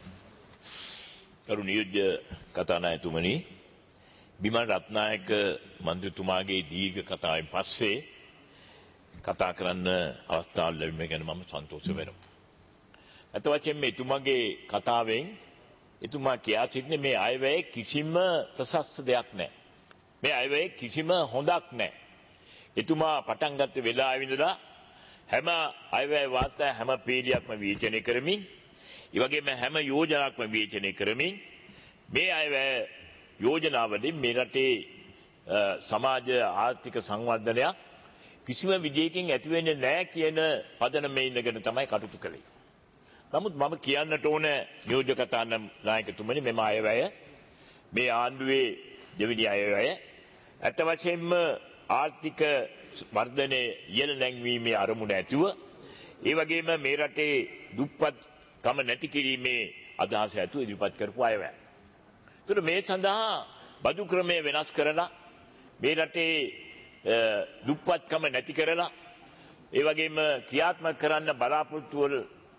ගරු නියෝජ්‍ය කතානායකතුමනි බිමන් රත්නායක මන්ත්‍රීතුමාගේ දීර්ඝ කතාවෙන් පස්සේ කතා කරන්න අවස්ථාව ලැබීම ගැන මම සන්තෝෂ වෙනවා. අත වශයෙන් මේ එතුමාගේ කතාවෙන් එතුමා කියා සිටින්නේ මේ අයවැය කිසිම ප්‍රශස්ත දෙයක් නැහැ. මේ අයවැය කිසිම හොඳක් නැහැ. එතුමා පටන් ගත්ත වෙලාවෙ ඉඳලා හැම අයවැය වාර්තා හැම පීඩියක්ම විචනය කරමින්, ඒ වගේම හැම යෝජනාවක්ම විචනය කරමින් මේ අයවැය යෝජනාවලින් මේ රටේ සමාජ ආර්ථික සංවර්ධනයක් කිසිම විදියකින් ඇති වෙන්නේ නැහැ කියන පදනමේ ඉඳගෙන තමයි කටයුතු කළේ. නමුත් මම කියන්නට ඕන නියෝජ්‍ය කතානායකතුමනි මෙම අයවැය මේ ආණ්ඩුවේ දෙවෙනි අයවැය ඇත්ත වශයෙන්ම ආර්ථික වර්ධනය ඉහළ නැංවීමේ අරමුණ ඇතුව ඒ වගේම මේ රටේ දුප්පත්කම නැති කිරීමේ අදහස ඇතුව ඉදිරිපත් කරපු අයවැය. ඒතර මේ සඳහා බදු ක්‍රමය වෙනස් කරලා මේ රටේ දුප්පත්කම නැති කරලා ඒ වගේම ක්‍රියාත්මක කරන්න බලාපොරොත්තු වල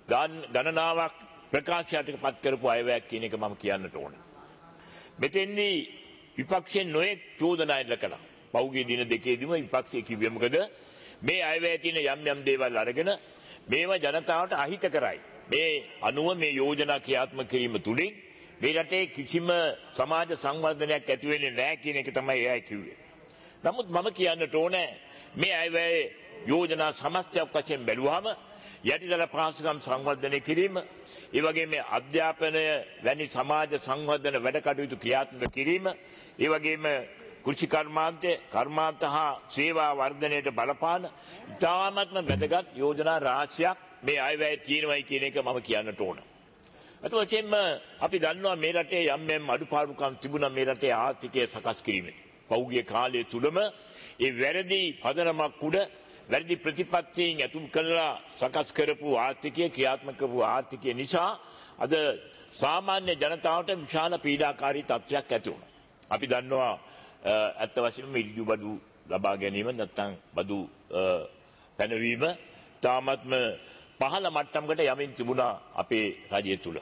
ගණනාවක් ප්‍රකාශයට පත් කරපු අයවැයක් කියන එක මම කියන්නට ඕන. මෙතෙන්දී විපක්ෂයෙන් නොයෙක් චෝදනා එල්ල කළා. පෞගේ දින දෙකේදීම විපක්ෂය කිව්වේ මොකද? මේ අයවැය තියෙන යම් යම් දේවල් අරගෙන මේවා ජනතාවට අහිත කරයි. මේ අනුව මේ යෝජනා ක්‍රියාත්මක කිරීම තුලින් මේ රටේ කිසිම සමාජ සංවර්ධනයක් ඇති වෙන්නේ නැහැ කියන එක තමයි එයා කිව්වේ. නමුත් මම කියන්නට ඕනේ මේ අයවැය යෝජනා සමස්තයක් වශයෙන් බැලුවාම යටිදල පහසුකම් සංවර්ධනය කිරීම, ඒ වගේම මේ අධ්‍යාපනය වැනි සමාජ සංවර්ධන වැඩ කටයුතු ක්‍රියාත්මක කිරීම, ඒ වගේම කෘෂි කර්මාන්තය, කර්මාන්ත හා සේවා වර්ධනයට බලපාන ඉතාමත්ම වැදගත් යෝජනා රාශියක් මේ අයවැය තියෙනවායි කියන එක මම කියන්නට ඕන. අත වශයෙන්ම අපි දන්නවා මේ රටේ යම් යම් අඩුපාඩුකම් තිබුණා මේ රටේ ආර්ථිකය සකස් කිරීමේදී. පෞගිය කාලය තුලම ඒ වැරදි පදනමක් උඩ වැරදි ප්‍රතිපත්තීන් ඇතුල් කළා සකස් කරපු ආර්ථිකය ක්‍රියාත්මක කරපු ආර්ථිකය නිසා අද සාමාන්‍ය ජනතාවට විශාල පීඩාකාරී තත්ත්වයක් ඇති වුණා. අපි දන්නවා ඇත්ත වශයෙන්ම ඉරිදු බඩු ලබා ගැනීම නැත්නම් බඩු පැනවීම තාමත්ම පහළ මට්ටමකට යමින් තිබුණා අපේ රජය තුල.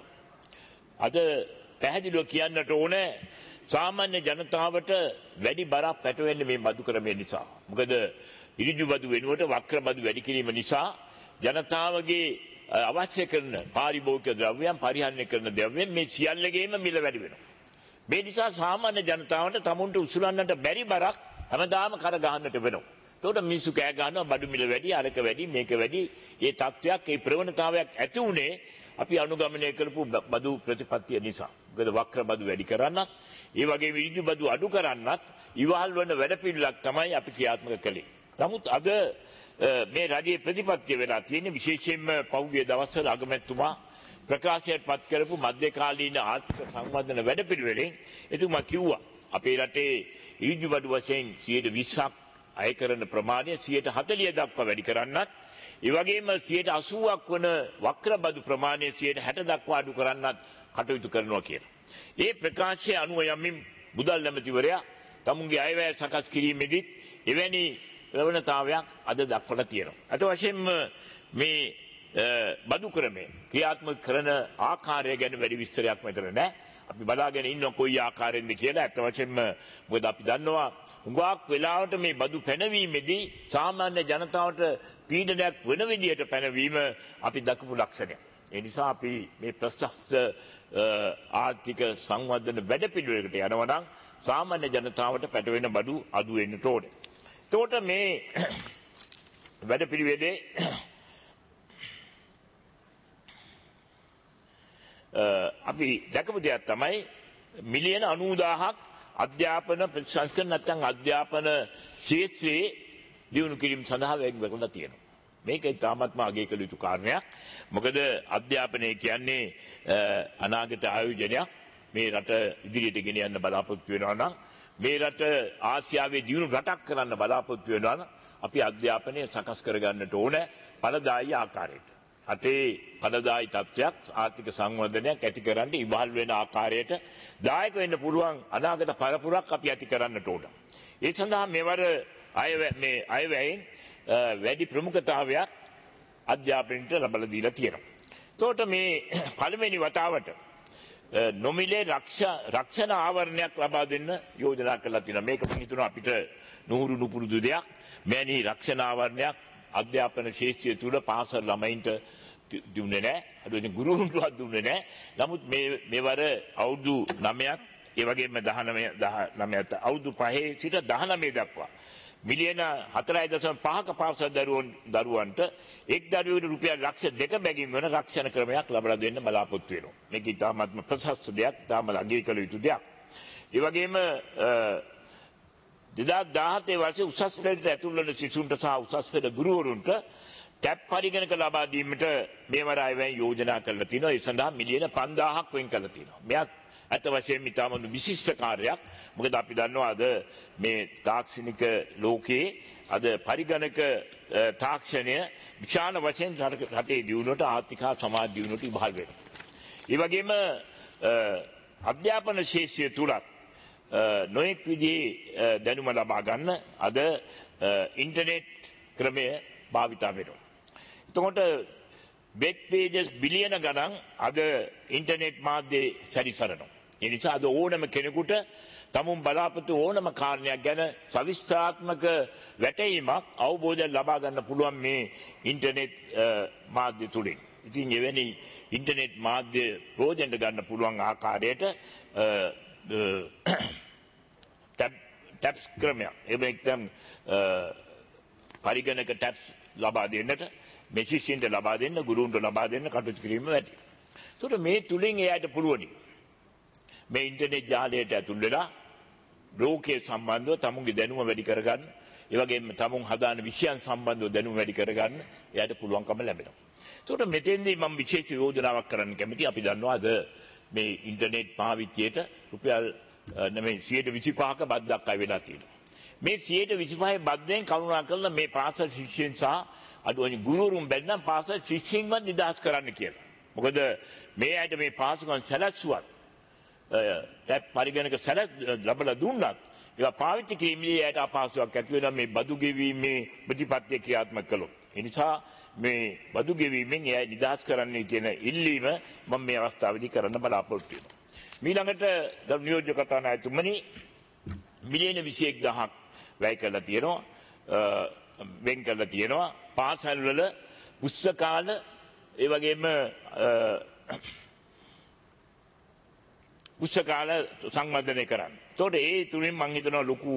අද පැහැදිලිව කියන්නට ඕනේ සාමාන්‍ය ජනතාවට වැඩි බරක් පැටවෙන්නේ මේ බදු ක්‍රමය නිසා. මොකද ඉරිදු බදු වෙනුවට වක්‍ර බදු වැඩි කිරීම නිසා ජනතාවගේ අවශ්‍ය කරන පාරිභෝගික ද්‍රව්‍යයන් පරිහරණය කරන ද්‍රව්‍යයන් මේ සියල්ලගේම මිල වැඩි වෙනවා. මේ නිසා සාමාන්‍ය ජනතාවට තමුන්ට උසුලන්නට බැරි බරක් හැමදාම කර ගන්නට වෙනවා. ඒකට මිනිස්සු කෑ ගන්නවා බඩු මිල වැඩි, අරක වැඩි, මේක වැඩි. මේ තත්ත්වයක්, මේ ප්‍රවණතාවයක් ඇති උනේ අපි අනුගමනය කරපු බදු ප්‍රතිපත්තිය නිසා. මොකද වක්‍ර බදු වැඩි කරන්නත්, ඒ වගේම ඉරිදු බදු අඩු කරන්නත් ඉවහල් වන වැඩපිළිවෙලක් තමයි අපි ක්‍රියාත්මක කළේ. නමුත් අද මේ රජයේ ප්‍රතිපත්තිය වෙලා තියෙන විශේෂයෙන්ම පෞද්ගලික දවස්වල අගමැතිතුමා ප්‍රකාශයට පත් කරපු මධ්‍යකාලීන ආර්ථික සංවර්ධන වැඩපිළිවෙලෙන් එතුමා කිව්වා අපේ රටේ ඉරිදු බදු වශයෙන් සියයට විස්සක් අය කරන ප්‍රමාණය සියයට හතළිහ දක්වා වැඩි කරන්නත්, ඒ වගේම සියයට අසූවක් වන වක්‍ර බදු ප්‍රමාණය සියයට හැට දක්වා අඩු කරන්නත් කටයුතු කරනවා කියලා. ඒ ප්‍රකාශය අනුව යමින් මුදල් ඇමතිවරයා තමුන්ගේ අයවැය සකස් කිරීමේදී එවැනි ප්‍රවණතාවයක් අද දක්වලා තියෙනවා. අත වශයෙන්ම මේ බදු ක්‍රමය ක්‍රියාත්මක කරන ආකාරය ගැන වැඩි විස්තරයක් මෙතන නැහැ. අපි බලාගෙන ඉන්න කොයි ආකාරයෙන්ද කියලා. අත වශයෙන්ම මොකද අපි දන්නවා හුඟක් වෙලාවට මේ බදු පැනවීමේදී සාමාන්‍ය ජනතාවට පීඩනයක් වෙන විදිහට පැනවීම අපි දක්වපු ලක්ෂණයක්. ඒ නිසා අපි මේ ප්‍රශස්ත ආර්ථික සංවර්ධන වැඩපිළිවෙලකට යනවා නම් සාමාන්‍ය ජනතාවට පැටවෙන බඩු අඩු වෙන්න ඕනේ. එතකොට මේ වැඩපිළිවෙලේ අපි දැකපු දෙයක් තමයි මිලියන අනූදාහක් අධ්‍යාපන ප්‍රතිසංස්කරණ නැත්නම් අධ්‍යාපන ක්ෂේත්‍රයේ දියුණු කිරීම සඳහා වැය කරලා තියෙනවා. මේක ඉතාමත්ම අගය කළ යුතු කාරණයක්. මොකද අධ්‍යාපනය කියන්නේ අනාගත ආයෝජනයක්. මේ රට ඉදිරියට ගෙන යන්න බලාපොරොත්තු වෙනවා නම්, මේ රට ආසියාවේ දියුණු රටක් කරන්න බලාපොරොත්තු වෙනවා නම් අපි අධ්‍යාපනය සකස් කරගන්නට ඕනේ ඵලදායී ආකාරයට. රටේ ඵලදායී තත්ත්වයක් ආර්ථික සංවර්ධනයක් ඇති කරන්න ඉවහල් වෙන ආකාරයට දායක වෙන්න පුළුවන් අනාගත පරපුරක් අපි ඇති කරන්නට ඕන. ඒ සඳහා මෙවර අය මේ අයවැයෙන් වැඩි ප්‍රමුඛතාවයක් අධ්‍යාපනයට ලබා දීලා තියෙනවා. එතකොට මේ පළවෙනි වතාවට නොමිලේ රක්ෂණ ආවරණයක් ලබා දෙන්න යෝජනා කරලා තියෙනවා. මේක මම හිතනවා අපිට නුහුරු නුපුරුදු දෙයක්. මෙවැනි රක්ෂණ ආවරණයක් අධ්‍යාපන ශාස්ත්‍රය තුල පාසල් ළමයින්ට දුන්නේ නැහැ. අද ගුරුවරුන්ටවත් දුන්නේ නැහැ. නමුත් මේ මෙවර අවුරුදු නවයක්, ඒ වගේම දහනවය අවුරුදු පහේ සිට දහනවය දක්වා මිලියන හතරයි දශම පහක පාසල් දරුවන් දරුවන්ට එක් දරුවෙකුට රුපියල් ලක්ෂ දෙක බැගින් වන රක්ෂණ ක්‍රමයක් ලබා දෙන්න බලාපොරොත්තු වෙනවා. මේක ඉතාමත්ම ප්‍රශස්ත දෙයක්, තාම අගය කළ යුතු දෙයක්. ඒ වගේම දෙදා දාහතේ වර්ෂයේ උසස් පෙළට ඇතුල් වන සිසුන්ට සහ උසස් පෙළ ගුරුවරුන්ට ටැබ් පරිගණක ලබා දීමට මේවර අයවැයෙන් යෝජනා කරලා තිනවා. ඒ සඳහා මිලියන පන්දාහක් වෙන් කරලා තිනවා. මෙයක් ඇත්ත වශයෙන්ම ඉතාම විශිෂ්ට කාර්යයක්. මොකද අපි දන්නවා අද මේ තාක්ෂණික ලෝකයේ අද පරිගණක තාක්ෂණය විශාල වශයෙන් රටේ දියුණුවට ආර්ථික හා සමාජ දියුණුවට ඉබහල් වෙනවා. ඒ වගේම අධ්‍යාපන ශාස්ත්‍රය තුලත් නොයෙක් විදිහේ දැනුම ලබා ගන්න අද ඉන්ටර්නෙට් ක්‍රමය භාවිතා වෙනවා. එතකොට වෙබ් පේජස් බිලියන ගණන් අද ඉන්ටර්නෙට් මාධ්‍යයේ සැරිසරනවා. ඒ නිසා අද ඕනම කෙනෙකුට තමුන් බලාපොරොත්තු ඕනම කාරණයක් ගැන සවිස්තරාත්මක වැටහීමක් අවබෝධයක් ලබා ගන්න පුළුවන් මේ ඉන්ටර්නෙට් මාධ්‍ය තුලින්. ඉතින් එවැනි ඉන්ටර්නෙට් මාධ්‍ය ප්‍රයෝජන ගන්න පුළුවන් ආකාරයට ටැබ් ටැබ්ස් ක්‍රමයක් එබැවින් පරිගණක ටැබ්ස් ලබා දෙන්නට මෙසිසින්ට ලබා දෙන්න ගුරුන්ට ලබා දෙන්න කටයුතු කිරීම වැඩි. ඒකට මේ තුලින් එයාට පුළුවනි මේ ඉන්ටර්නෙට් ජාලයට ඇතුල් වෙලා ලෝකයේ සම්බන්ධව තමුන්ගේ දැනුම වැඩි කරගන්න, ඒ වගේම තමුන් හදාන විෂයන් සම්බන්ධව දැනුම වැඩි කරගන්න එයාට පුළුවන්කම ලැබෙනවා. ඒකට මෙතෙන්දී මම විශේෂ යෝජනාවක් කරන්න කැමතියි. අපි දන්නවා අද මේ ඉන්ටර්නෙට් පාවිච්චියට රුපියල් නෙමෙයි සියයට විසිපහක බද්දක් අය වෙලා තියෙනවා. මේ සියයට විසිපහේ බද්දෙන් කරුණා කරලා මේ පාසල් ශිෂ්‍යයන් සහ අඩුවනි ගුරුවරුන් බැන්නම් පාසල් ශිෂ්‍යයන්වත් නිදහස් කරන්න කියලා. මොකද මේ ඇයිට මේ පාසුකම් සැලැස්සුවත් ටැබ් පරිගණක සැලැස් ලැබලා දුන්නත් ඒවා පාවිච්චි කිරීමේදී ඇයට අපහසුයක් ඇති වෙනවා මේ බදු ගෙවීමේ ප්‍රතිපත්තිය ක්‍රියාත්මක කළොත්. ඒ නිසා මේ බදු ගෙවීමෙන් එය නිදහස් කරන්නයි කියන ඉල්ලීම මම මේ අවස්ථාවේදී කරන්න බලාපොරොත්තු වෙනවා. ඊළඟට ගරු නියෝජ්‍ය කතානායකතුමනි මිලියන විසිඑක දහසක් වැය කරලා තියෙනවා වෙන් කරලා තියෙනවා පාසල් වල පුස්තකාල ඒ වගේම පුස්තකාල සංවර්ධනය කරන්න. ඒතකොට ඒ තුලින් මම හිතනවා ලොකු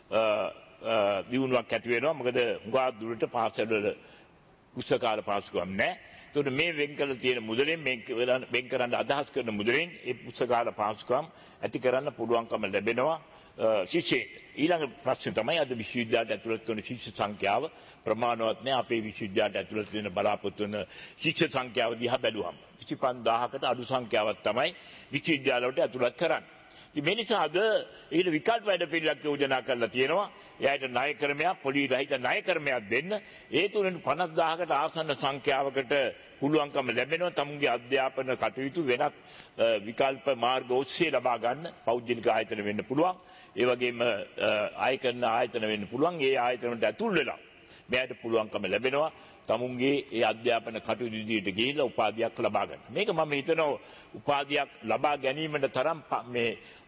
දියුණුවක් ඇති වෙනවා. මොකද හුඟා දුරට පාසල් වල පුස්තකාල පාසුකම් නැහැ. ඒතකොට මේ වෙන් කරලා තියෙන මුදලෙන් මේ වෙන් කරන්න අදහස් කරන මුදලෙන් ඒ පුස්තකාල පාසුකම් ඇති කරන්න පුළුවන්කම ලැබෙනවා ශිෂ්‍යයෙක්. ඊළඟ ප්‍රශ්නේ තමයි අද විශ්වවිද්‍යාලයට ඇතුළත් කරන ශිෂ්‍ය සංඛ්‍යාව ප්‍රමාණවත් නැහැ. අපේ විශ්වවිද්‍යාලයට ඇතුළත් වෙන බලාපොරොත්තු වෙන ශිෂ්‍ය සංඛ්‍යාව දිහා බැලුවම විසි පන්දාහකට අඩු සංඛ්‍යාවක් තමයි විශ්වවිද්‍යාලවලට ඇතුළත් කරන්නේ. ඉතින් මේ නිසා අද ඊට විකල්ප වැඩ පිළිවෙලක් යෝජනා කරලා තියෙනවා. එයාට ණය ක්‍රමයක්, පොලි රහිත ණය ක්‍රමයක් දෙන්න. ඒ තුලින් පනස් දහසකට ආසන්න සංඛ්‍යාවකට පුළුවන්කම ලැබෙනවා තමුන්ගේ අධ්‍යාපන කටයුතු වෙනත් විකල්ප මාර්ග ඔස්සේ ලබා ගන්න. පෞද්ගලික ආයතන වෙන්න පුළුවන්. ඒ වගේම ආය කරන ආයතන වෙන්න පුළුවන්. ඒ ආයතන වලට ඇතුල් වෙලා මෙයාට පුළුවන්කම ලැබෙනවා තමුන්ගේ ඒ අධ්‍යාපන කටයුතු ඉදිරියට ගිහිල්ලා උපාධියක් ලබා ගන්න. මේක මම හිතනවා උපාධියක් ලබා ගැනීමට තරම් මේ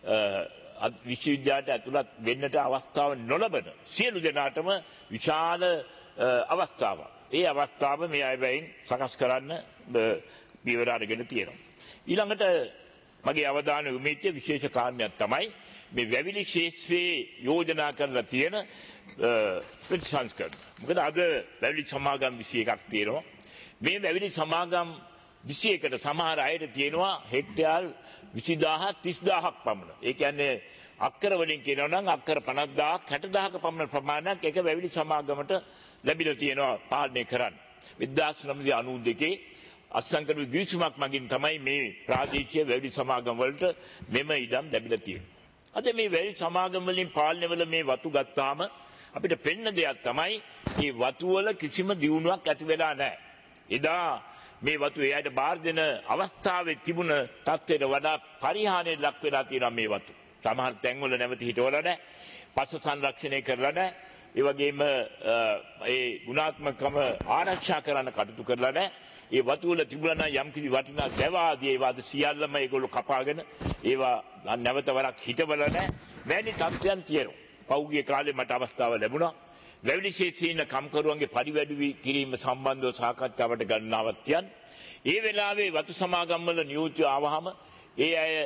විශ්වවිද්‍යාලයට ඇතුළත් වෙන්නට අවස්ථාව නොලබන සියලු දෙනාටම විශාල අවස්ථාවක්. ඒ අවස්ථාව මේ අයවැයෙන් සකස් කරන්න පියවර අරගෙන තියෙනවා. ඊළඟට මගේ අවධානය යොමු වෙච්ච විශේෂ කාරණයක් තමයි මේ වැවිලි ශාස්ත්‍රයේ යෝජනා කරලා තියෙන ප්‍රතිසංස්කරණ. මොකද අද වැවිලි සමාගම් විසිඑකක් තියෙනවා. මේ වැවිලි සමාගම් විසිඑකට සමහර අයට තියෙනවා හෙක්ටයාල් විසිදාහ තිස්දාහක් පමණ. ඒ කියන්නේ අක්කර වලින් කියනවා නම් අක්කර පනස් දහසක් හැට දහසක පමණ ප්‍රමාණයක් එක වැවිලි සමාගමට ලැබිලා තියෙනවා පාලනය කරන්න. දෙදාස් නවසිය අනූ දෙකේ අසංකර ගිවිසුමක් මගින් තමයි මේ ප්‍රාදේශීය වැවිලි සමාගම් වලට මෙම ඉඩම් ලැබිලා තියෙන්නේ. අද මේ වැවිලි සමාගම් වලින් පාලනය වල මේ වතු ගත්තාම අපිට පෙන්න දෙයක් තමයි මේ වතු වල කිසිම දියුණුවක් ඇති වෙලා නැහැ. එදා මේ වතු එයාට බාර දෙන අවස්ථාවේ තිබුණ තත්ත්වයට වඩා පරිහානියට ලක් වෙලා තියෙනවා මේ වතු. සමහර තැන්වල නැවත හිටවලා නැහැ. පස්ස සංරක්ෂණය කරලා නැහැ. ඒ වගේම ඒ ගුණාත්මකම ආරක්ෂා කරන්න කටයුතු කරලා නැහැ. ඒ වතු වල තිබුණා නම් යම්කිසි වටිනා දැව ආදී ඒවාද සියල්ලම ඒගොල්ලෝ කපාගෙන ඒවා නැවත වරක් හිටවලා නැහැ. වැනි තත්ත්වයන් තියෙනවා. පෞගිය කාලේ මට අවස්ථාව ලැබුණා. වැවිලි ශාස්ත්‍රීය කම්කරුවන්ගේ පරිවැඩු කිරීම සම්බන්ධව සාකච්ඡාවට ගණනාවත්යන්. ඒ වෙලාවේ වතු සමාගම් වල නියෝජ්‍ය ආවහම ඒ අය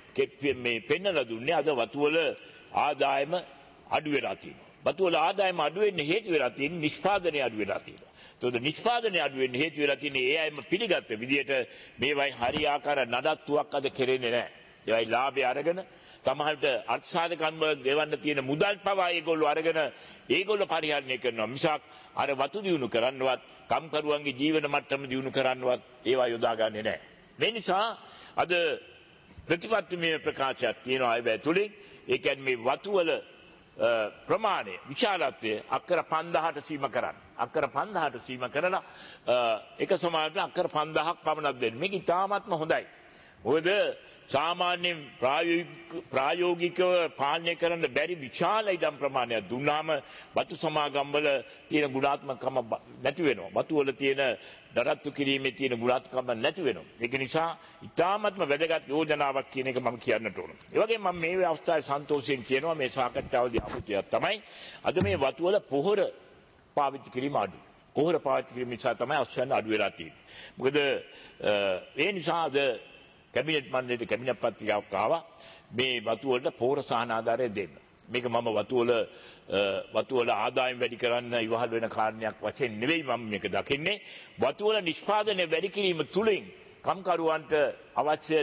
මේ පෙන්නලා දුන්නේ අද වතු වල ආදායම අඩු වෙලා තියෙනවා. වතු වල ආදායම අඩු වෙන්න හේතු වෙලා තියෙන්නේ නිෂ්පාදනය අඩු වෙලා තියෙනවා. ඒතකොට නිෂ්පාදනය අඩු වෙන්න හේතු වෙලා තියෙන්නේ ඒ අයම පිළිගත්ත විදිහට මේවයි හරි ආකාර නඩත්තුවක් අද කෙරෙන්නේ නැහැ. ඒවයි ලාභය අරගෙන සමහරට අර්ථසාධකම් වල ගෙවන්න තියෙන මුදල් පවා ඒගොල්ලෝ අරගෙන ඒගොල්ලෝ පරිහරණය කරනවා. මිසක් අර වතු දියුණු කරන්නවත්, කම්කරුවන්ගේ ජීවන මට්ටම දියුණු කරන්නවත් ඒවා යොදාගන්නේ නැහැ. මේ නිසා අද ප්‍රතිපත්තිමය ප්‍රකාශයක් තියෙනවා අයවැය තුලින්. ඒ කියන්නේ මේ වතු වල ප්‍රමාණය විශාලත්වය අක්කර පන්දාහට සීම කරන්න. අක්කර පන්දාහට සීම කරලා එක සමානට අක්කර පන්දාහක් පමණක් දෙන්න. මේක ඉතාමත්ම හොඳයි. මොකද සාමාන්‍යයෙන් ප්‍රායෝගිකව පාලනය කරන්න බැරි විශාල ඉඩම් ප්‍රමාණයක් දුන්නාම වතු සමාගම් වල තියෙන ගුණාත්මකම නැති වෙනවා. වතු වල තියෙන දරත්තු කිරීමේ තියෙන ගුණාත්මකම නැති වෙනවා. ඒක නිසා ඉතාමත්ම වැදගත් යෝජනාවක් කියන එක මම කියන්නට ඕන. ඒ වගේම මම මේ අවස්ථාවේ සන්තෝෂයෙන් කියනවා මේ සාකච්ඡාවේදී අමුතුයක් තමයි අද මේ වතු වල පොහොර පාවිච්චි කිරීම අඩුයි. පොහොර පාවිච්චි කිරීම නිසා තමයි අස්වැන්න අඩු වෙලා තියෙන්නේ. මොකද ඒ නිසා අද කැබිනට් මණ්ඩලයේ කැබිනට් පත්‍රිකාවක් ආවා මේ වතු වලට පොහොර සහන ආධාරය දෙන්න. මේක මම වතු වල වතු වල ආදායම් වැඩි කරන්න ඉවහල් වෙන කාරණයක් වශයෙන් නෙවෙයි මම මේක දකින්නේ. වතු වල නිෂ්පාදනය වැඩි කිරීම තුලින් කම්කරුවන්ට අවශ්‍ය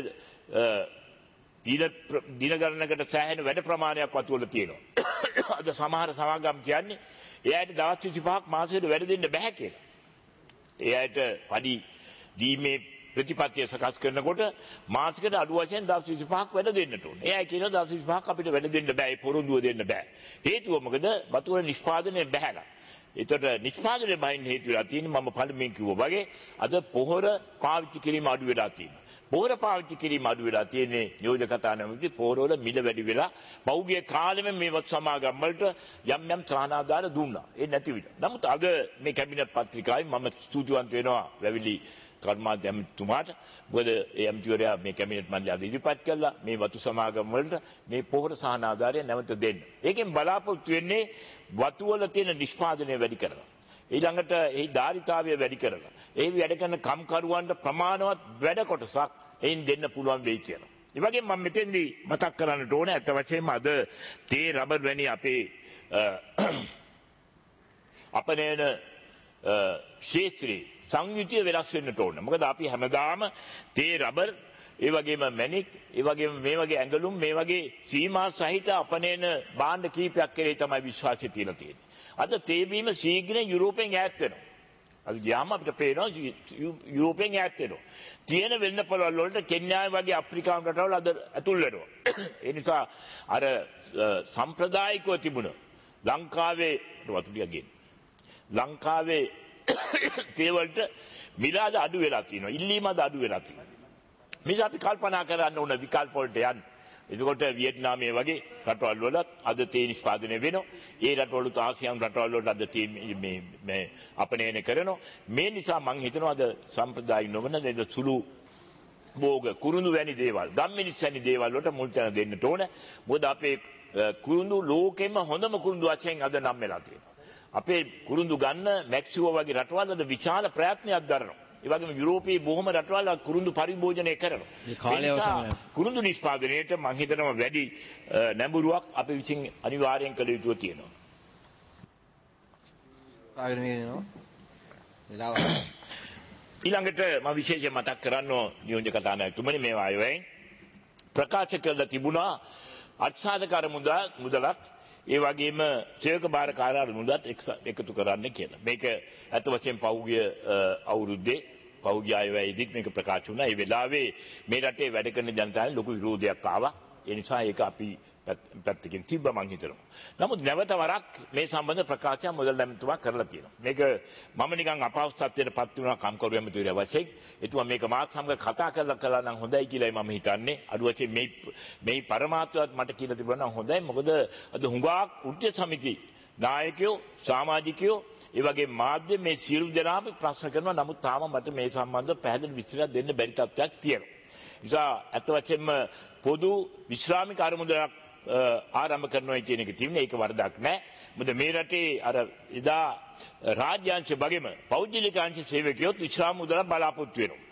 දින දින ගණනකට සෑහෙන වැඩ ප්‍රමාණයක් වතු වල තියෙනවා. අද සමහර සමාගම් කියන්නේ එයාට දවස් විසිපහක් මාසෙට වැඩ දෙන්න බෑ කියලා. එයාට පඩි දීමේ ප්‍රතිපත්තිය සකස් කරනකොට මාසිකට අඩු වශයෙන් දවස් විසිපහක් වැඩ දෙන්නට ඕනේ. එයා කියනවා දවස් විසිපහක් අපිට වැඩ දෙන්න බෑ. ඒ පොරොන්දුව දෙන්න බෑ. හේතුව මොකද? වතු වල නිෂ්පාදනය බැහැලා. ඒතට නිෂ්පාදනය බහින්න හේතු වෙලා තියෙන්නේ මම පළමුවෙන් කිව්වා වගේ අද පොහොර පාවිච්චි කිරීම අඩු වෙලා තියෙනවා. පොහොර පාවිච්චි කිරීම අඩු වෙලා තියෙන්නේ නියෝජ්‍ය කතා නැමැති පොහොර වල මිල වැඩි වෙලා පෞද්ගලික කාලෙම මේ වතු සමාගම් වලට යම් යම් ත්‍රාණාදාර දුන්නා. ඒ නැති විදිහ. නමුත් අද මේ කැබිනට් පත්‍රිකාවේ මම ස්තුතිවන්ත වෙනවා වැවිලි කර්මාන්ත ඇමතිතුමාට. මොකද ඒ ඇමතිවරයා මේ කැබිනට් මණ්ඩලය අද ඉදිරිපත් කළා මේ වතු සමාගම් වලට මේ පොහොර සහන ආධාරය නැවත දෙන්න. ඒකෙන් බලාපොරොත්තු වෙන්නේ වතු වල තියෙන නිෂ්පාදනය වැඩි කරලා. ඊළඟට ඒ ධාරිතාවය වැඩි කරලා. ඒ වැඩ කරන කම්කරුවන්ට ප්‍රමාණවත් වැඩ කොටසක් එයින් දෙන්න පුළුවන් වෙයි කියලා. ඒ වගේම මම මෙතෙන්දී මතක් කරන්නට ඕනේ අත වශයෙන්ම අද තේ රබර් වැනි අපේ අපනේන ශේත්‍රී සංයුතිය වෙනස් වෙන්නට ඕන. මොකද අපි හැමදාම තේ රබර් ඒ වගේම මැණික් ඒ වගේම මේ වගේ ඇඟලුම් මේ වගේ සීමා සහිත අපනේන භාණ්ඩ කීපයක් කෙරේ තමයි විශ්වාසය තියලා තියෙන්නේ. අද තේ බීම ශීඝ්‍රයෙන් යුරෝපෙන් ඈත් වෙනවා. අද ගියාම අපිට පේනවා යුරෝපෙන් ඈත් වෙනවා. තියෙන වෙන්න පොළවල් වලට කෙන්යාවේ වගේ අප්‍රිකානු රටවල් අද ඇතුල් වෙනවා. ඒ නිසා අර සම්ප්‍රදායිකව තිබුණ ලංකාවේ වතුඩිය ගෙන්න. ලංකාවේ තේ වලට මිලාද අඩු වෙලා තියෙනවා. ඉල්ලීම අඩු වෙලා තියෙනවා. මේක අපි කල්පනා කරන්න ඕන විකල්ප වලට යන්න. එතකොට වියට්නාමයේ වගේ රටවල් වල අද තේ නිෂ්පාදනය වෙනවා. ඒ රටවල ආසියානු රටවල් වල අද තේ මේ මේ අපනයන කරනවා. මේ නිසා මම හිතනවා අද සම්ප්‍රදායික නොවන නේද සුළු භෝග කුරුඳු වැනි දේවල්, ගම්මිනිස් වැනි දේවල් වලට මුල් තැන දෙන්න ඕන. මොකද අපේ කුරුඳු ලෝකෙම හොඳම කුරුඳු වශයෙන් අද නම් වෙලා තියෙනවා. අපේ කුරුඳු ගන්න මෙක්සිකෝ වගේ රටවල් අද විශාල ප්‍රයත්නයක් දරනවා. ඒ වගේම යුරෝපයේ බොහොම රටවල් කුරුඳු පරිභෝජනය කරනවා. මේ කාලය අවසන් කුරුඳු නිෂ්පාදනයේට මම හිතනවා වැඩි නැඹුරුවක් අපි විසින් අනිවාර්යෙන් කළ යුතු තියෙනවා. ආගෙන මේනවා. වෙලාව. ඊළඟට මම විශේෂයෙන් මතක් කරන්න නියෝජ්‍ය කතානායකතුමනි මේ ආයෝයෙන් ප්‍රකාශ කළ තිබුණා අත්සාධකාර මුදල් මුදලත් ඒ වගේම සේවක බාර කාර්යාල මුදලත් එකතු කරන්න කියලා. මේක අත වශයෙන් පෞද්ගලික අවුරුද්දේ පෞද්ගලික ආයවැයේදීත් මේක ප්‍රකාශ වුණා. ඒ වෙලාවේ මේ රටේ වැඩ කරන ජනතාවට ලොකු විරෝධයක් ආවා. ඒ නිසා ඒක අපි පැත්තකින් තිබ්බ මං හිතනවා. නමුත් නැවත වරක් මේ සම්බන්ධ ප්‍රකාශයක් මුදල් ඇමතුමා කරලා තියෙනවා. මේක මම නිකන් අපහසුතාවයට පත් වුණා කම්කරු ඇමතිවරයා වශයෙන්. එතුමා මේක මාත් සමග කතා කරලා කළා නම් හොඳයි කියලායි මම හිතන්නේ. අඩු වශයෙන් මේ මේ පරමාර්ථවත් මට කියලා තිබුණා නම් හොඳයි. මොකද අද හුඟක් උද්‍ය සමිති නායකයෝ සමාජිකයෝ ඒ වගේ මාධ්‍ය මේ සියලු දෙනාම ප්‍රශ්න කරනවා. නමුත් තාම මට මේ සම්බන්ධව පැහැදිලි විස්තරයක් දෙන්න බැරි තත්ත්වයක් තියෙනවා. නිසා අත වශයෙන්ම පොදු විශ්‍රාමික අරමුදලක් ආරම්භ කරනවා කියන එක තියෙන්නේ. ඒක වරදක් නෑ. මොකද මේ රටේ අර එදා රාජ්‍යාංශ වගේම පෞද්ගලික අංශ සේවකයෝත් විශ්‍රාම මුදලක් බලාපොරොත්තු වෙනවා.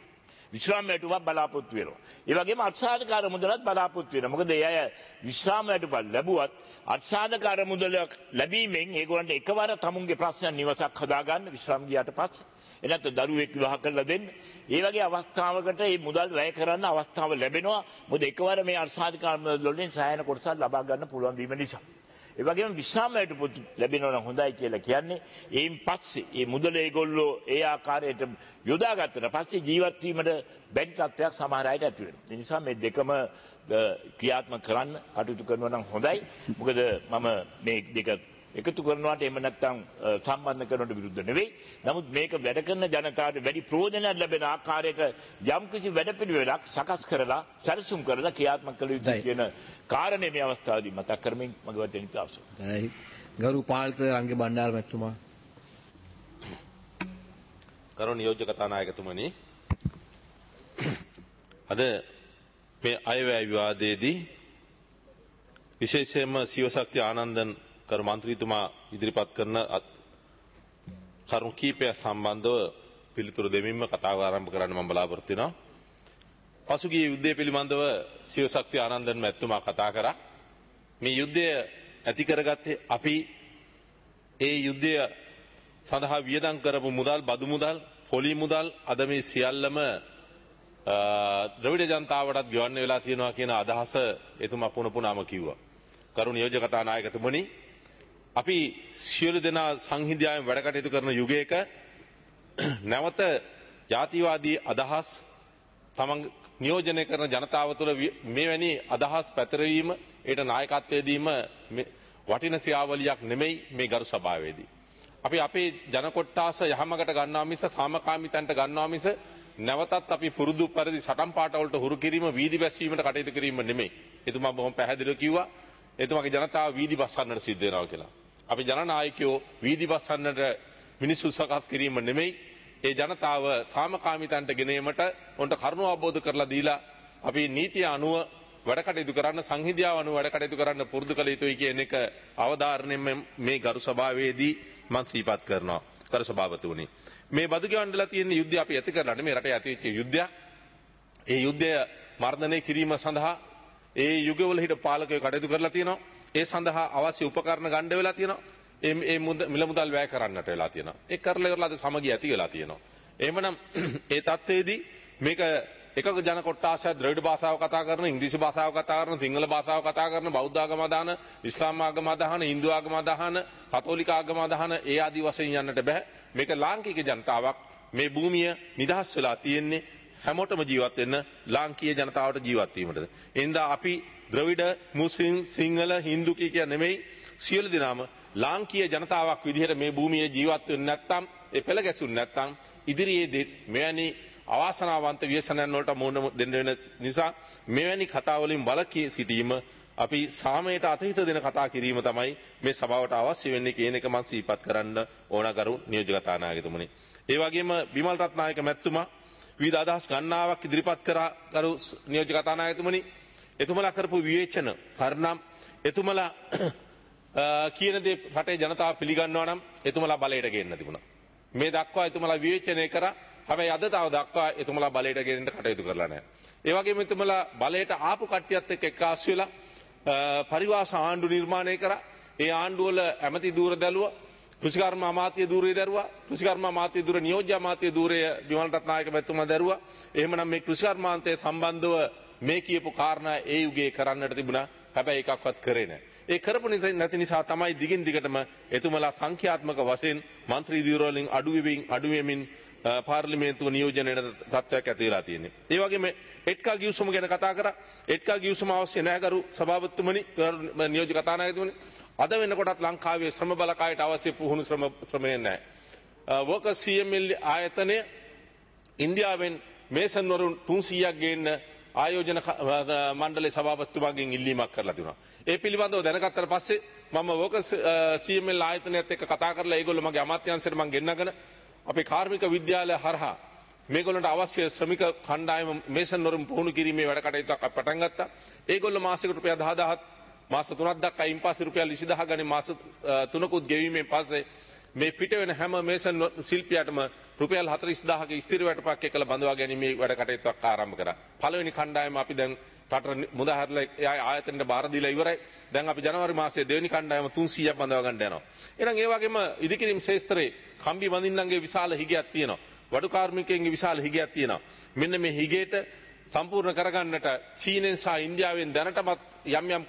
විශ්‍රාම වැටුපක් බලාපොරොත්තු වෙනවා. ඒ වගේම අත්සාධකාර මුදලත් බලාපොරොත්තු වෙනවා. මොකද ඒ අය විශ්‍රාම වැටුපක් ලැබුවත් අත්සාධකාර මුදල ලැබීමෙන් ඒගොල්ලන්ට එකවර තමුන්ගේ ප්‍රශ්න නිවසක් හදාගන්න විශ්‍රාම ගියාට පස්සේ එනත් දරුවෙක් විවාහ කරලා දෙන්න. ඒ වගේ අවස්ථාවකට මේ මුදල් වැය කරන්න අවස්ථාව ලැබෙනවා. මොකද එකවර මේ අත්සාධකාර මුදල් වලින් සෑහෙන කොටසක් ලබා ගන්න පුළුවන් වීම නිසා. ඒ වගේම විශ්‍රාම වැටුප ලැබෙනවා නම් හොඳයි කියලා කියන්නේ ඒන් පස්සේ මේ මුදල ඒගොල්ලෝ ඒ ආකාරයට යොදාගත්තට පස්සේ ජීවත් වීමට බැරි තත්ත්වයක් සමහර අයට ඇති වෙනවා. ඒ නිසා මේ දෙකම ක්‍රියාත්මක කරන්න කටයුතු කරනවා නම් හොඳයි. මොකද මම මේ දෙක එකතු කරනවාට එහෙම නැත්නම් සම්බන්ධ කරනවට විරුද්ධ නෙවෙයි. නමුත් මේක වැඩ කරන ජනතාවට වැඩි ප්‍රයෝජනයක් ලැබෙන ආකාරයට යම්කිසි වැඩපිළිවෙලක් සකස් කරලා සැලසුම් කරලා ක්‍රියාත්මක කළ යුතුයි කියන කාරණේ මේ අවස්ථාවේදී මතක් කරමින් මගේ වචන ඉතාලි අවසන්. ගරු පාලිත රංගේ බණ්ඩාර මැතිතුමා. ගරු නියෝජ්‍ය කතානායකතුමනි, අද මේ අයවැය විවාදයේදී විශේෂයෙන්ම සිවශක්ති ආනන්දන් කරු මන්ත්‍රීතුමා ඉදිරිපත් කරන කරුණු කීපයක් සම්බන්ධව පිළිතුරු දෙමින්ම කතාව ආරම්භ කරන්න මම බලාපොරොත්තු වෙනවා. පසුගිය යුද්ධය පිළිබඳව සිවශක්ති ආනන්දන් මැතිතුමා කතා කරා. මේ යුද්ධය ඇති කරගත්තේ අපි ඒ යුද්ධය සඳහා වියදම් කරපු මුදල්, බදු මුදල්, පොලි මුදල් අද මේ සියල්ලම ද්‍රවිඩ ජනතාවටත් ගෙවන්න වෙලා තියෙනවා කියන අදහස එතුමා පුන පුනාම කිව්වා. කරු නියෝජ්‍ය කතානායකතුමනි, අපි සියලු දෙනා සංහිඳියාවෙන් වැඩ කටයුතු කරන යුගයක නැවත ජාතිවාදී අදහස් තමන් නියෝජනය කරන ජනතාව තුළ මෙවැනි අදහස් පැතිරවීම, ඒට නායකත්වය දීම වටින ක්‍රියාවලියක් නෙමෙයි මේ ගරු සභාවේදී. අපි අපේ ජන කොට්ටාස යහමකට ගන්නවා මිස සාමකාමීතන්ට ගන්නවා මිස නැවතත් අපි පුරුදු පරිදි සටන් පාටවලට හුරු කිරීම, වීදි බැස්සීමට කටයුතු කිරීම නෙමෙයි. එතුමා බොහොම පැහැදිලිව කිව්වා එතුමාගේ ජනතාව වීදි බස්සන්නට සිද්ධ වෙනවා කියලා. අපි ජනනායකයෝ වීදි බස්සන්නට මිනිස්සු සකස් කිරීම නෙමෙයි, ඒ ජනතාව සාමකාමීතන්ට ගෙනීමට උන්ට කරුණු අවබෝධ කරලා දීලා අපි නීතිය අනුව වැඩ කටයුතු කරන්න, සංහිඳියාව අනුව වැඩ කටයුතු කරන්න පුරුදු කළ යුතුයි කියන එක අවධාරණයෙන් මේ ගරු සභාවේදී මම සිහිපත් කරනවා. ගරු සභාපතිතුමනි, මේ බදු ගෙවන්නලා තියෙන යුද්ධය අපි ඇති කරලා නෙමෙයි, රටේ ඇති වෙච්ච යුද්ධයක්. ඒ යුද්ධය මර්ධනය කිරීම සඳහා ඒ යුගවල හිට පාලකයෝ කටයුතු කරලා තියෙනවා. ඒ සඳහා අවශ්‍ය උපකරණ ගන්න වෙලා තියෙනවා. ඒ ඒ මිල මුදල් වැය කරන්නට වෙලා තියෙනවා. ඒ කරලා ඉවරලා අද සමගිය ඇති වෙලා තියෙනවා. එහෙමනම් ඒ තත්ත්වයේදී මේක එකක ජන කොට්ටාසය ද්‍රවිඩ භාෂාව කතා කරන, ඉංග්‍රීසි භාෂාව කතා කරන, සිංහල භාෂාව කතා කරන, බෞද්ධ ආගම අදහන, ඉස්ලාම් ආගම අදහන, හින්දු ආගම අදහන, කතෝලික ආගම අදහන ඒ ආදි වශයෙන් යන්නට බෑ. මේක ලාංකික ජනතාවක්. මේ භූමිය නිදහස් වෙලා තියෙන්නේ හැමෝටම ජීවත් වෙන්න, ලාංකීය ජනතාවට ජීවත් වීමටද. එනිසා අපි ද්‍රවිඩ, මුස්ලිම්, සිංහල, හින්දු කිය නෙමෙයි, සියලු දෙනාම ලාංකීය ජනතාවක් විදිහට මේ භූමියේ ජීවත් වෙන්නේ නැත්නම්, ඒ පෙළ ගැසුන්නේ නැත්නම් ඉදිරියේදී මෙවැනි අවාසනාවන්ත ව්‍යසනයන් වලට මුහුණ දෙන්න වෙන නිසා මෙවැනි කතා වලින් වළකී සිටීම, අපි සාමයට අතහිත දෙන කතා කිරීම තමයි මේ සභාවට අවශ්‍ය වෙන්නේ කියන එක මම සිහිපත් කරන්න ඕන කරු නියෝජ්‍ය කතානායකතුමනි. ඒ වගේම බිමල් රත්නායක මැතිතුමා විවිධ අදහස් ගණනාවක් ඉදිරිපත් කරා. කරු නියෝජ්‍ය කතානායකතුමනි, එතුමලා කරපු විවේචන පරිණාම, එතුමලා කියන දේ රටේ ජනතාව පිළිගන්නවා නම් එතුමලා බලයට ගේන්න තිබුණා. මේ දක්වා එතුමලා විවේචනය කරා. හැබැයි අද තව දක්වා එතුමලා බලයට ගෙනෙන්න කටයුතු කරලා නැහැ. ඒ වගේම එතුමලා බලයට ආපු කට්ටියත් එක්ක එක්කාසු වෙලා පරිවාස ආණ්ඩු නිර්මාණය කරා. ඒ ආණ්ඩුවල ඇමති ධූර දැලුවා, කෘෂිකර්ම අමාත්‍ය ධූරය දැරුවා, කෘෂිකර්ම අමාත්‍ය ධූර නියෝජ්‍ය අමාත්‍ය ධූරය බිමල් රත්නායක මැතිතුමා දැරුවා. එහෙමනම් මේ කෘෂිකර්මාන්තය සම්බන්ධව මේ කියපු කාරණා ඒ යුගයේ කරන්නට තිබුණා. හැබැයි එකක්වත් කරේ නැහැ. ඒ කරපු නැති නිසා තමයි දිගින් දිගටම එතුමලා සංඛ්‍යාත්මක වශයෙන් മന്ത്രി ධූර වලින් අඩු වෙමින් අඩු වෙමින් පාර්ලිමේන්තුව නියෝජනයට තත්ත්වයක් ඇති වෙලා තියෙන්නේ. ඒ වගේම එට්කා ගිවිසුම ගැන කතා කරා. එට්කා ගිවිසුම අවශ්‍ය නැහැ කරු සභාපතිතුමනි, නියෝජ්‍ය කතානායකතුමනි. අද වෙනකොටත් ලංකාවේ ශ්‍රම බලකායට අවශ්‍ය පුහුණු ශ්‍රම ශ්‍රමය නැහැ. වර්කර්ස් සී එම් එල් ආයතනය ඉන්දියාවෙන් මේසන් වරුන් තුන්සීයක් ගේන්න ආයෝජන මණ්ඩලයේ සභාපතිතුමාගෙන් ඉල්ලීමක් කරලා තිබුණා. ඒ පිළිබඳව දැනගත්තට පස්සේ මම වර්කර්ස් සී එම් එල් ආයතනයත් එක්ක කතා කරලා ඒගොල්ලෝ මගේ අමාත්‍යාංශයට මම ගෙන්නගෙන අපේ කාර්මික විද්‍යාලය හරහා මේගොල්ලන්ට අවශ්‍ය ශ්‍රමික කණ්ඩායම මේසන් වරුන් පුහුණු කිරීමේ වැඩ කටයුත්තක් පටන් ගත්තා. ඒගොල්ලෝ මාසෙකට රුපියල් දහදාහක් මාස තුනක් දක්වා ඉන් පස්සේ රුපියල් විසිදහක් ගණන් මාස තුනකුත් ගෙවීමෙන් පස්සේ මේ පිට වෙන හැම මේසන් ශිල්පියාටම රුපියල් හතළිස් දාහක ස්ථිර වැටුපක් එක්කලා බඳවා ගැනීමේ වැඩ කටයුත්තක් ආරම්භ කරා. පළවෙනි කණ්ඩායම අපි දැන් රට මුදාහැරලා ආයතනට බාර දීලා ඉවරයි. දැන් අපි ජනවාරි මාසයේ දෙවෙනි කණ්ඩායම තුන්සීයක් බඳවා ගන්න යනවා. එහෙනම් ඒ වගේම ඉදිකිරීම ශාස්ත්‍රයේ කම්බි බඳින්නන්ගේ විශාල හිගයක් තියෙනවා. වඩු කාර්මිකයන්ගේ විශාල හිගයක් තියෙනවා. මෙන්න මේ හිගේට සම්පූර්ණ කරගන්නට චීනෙන් සහ ඉන්දියාවෙන් දැනටමත් යම් යම්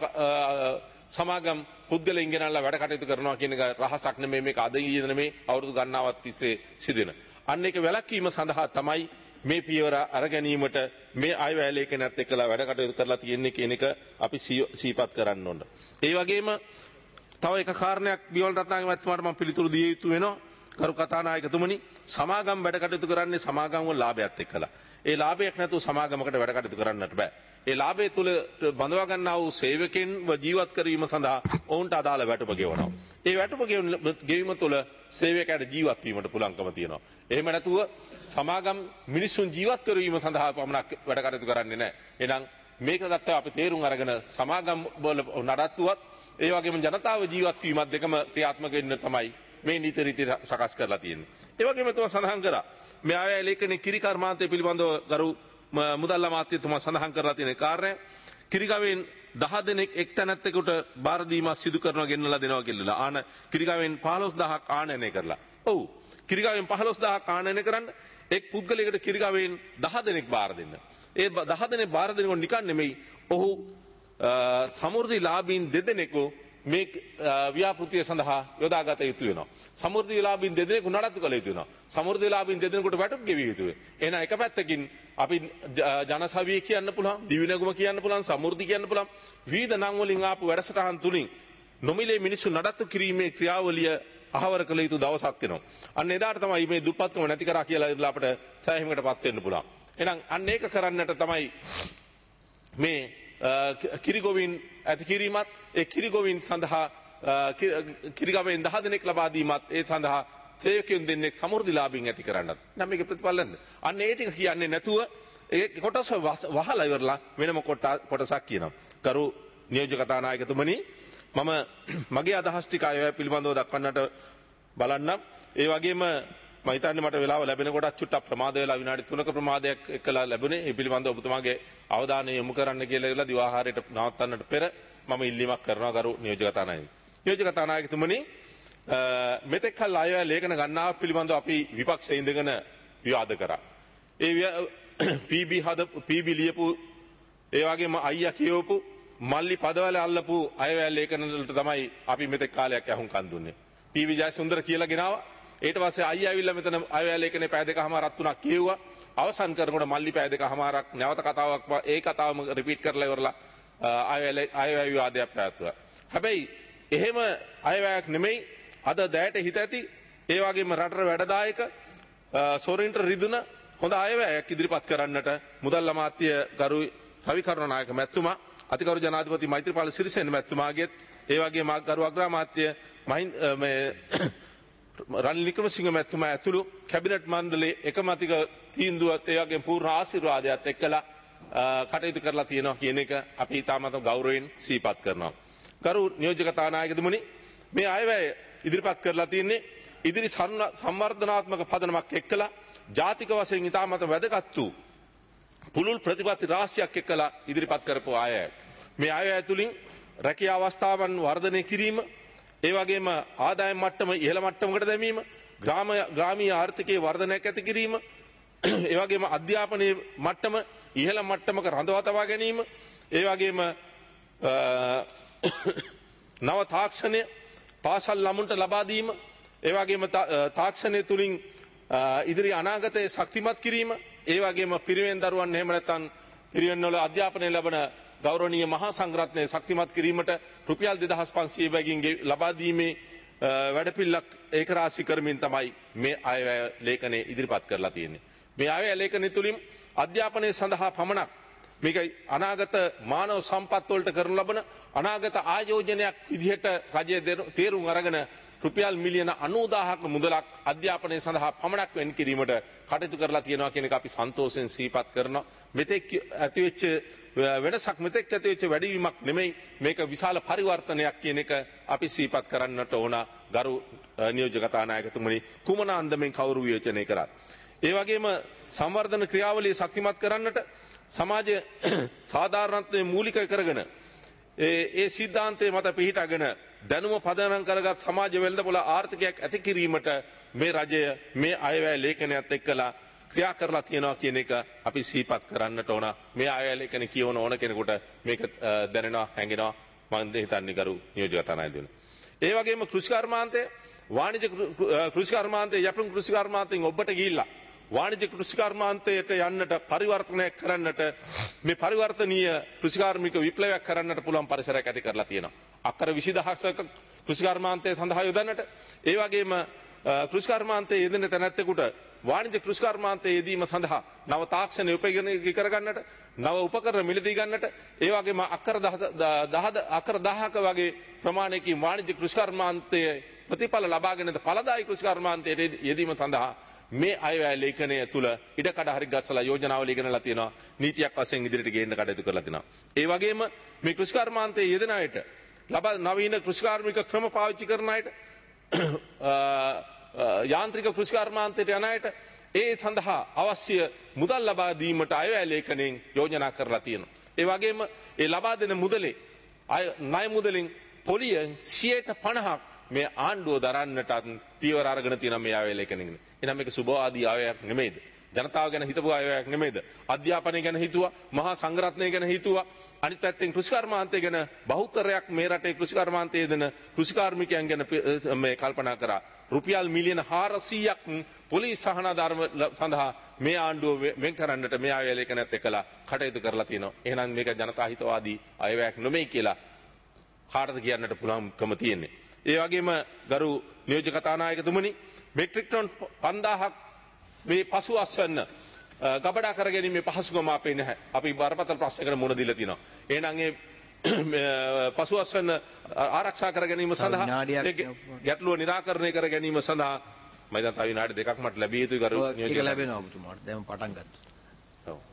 සමාගම් පුද්ගලයන් ගෙනල්ලා වැඩ කටයුතු කරනවා කියන එක රහසක් නෙමෙයි. මේක අද ඊයේ නෙමෙයි අවුරුදු ගණනාවක් තිස්සේ සිදුවෙන. අන්න ඒක වැළැක්වීම සඳහා තමයි මේ පියවර අර ගැනීමට මේ අයවැය ලේඛනයත් එක්කලා වැඩ කටයුතු කරලා තියෙන්නේ කියන එක අපි සිහිපත් කරන්න ඕන. ඒ වගේම තව එක කාරණයක් බියවල් රත්නායක මහත්මයාට මම පිළිතුරු දිය යුතු වෙනවා. කරු කතානායකතුමනි, සමාගම් වැඩ කටයුතු කරන්නේ සමාගම් වල ලාභයත් එක්කලා. ඒ ලාභයක් නැතුව සමාගමකට වැඩ කටයුතු කරන්නට බෑ. ඒ ලාභය තුළ බඳවා ගන්නා වූ සේවකයන්ව ජීවත් කරවීම සඳහා ඔවුන්ට අදාළ වැටුප ගෙවනවා. ඒ වැටුප ගෙවීම තුළ සේවකයාට ජීවත් වීමට පුළුවන්කම තියෙනවා. එහෙම නැතුව සමාගම් මිනිසුන් ජීවත් කරවීම සඳහා පමණක් වැඩ කටයුතු කරන්නේ නැහැ. එහෙනම් මේක ගත්තා අපි තේරුම් අරගෙන සමාගම් වල නඩත්තුවත් ඒ වගේම ජනතාව ජීවත් වීමත් දෙකම ක්‍රියාත්මක වෙන්න තමයි මේ නීති රීති සකස් කරලා තියෙන්නේ. ඒ වගේම තමයි සඳහන් කරා මේ ආයය ලේඛනයේ කිරි කර්මාන්තය පිළිබඳව ගරු මුදල් අමාත්‍යතුමා සඳහන් කරලා තියෙන කාරණය කිරිගවෙන් දහ දෙනෙක් එක් තැනැත්තෙකුට බාර දීමක් සිදු කරනවා ගෙන්නලා දෙනවා කියලා. ආන කිරිගවෙන් පහළොස් දහසක් ආනයනය කරලා. ඔව්. කිරිගවෙන් පහළොස් දහසක් ආනයනය කරන්න එක් පුද්ගලයෙකුට කිරිගවෙන් දහ දෙනෙක් බාර දෙන්න. ඒ දහ දෙනෙක් බාර දෙනකොට නිකන් නෙමෙයි. ඔහු සමෘද්ධි ලාභීන් දෙදෙනෙකු මේ ව්‍යාපෘතිය සඳහා යොදාගත යුතු වෙනවා. සමෘද්ධි ලාභීන් දෙදෙනෙකු නඩත්තු කළ යුතු වෙනවා. සමෘද්ධි ලාභීන් දෙදෙනෙකුට වැටුප් ගෙවිය යුතු වෙනවා. එහෙනම් එක පැත්තකින් අපි ජනසවිය කියන්න පුළුවන්, දිවිනගුම කියන්න පුළුවන්, සමෘද්ධි කියන්න පුළුවන්. විවිධ නම් වලින් ආපු වැඩසටහන් තුලින් නොමිලේ මිනිස්සු නඩත්තු කිරීමේ ක්‍රියාවලිය අහවර කළ යුතු දවසක් වෙනවා. අන්න එදාට තමයි මේ දුප්පත්කම නැති කරා කියලා ඉඳලා අපිට සෑහීමකටපත් වෙන්න පුළුවන්. එහෙනම් අන්න ඒක කරන්නට තමයි මේ කිරිගොවින් ඇති කිරීමත් ඒ කිරිගොවින් සඳහා කිරිගවෙන් දහ දෙනෙක් ලබා දීමත් ඒ සඳහා සේවකයන් දෙන්නෙක් සමෘද්ධි ලාභීන් ඇති කරන්නත්. නම් මේක ප්‍රතිඵල නැද්ද? අන්න ඒ ටික කියන්නේ නැතුව ඒ කොටස වහලා ඉවරලා වෙනම කොටසක් කියනවා. කරු නියෝජ්‍ය කතානායකතුමනි, මම මගේ අදහස් ටික අය පිළිබඳව දක්වන්නට බලන්නම්. ඒ වගේම මම හිතන්නේ මට වෙලාව ලැබෙන කොටත් චුට්ටක් ප්‍රමාද වෙලා විනාඩි තුනක ප්‍රමාදයක් එක්කලා ලැබුණේ. ඒ පිළිබඳව ඔබතුමාගේ අවධානය යොමු කරන්න කියලා ඉවලා දිවාහාරයට නවත්තන්නට පෙර මම ඉල්ලීමක් කරනවා ගරු නියෝජ්‍ය කතානායක. නියෝජ්‍ය කතානායකතුමනි, මෙතෙක් කල් අය ලේඛන ගණනාව පිළිබඳව අපි විපක්ෂයේ ඉඳගෙන විවාද කරා. ඒ පීබී හද පීබී ලියපු ඒ වගේම අයියා කියවපු මල්ලි පදවල අල්ලපු අය ලේඛන වලට තමයි අපි මෙතෙක් කාලයක් අහුම්කන් දුන්නේ. පීබී ජයසුන්දර කියලා ගෙනාවා. ඊට පස්සේ අයියා ඇවිල්ලා මෙතන අය ලේඛනේ පැය දෙකමාරක් තුනක් කියුවා. අවසන් කරනකොට මල්ලි පැය දෙකමාරක් නැවත කතාවක් ඒ කතාවම රිපීට් කරලා ඉවරලා අය අය විවාදයක් පැවැත්වුවා. හැබැයි එහෙම අයවැයක් නෙමෙයි අද දැයට හිත ඇති ඒ වගේම රටට වැඩදායක සොරින්ට රිදුන හොඳ අයවැයක් ඉදිරිපත් කරන්නට මුදල් අමාත්‍ය ගරු රවි කරුණානායක මැතිතුමා, අතිගරු ජනාධිපති මෛත්‍රීපාල සිරිසේන මැතිතුමාගේත් ඒ වගේම ගරු අග්‍රාමාත්‍ය මේ රනිල් වික්‍රමසිංහ මැතිතුමා ඇතුළු කැබිනට් මණ්ඩලයේ එකමතික තීන්දුවත් ඒ වගේම පූර්ණ ආශිර්වාදයක් එක්කලා කටයුතු කරලා තියෙනවා කියන එක අපි ඉතාමත් ගෞරවයෙන් සිහිපත් කරනවා. ගරු නියෝජ්‍ය කතානායකතුමනි, මේ අයවැය ඉදිරිපත් කරලා තියෙන්නේ ඉදිරි සංවර්ධනාත්මක පදනමක් එක්කලා ජාතික වශයෙන් ඉතාමත් වැදගත් වූ පුළුල් ප්‍රතිපත්ති රාශියක් එක්කලා ඉදිරිපත් කරපු අයවැය. මේ අයවැය තුලින් රැකියා අවස්ථාවන් වර්ධනය කිරීම, ඒ වගේම ආදායම් මට්ටම ඉහළ මට්ටමකට දැමීම, ග්‍රාම ග්‍රාමීය ආර්ථිකයේ වර්ධනයක් ඇති කිරීම, ඒ වගේම අධ්‍යාපනයේ මට්ටම ඉහළ මට්ටමක රඳවා තබා ගැනීම, ඒ වගේම නව තාක්ෂණය පාසල් ළමුන්ට ලබා දීම, ඒ වගේම තාක්ෂණය තුලින් ඉදිරි අනාගතයේ ශක්තිමත් කිරීම, ඒ වගේම පිරිවෙන් දරුවන් එහෙම නැත්නම් පිරිවෙන් වල අධ්‍යාපනය ලබන ගෞරවනීය මහා සංඝරත්නය ශක්තිමත් කිරීමට රුපියල් දෙදහස් පන්සියය බැගින් ලබා දීමේ වැඩපිළිවෙලක් ඒක රාශී කරමින් තමයි මේ අයවැය ලේඛනය ඉදිරිපත් කරලා තියෙන්නේ. මේ අයවැය ලේඛනය තුලින් අධ්‍යාපනය සඳහා පමණක් මේක අනාගත මානව සම්පත් වලට කරනු ලබන අනාගත ආයෝජනයක් විදිහට රජය තේරුම් අරගෙන රුපියල් මිලියන අනූදාහක මුදලක් අධ්‍යාපනය සඳහා පමණක් වෙන් කිරීමට කටයුතු කරලා තියෙනවා කියන එක අපි සන්තෝෂයෙන් සිහිපත් කරනවා. මෙතෙක් ඇතිවෙච්ච වෙනසක් මෙතෙක් ඇතිවෙච්ච වැඩිවීමක් නෙමෙයි මේක විශාල පරිවර්තනයක් කියන එක අපි සිහිපත් කරන්නට ඕන ගරු නියෝජ්‍ය කතානායකතුමනි කුමන අන්දමෙන් කවුරු විවේචනය කරත්. ඒ වගේම සංවර්ධන ක්‍රියාවලිය ශක්තිමත් කරන්නට සමාජ සාධාරණත්වයේ මූලික කරගෙන ඒ ඒ සිද්ධාන්තයේ මත පිහිටගෙන දැනුම පදනම් කරගත් සමාජ වෙළඳපොළ ආර්ථිකයක් ඇති කිරීමට මේ රජය මේ අයවැය ලේඛනයත් එක්කලා ක්‍රියා කරලා තියෙනවා කියන එක අපි සිහිපත් කරන්නට ඕන. මේ අයවැය ලේඛන කියවන ඕන කෙනෙකුට මේක දැනෙනවා හැඟෙනවා මම හිතන්නේ ගරු නියෝජ්‍ය කතානායකතුමනි. ඒ වගේම කෘෂිකර්මාන්තය වාණිජ කෘෂිකර්මාන්තය යැපුම් කෘෂිකර්මාන්තයෙන් ඔබට ගිහිල්ලා වාණිජ කෘෂිකර්මාන්තයට යන්නට පරිවර්තනයක් කරන්නට මේ පරිවර්තනීය කෘෂිකාර්මික විප්ලවයක් කරන්නට පුළුවන් පරිසරයක් ඇති කරලා තියෙනවා. අක්කර විසිදහසක කෘෂිකර්මාන්තය සඳහා යොදන්නට ඒ වගේම කෘෂිකර්මාන්තයේ යෙදෙන තැනැත්තෙකුට වාණිජ කෘෂිකර්මාන්තයේ යෙදීම සඳහා නව තාක්ෂණ උපයෝගී කරගන්නට නව උපකරණ මිලදී ගන්නට ඒ වගේම අක්කර දහ අක්කර දහක වගේ ප්‍රමාණයකින් වාණිජ කෘෂිකර්මාන්තයේ ප්‍රතිඵල ලබාගෙන ඵලදායී කෘෂිකර්මාන්තයේ යෙදීම සඳහා මේ අයවැය ලේඛනය තුල ඉඩකඩ හරි ගස්සලා යෝජනාවල ඉගෙනලා තියෙනවා නීතියක් වශයෙන් ඉදිරියට ගේන්න කටයුතු කරලා තියෙනවා. ඒ වගේම මේ කෘෂිකර්මාන්තයේ යෙදෙන අයට ලබා නවීන කෘෂිකාර්මික ක්‍රම පාවිච්චි කරන අයට යාන්ත්‍රික කෘෂිකර්මාන්තයට යන අයට ඒ සඳහා අවශ්‍ය මුදල් ලබා දීමට අයවැය ලේඛනයෙන් යෝජනා කරලා තියෙනවා. ඒ වගේම ඒ ලබා දෙන මුදලේ ණය මුදලින් පොලිය සියයට පනහක් මේ ආණ්ඩුව දරන්නටත් පියවර අරගෙන තියෙන මේ අයවැය ලේඛනයෙන්. එහෙනම් මේක සුබවාදී අයවැයක් නෙමෙයිද? ජනතාව ගැන හිතපු අයවැයක් නෙමෙයිද? අධ්‍යාපනය ගැන හිතුවා, මහා සංඝරත්නය ගැන හිතුවා, අනිත් පැත්තෙන් කෘෂිකර්මාන්තය ගැන බහුතරයක් මේ රටේ කෘෂිකර්මාන්තයේ දෙන කෘෂිකාර්මිකයන් ගැන මේ කල්පනා කරා. රුපියල් මිලියන හාරසීයක් පොලිස් සහනාධාරම සඳහා මේ ආණ්ඩුව වෙන් කරන්නට මේ අයවැය ලේඛනයත් එක්කලා කටයුතු කරලා තියෙනවා. එහෙනම් මේක ජනතා හිතවාදී අයවැයක් නෙමෙයි කියලා කාටද කියන්නට පුළුවන්කම තියෙන්නේ. ඒ වගේම ගරු නියෝජ්‍ය කතානායකතුමනි මෙට්‍රික් ටන් පන්දාහක් මේ පසු අස්වැන්න ගබඩා කර ගැනීමේ පහසුකම අපේ නැහැ. අපි බරපතල ප්‍රශ්නයකට මුහුණ දීලා තියෙනවා. එහෙනම් ඒ පසු අස්වැන්න ආරක්ෂා කර ගැනීම සඳහා ගැටලුව निराකරණය කර ගැනීම සඳහා මම දැන් තව විනාඩි දෙකක් මට ලැබිය යුතුයි ගරු නියෝජ්‍ය. ඒක ලැබෙනවා ඔබතුමාට. දැන් පටන් ගත්තා. ඔව්.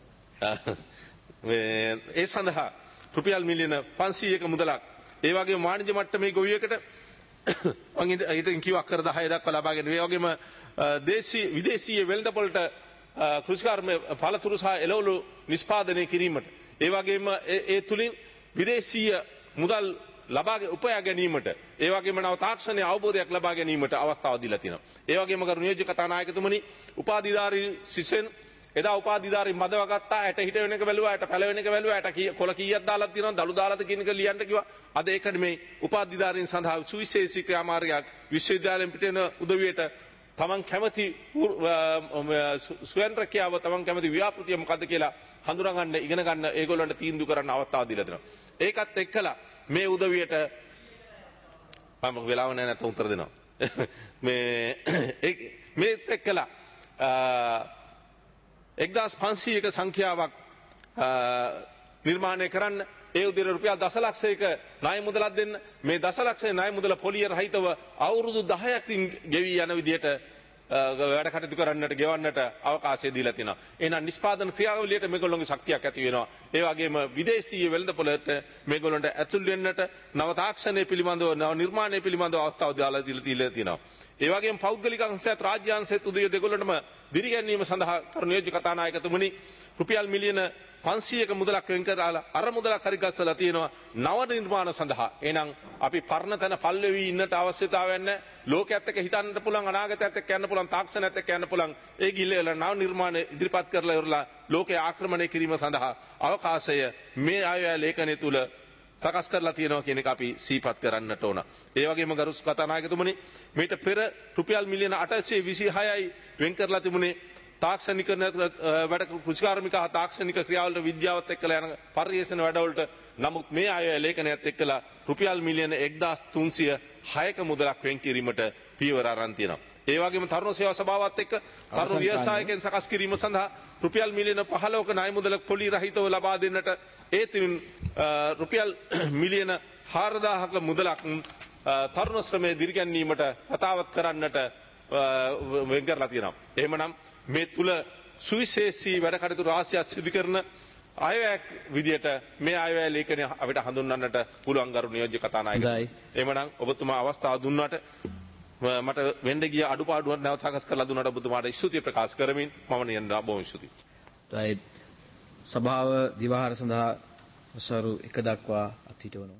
මේ ඒ සඳහා රුපියල් මිලියන පන්සීයක මුදලක් ඒ වගේම වාණිජ්‍ය මට්ටමේ ගොවියෙකුට මම ඉතින් කිව්ව අක්කර දහය දක්වා ලබාගෙන ඒ වගේම දේශීය විදේශීය වෙළඳපොළට කෘෂිකර්ම පළතුරු සහ එළවලු නිෂ්පාදනය කිරීමට ඒ වගේම ඒ තුලින් විදේශීය මුදල් ලබා උපයා ගැනීමට ඒ වගේම නව තාක්ෂණයේ අවබෝධයක් ලබා ගැනීමට අවස්ථාව දීලා තියෙනවා. ඒ වගේම ගරු නියෝජ්‍ය කතානායකතුමනි උපාධිධාරී සිසෙන් එදා උපාධිධාරී මදව ගත්තා ඇට හිට වෙන එක බැලුවා ඇට පැල වෙන එක බැලුවා ඇට කොල කීයක් දාලා තියෙනවා දළු දාලාද කියන එක ලියන්න කිව්වා. අද ඒක නෙමෙයි උපාධිධාරීන් සඳහා සුවිශේෂී ක්‍රියාමාර්ගයක් විශ්වවිද්‍යාලයෙන් පිටින උදවියට තමන් කැමති ස්වයං රැකියාව තමන් කැමති ව්‍යාපෘතිය මොකද්ද කියලා හඳුනා ගන්න ඉගෙන ගන්න ඒගොල්ලන්ට තීන්දුව කරන්න අවස්ථාව දීලා දෙනවා. ඒකත් එක්කලා මේ උදවියට මම වෙලාව නැහැ නැත්නම් උත්තර දෙනවා. මේ මේත් එක්කලා එක්දාස් පන්සීයක සංඛ්‍යාවක් නිර්මාණය කරන්න ඒ උදේට රුපියල් දසලක්ෂයක ණය මුදලක් දෙන්න මේ දසලක්ෂයේ ණය මුදල පොලිය රහිතව අවුරුදු දහයක් ගෙවි යන විදිහට වැඩ කටයුතු කරන්නට ගෙවන්නට අවකාශය දීලා තිනවා. එහෙනම් නිෂ්පාදන ක්‍රියාවලියට මේගොල්ලෝගේ ශක්තියක් ඇති වෙනවා. ඒ වගේම විදේශීය වෙළඳපොළට මේගොල්ලන්ට ඇතුල් වෙන්නට නව තාක්ෂණය පිළිබඳව නව නිර්මාණය පිළිබඳව අවස්ථාව දාලා දීලා තිනවා. ඒ වගේම පෞද්ගලික අංශයත් රාජ්‍ය අංශයත් උදේ දෙගොල්ලන්ටම දිරිගැන්වීම සඳහා කරු නියෝජ්‍ය කතානායකතුමනි රුපියල් මිලියන පන්සීයක මුදලක් වෙන් කරලා අර මුදලක් හරි ගස්සලා තියෙනවා නව නිර්මාණ සඳහා. එහෙනම් අපි පරණ තැන පල්ලෙවි ඉන්නට අවශ්‍යතාවයක් නැහැ. ලෝකයේත් එක්ක හිතන්නට පුළුවන් අනාගතයත් එක්ක යන්න පුළුවන් තාක්ෂණයත් එක්ක යන්න පුළුවන්. ඒ ගිල්ලේලා නව නිර්මාණ ඉදිරිපත් කරලා ඉවරලා ලෝකයේ ආක්‍රමණය කිරීම සඳහා අවකාශය මේ අයවැය ලේඛනය තුල සකස් කරලා තියෙනවා කියන එක අපි සිහිපත් කරන්නට ඕන. ඒ වගේම ගරු කතානායකතුමනි මීට පෙර රුපියල් මිලියන අටසිය විසිහයයි වෙන් කරලා තිබුණේ තාක්ෂණික වැඩ කෘෂිකාර්මික තාක්ෂණික ක්‍රියාවලට විද්‍යාවත් එක්කලා යන පරිශන වැඩවලට. නමුත් මේ අයවැය ලේඛනයත් එක්කලා රුපියල් මිලියන එක්දාස් තුන්සිය හයක මුදලක් වෙන් කිරීමට පියවර අරන් තියෙනවා. ඒ වගේම තරුණ සේවා සභාවත් එක්ක තරුණ ව්‍යවසායකයන් සකස් කිරීම සඳහා රුපියල් මිලියන පහළොවක ණය මුදලක් පොලි රහිතව ලබා දෙන්නට ඒ තුලින් රුපියල් මිලියන හාරදාහක මුදලක් තරුණ ශ්‍රමය දිරිගැන්වීමට කතාවත් කරන්නට වෙන් කරලා තියෙනවා. එහෙමනම් මේ තුල සුවිශේෂී වැඩ කටයුතු රාශියක් සිදු කරන අයවැයක් විදියට මේ අයවැය ලේඛනය අපිට හඳුන්වන්නට පුළුවන් ගරු නියෝජ්‍ය කතානායක. එහෙමනම් ඔබතුමා අවස්ථාව දුන්නාට මට වෙන්න ගිය අඩුපාඩුවක් නැවත සකස් කරලා දුන්නාට ඔබතුමාට ස්තුතිය ප්‍රකාශ කරමින් මම නියන බොහොම ස්තුතියි. සභාව දිවාහාර සඳහා සරු එක දක්වා අත්හිටවනවා.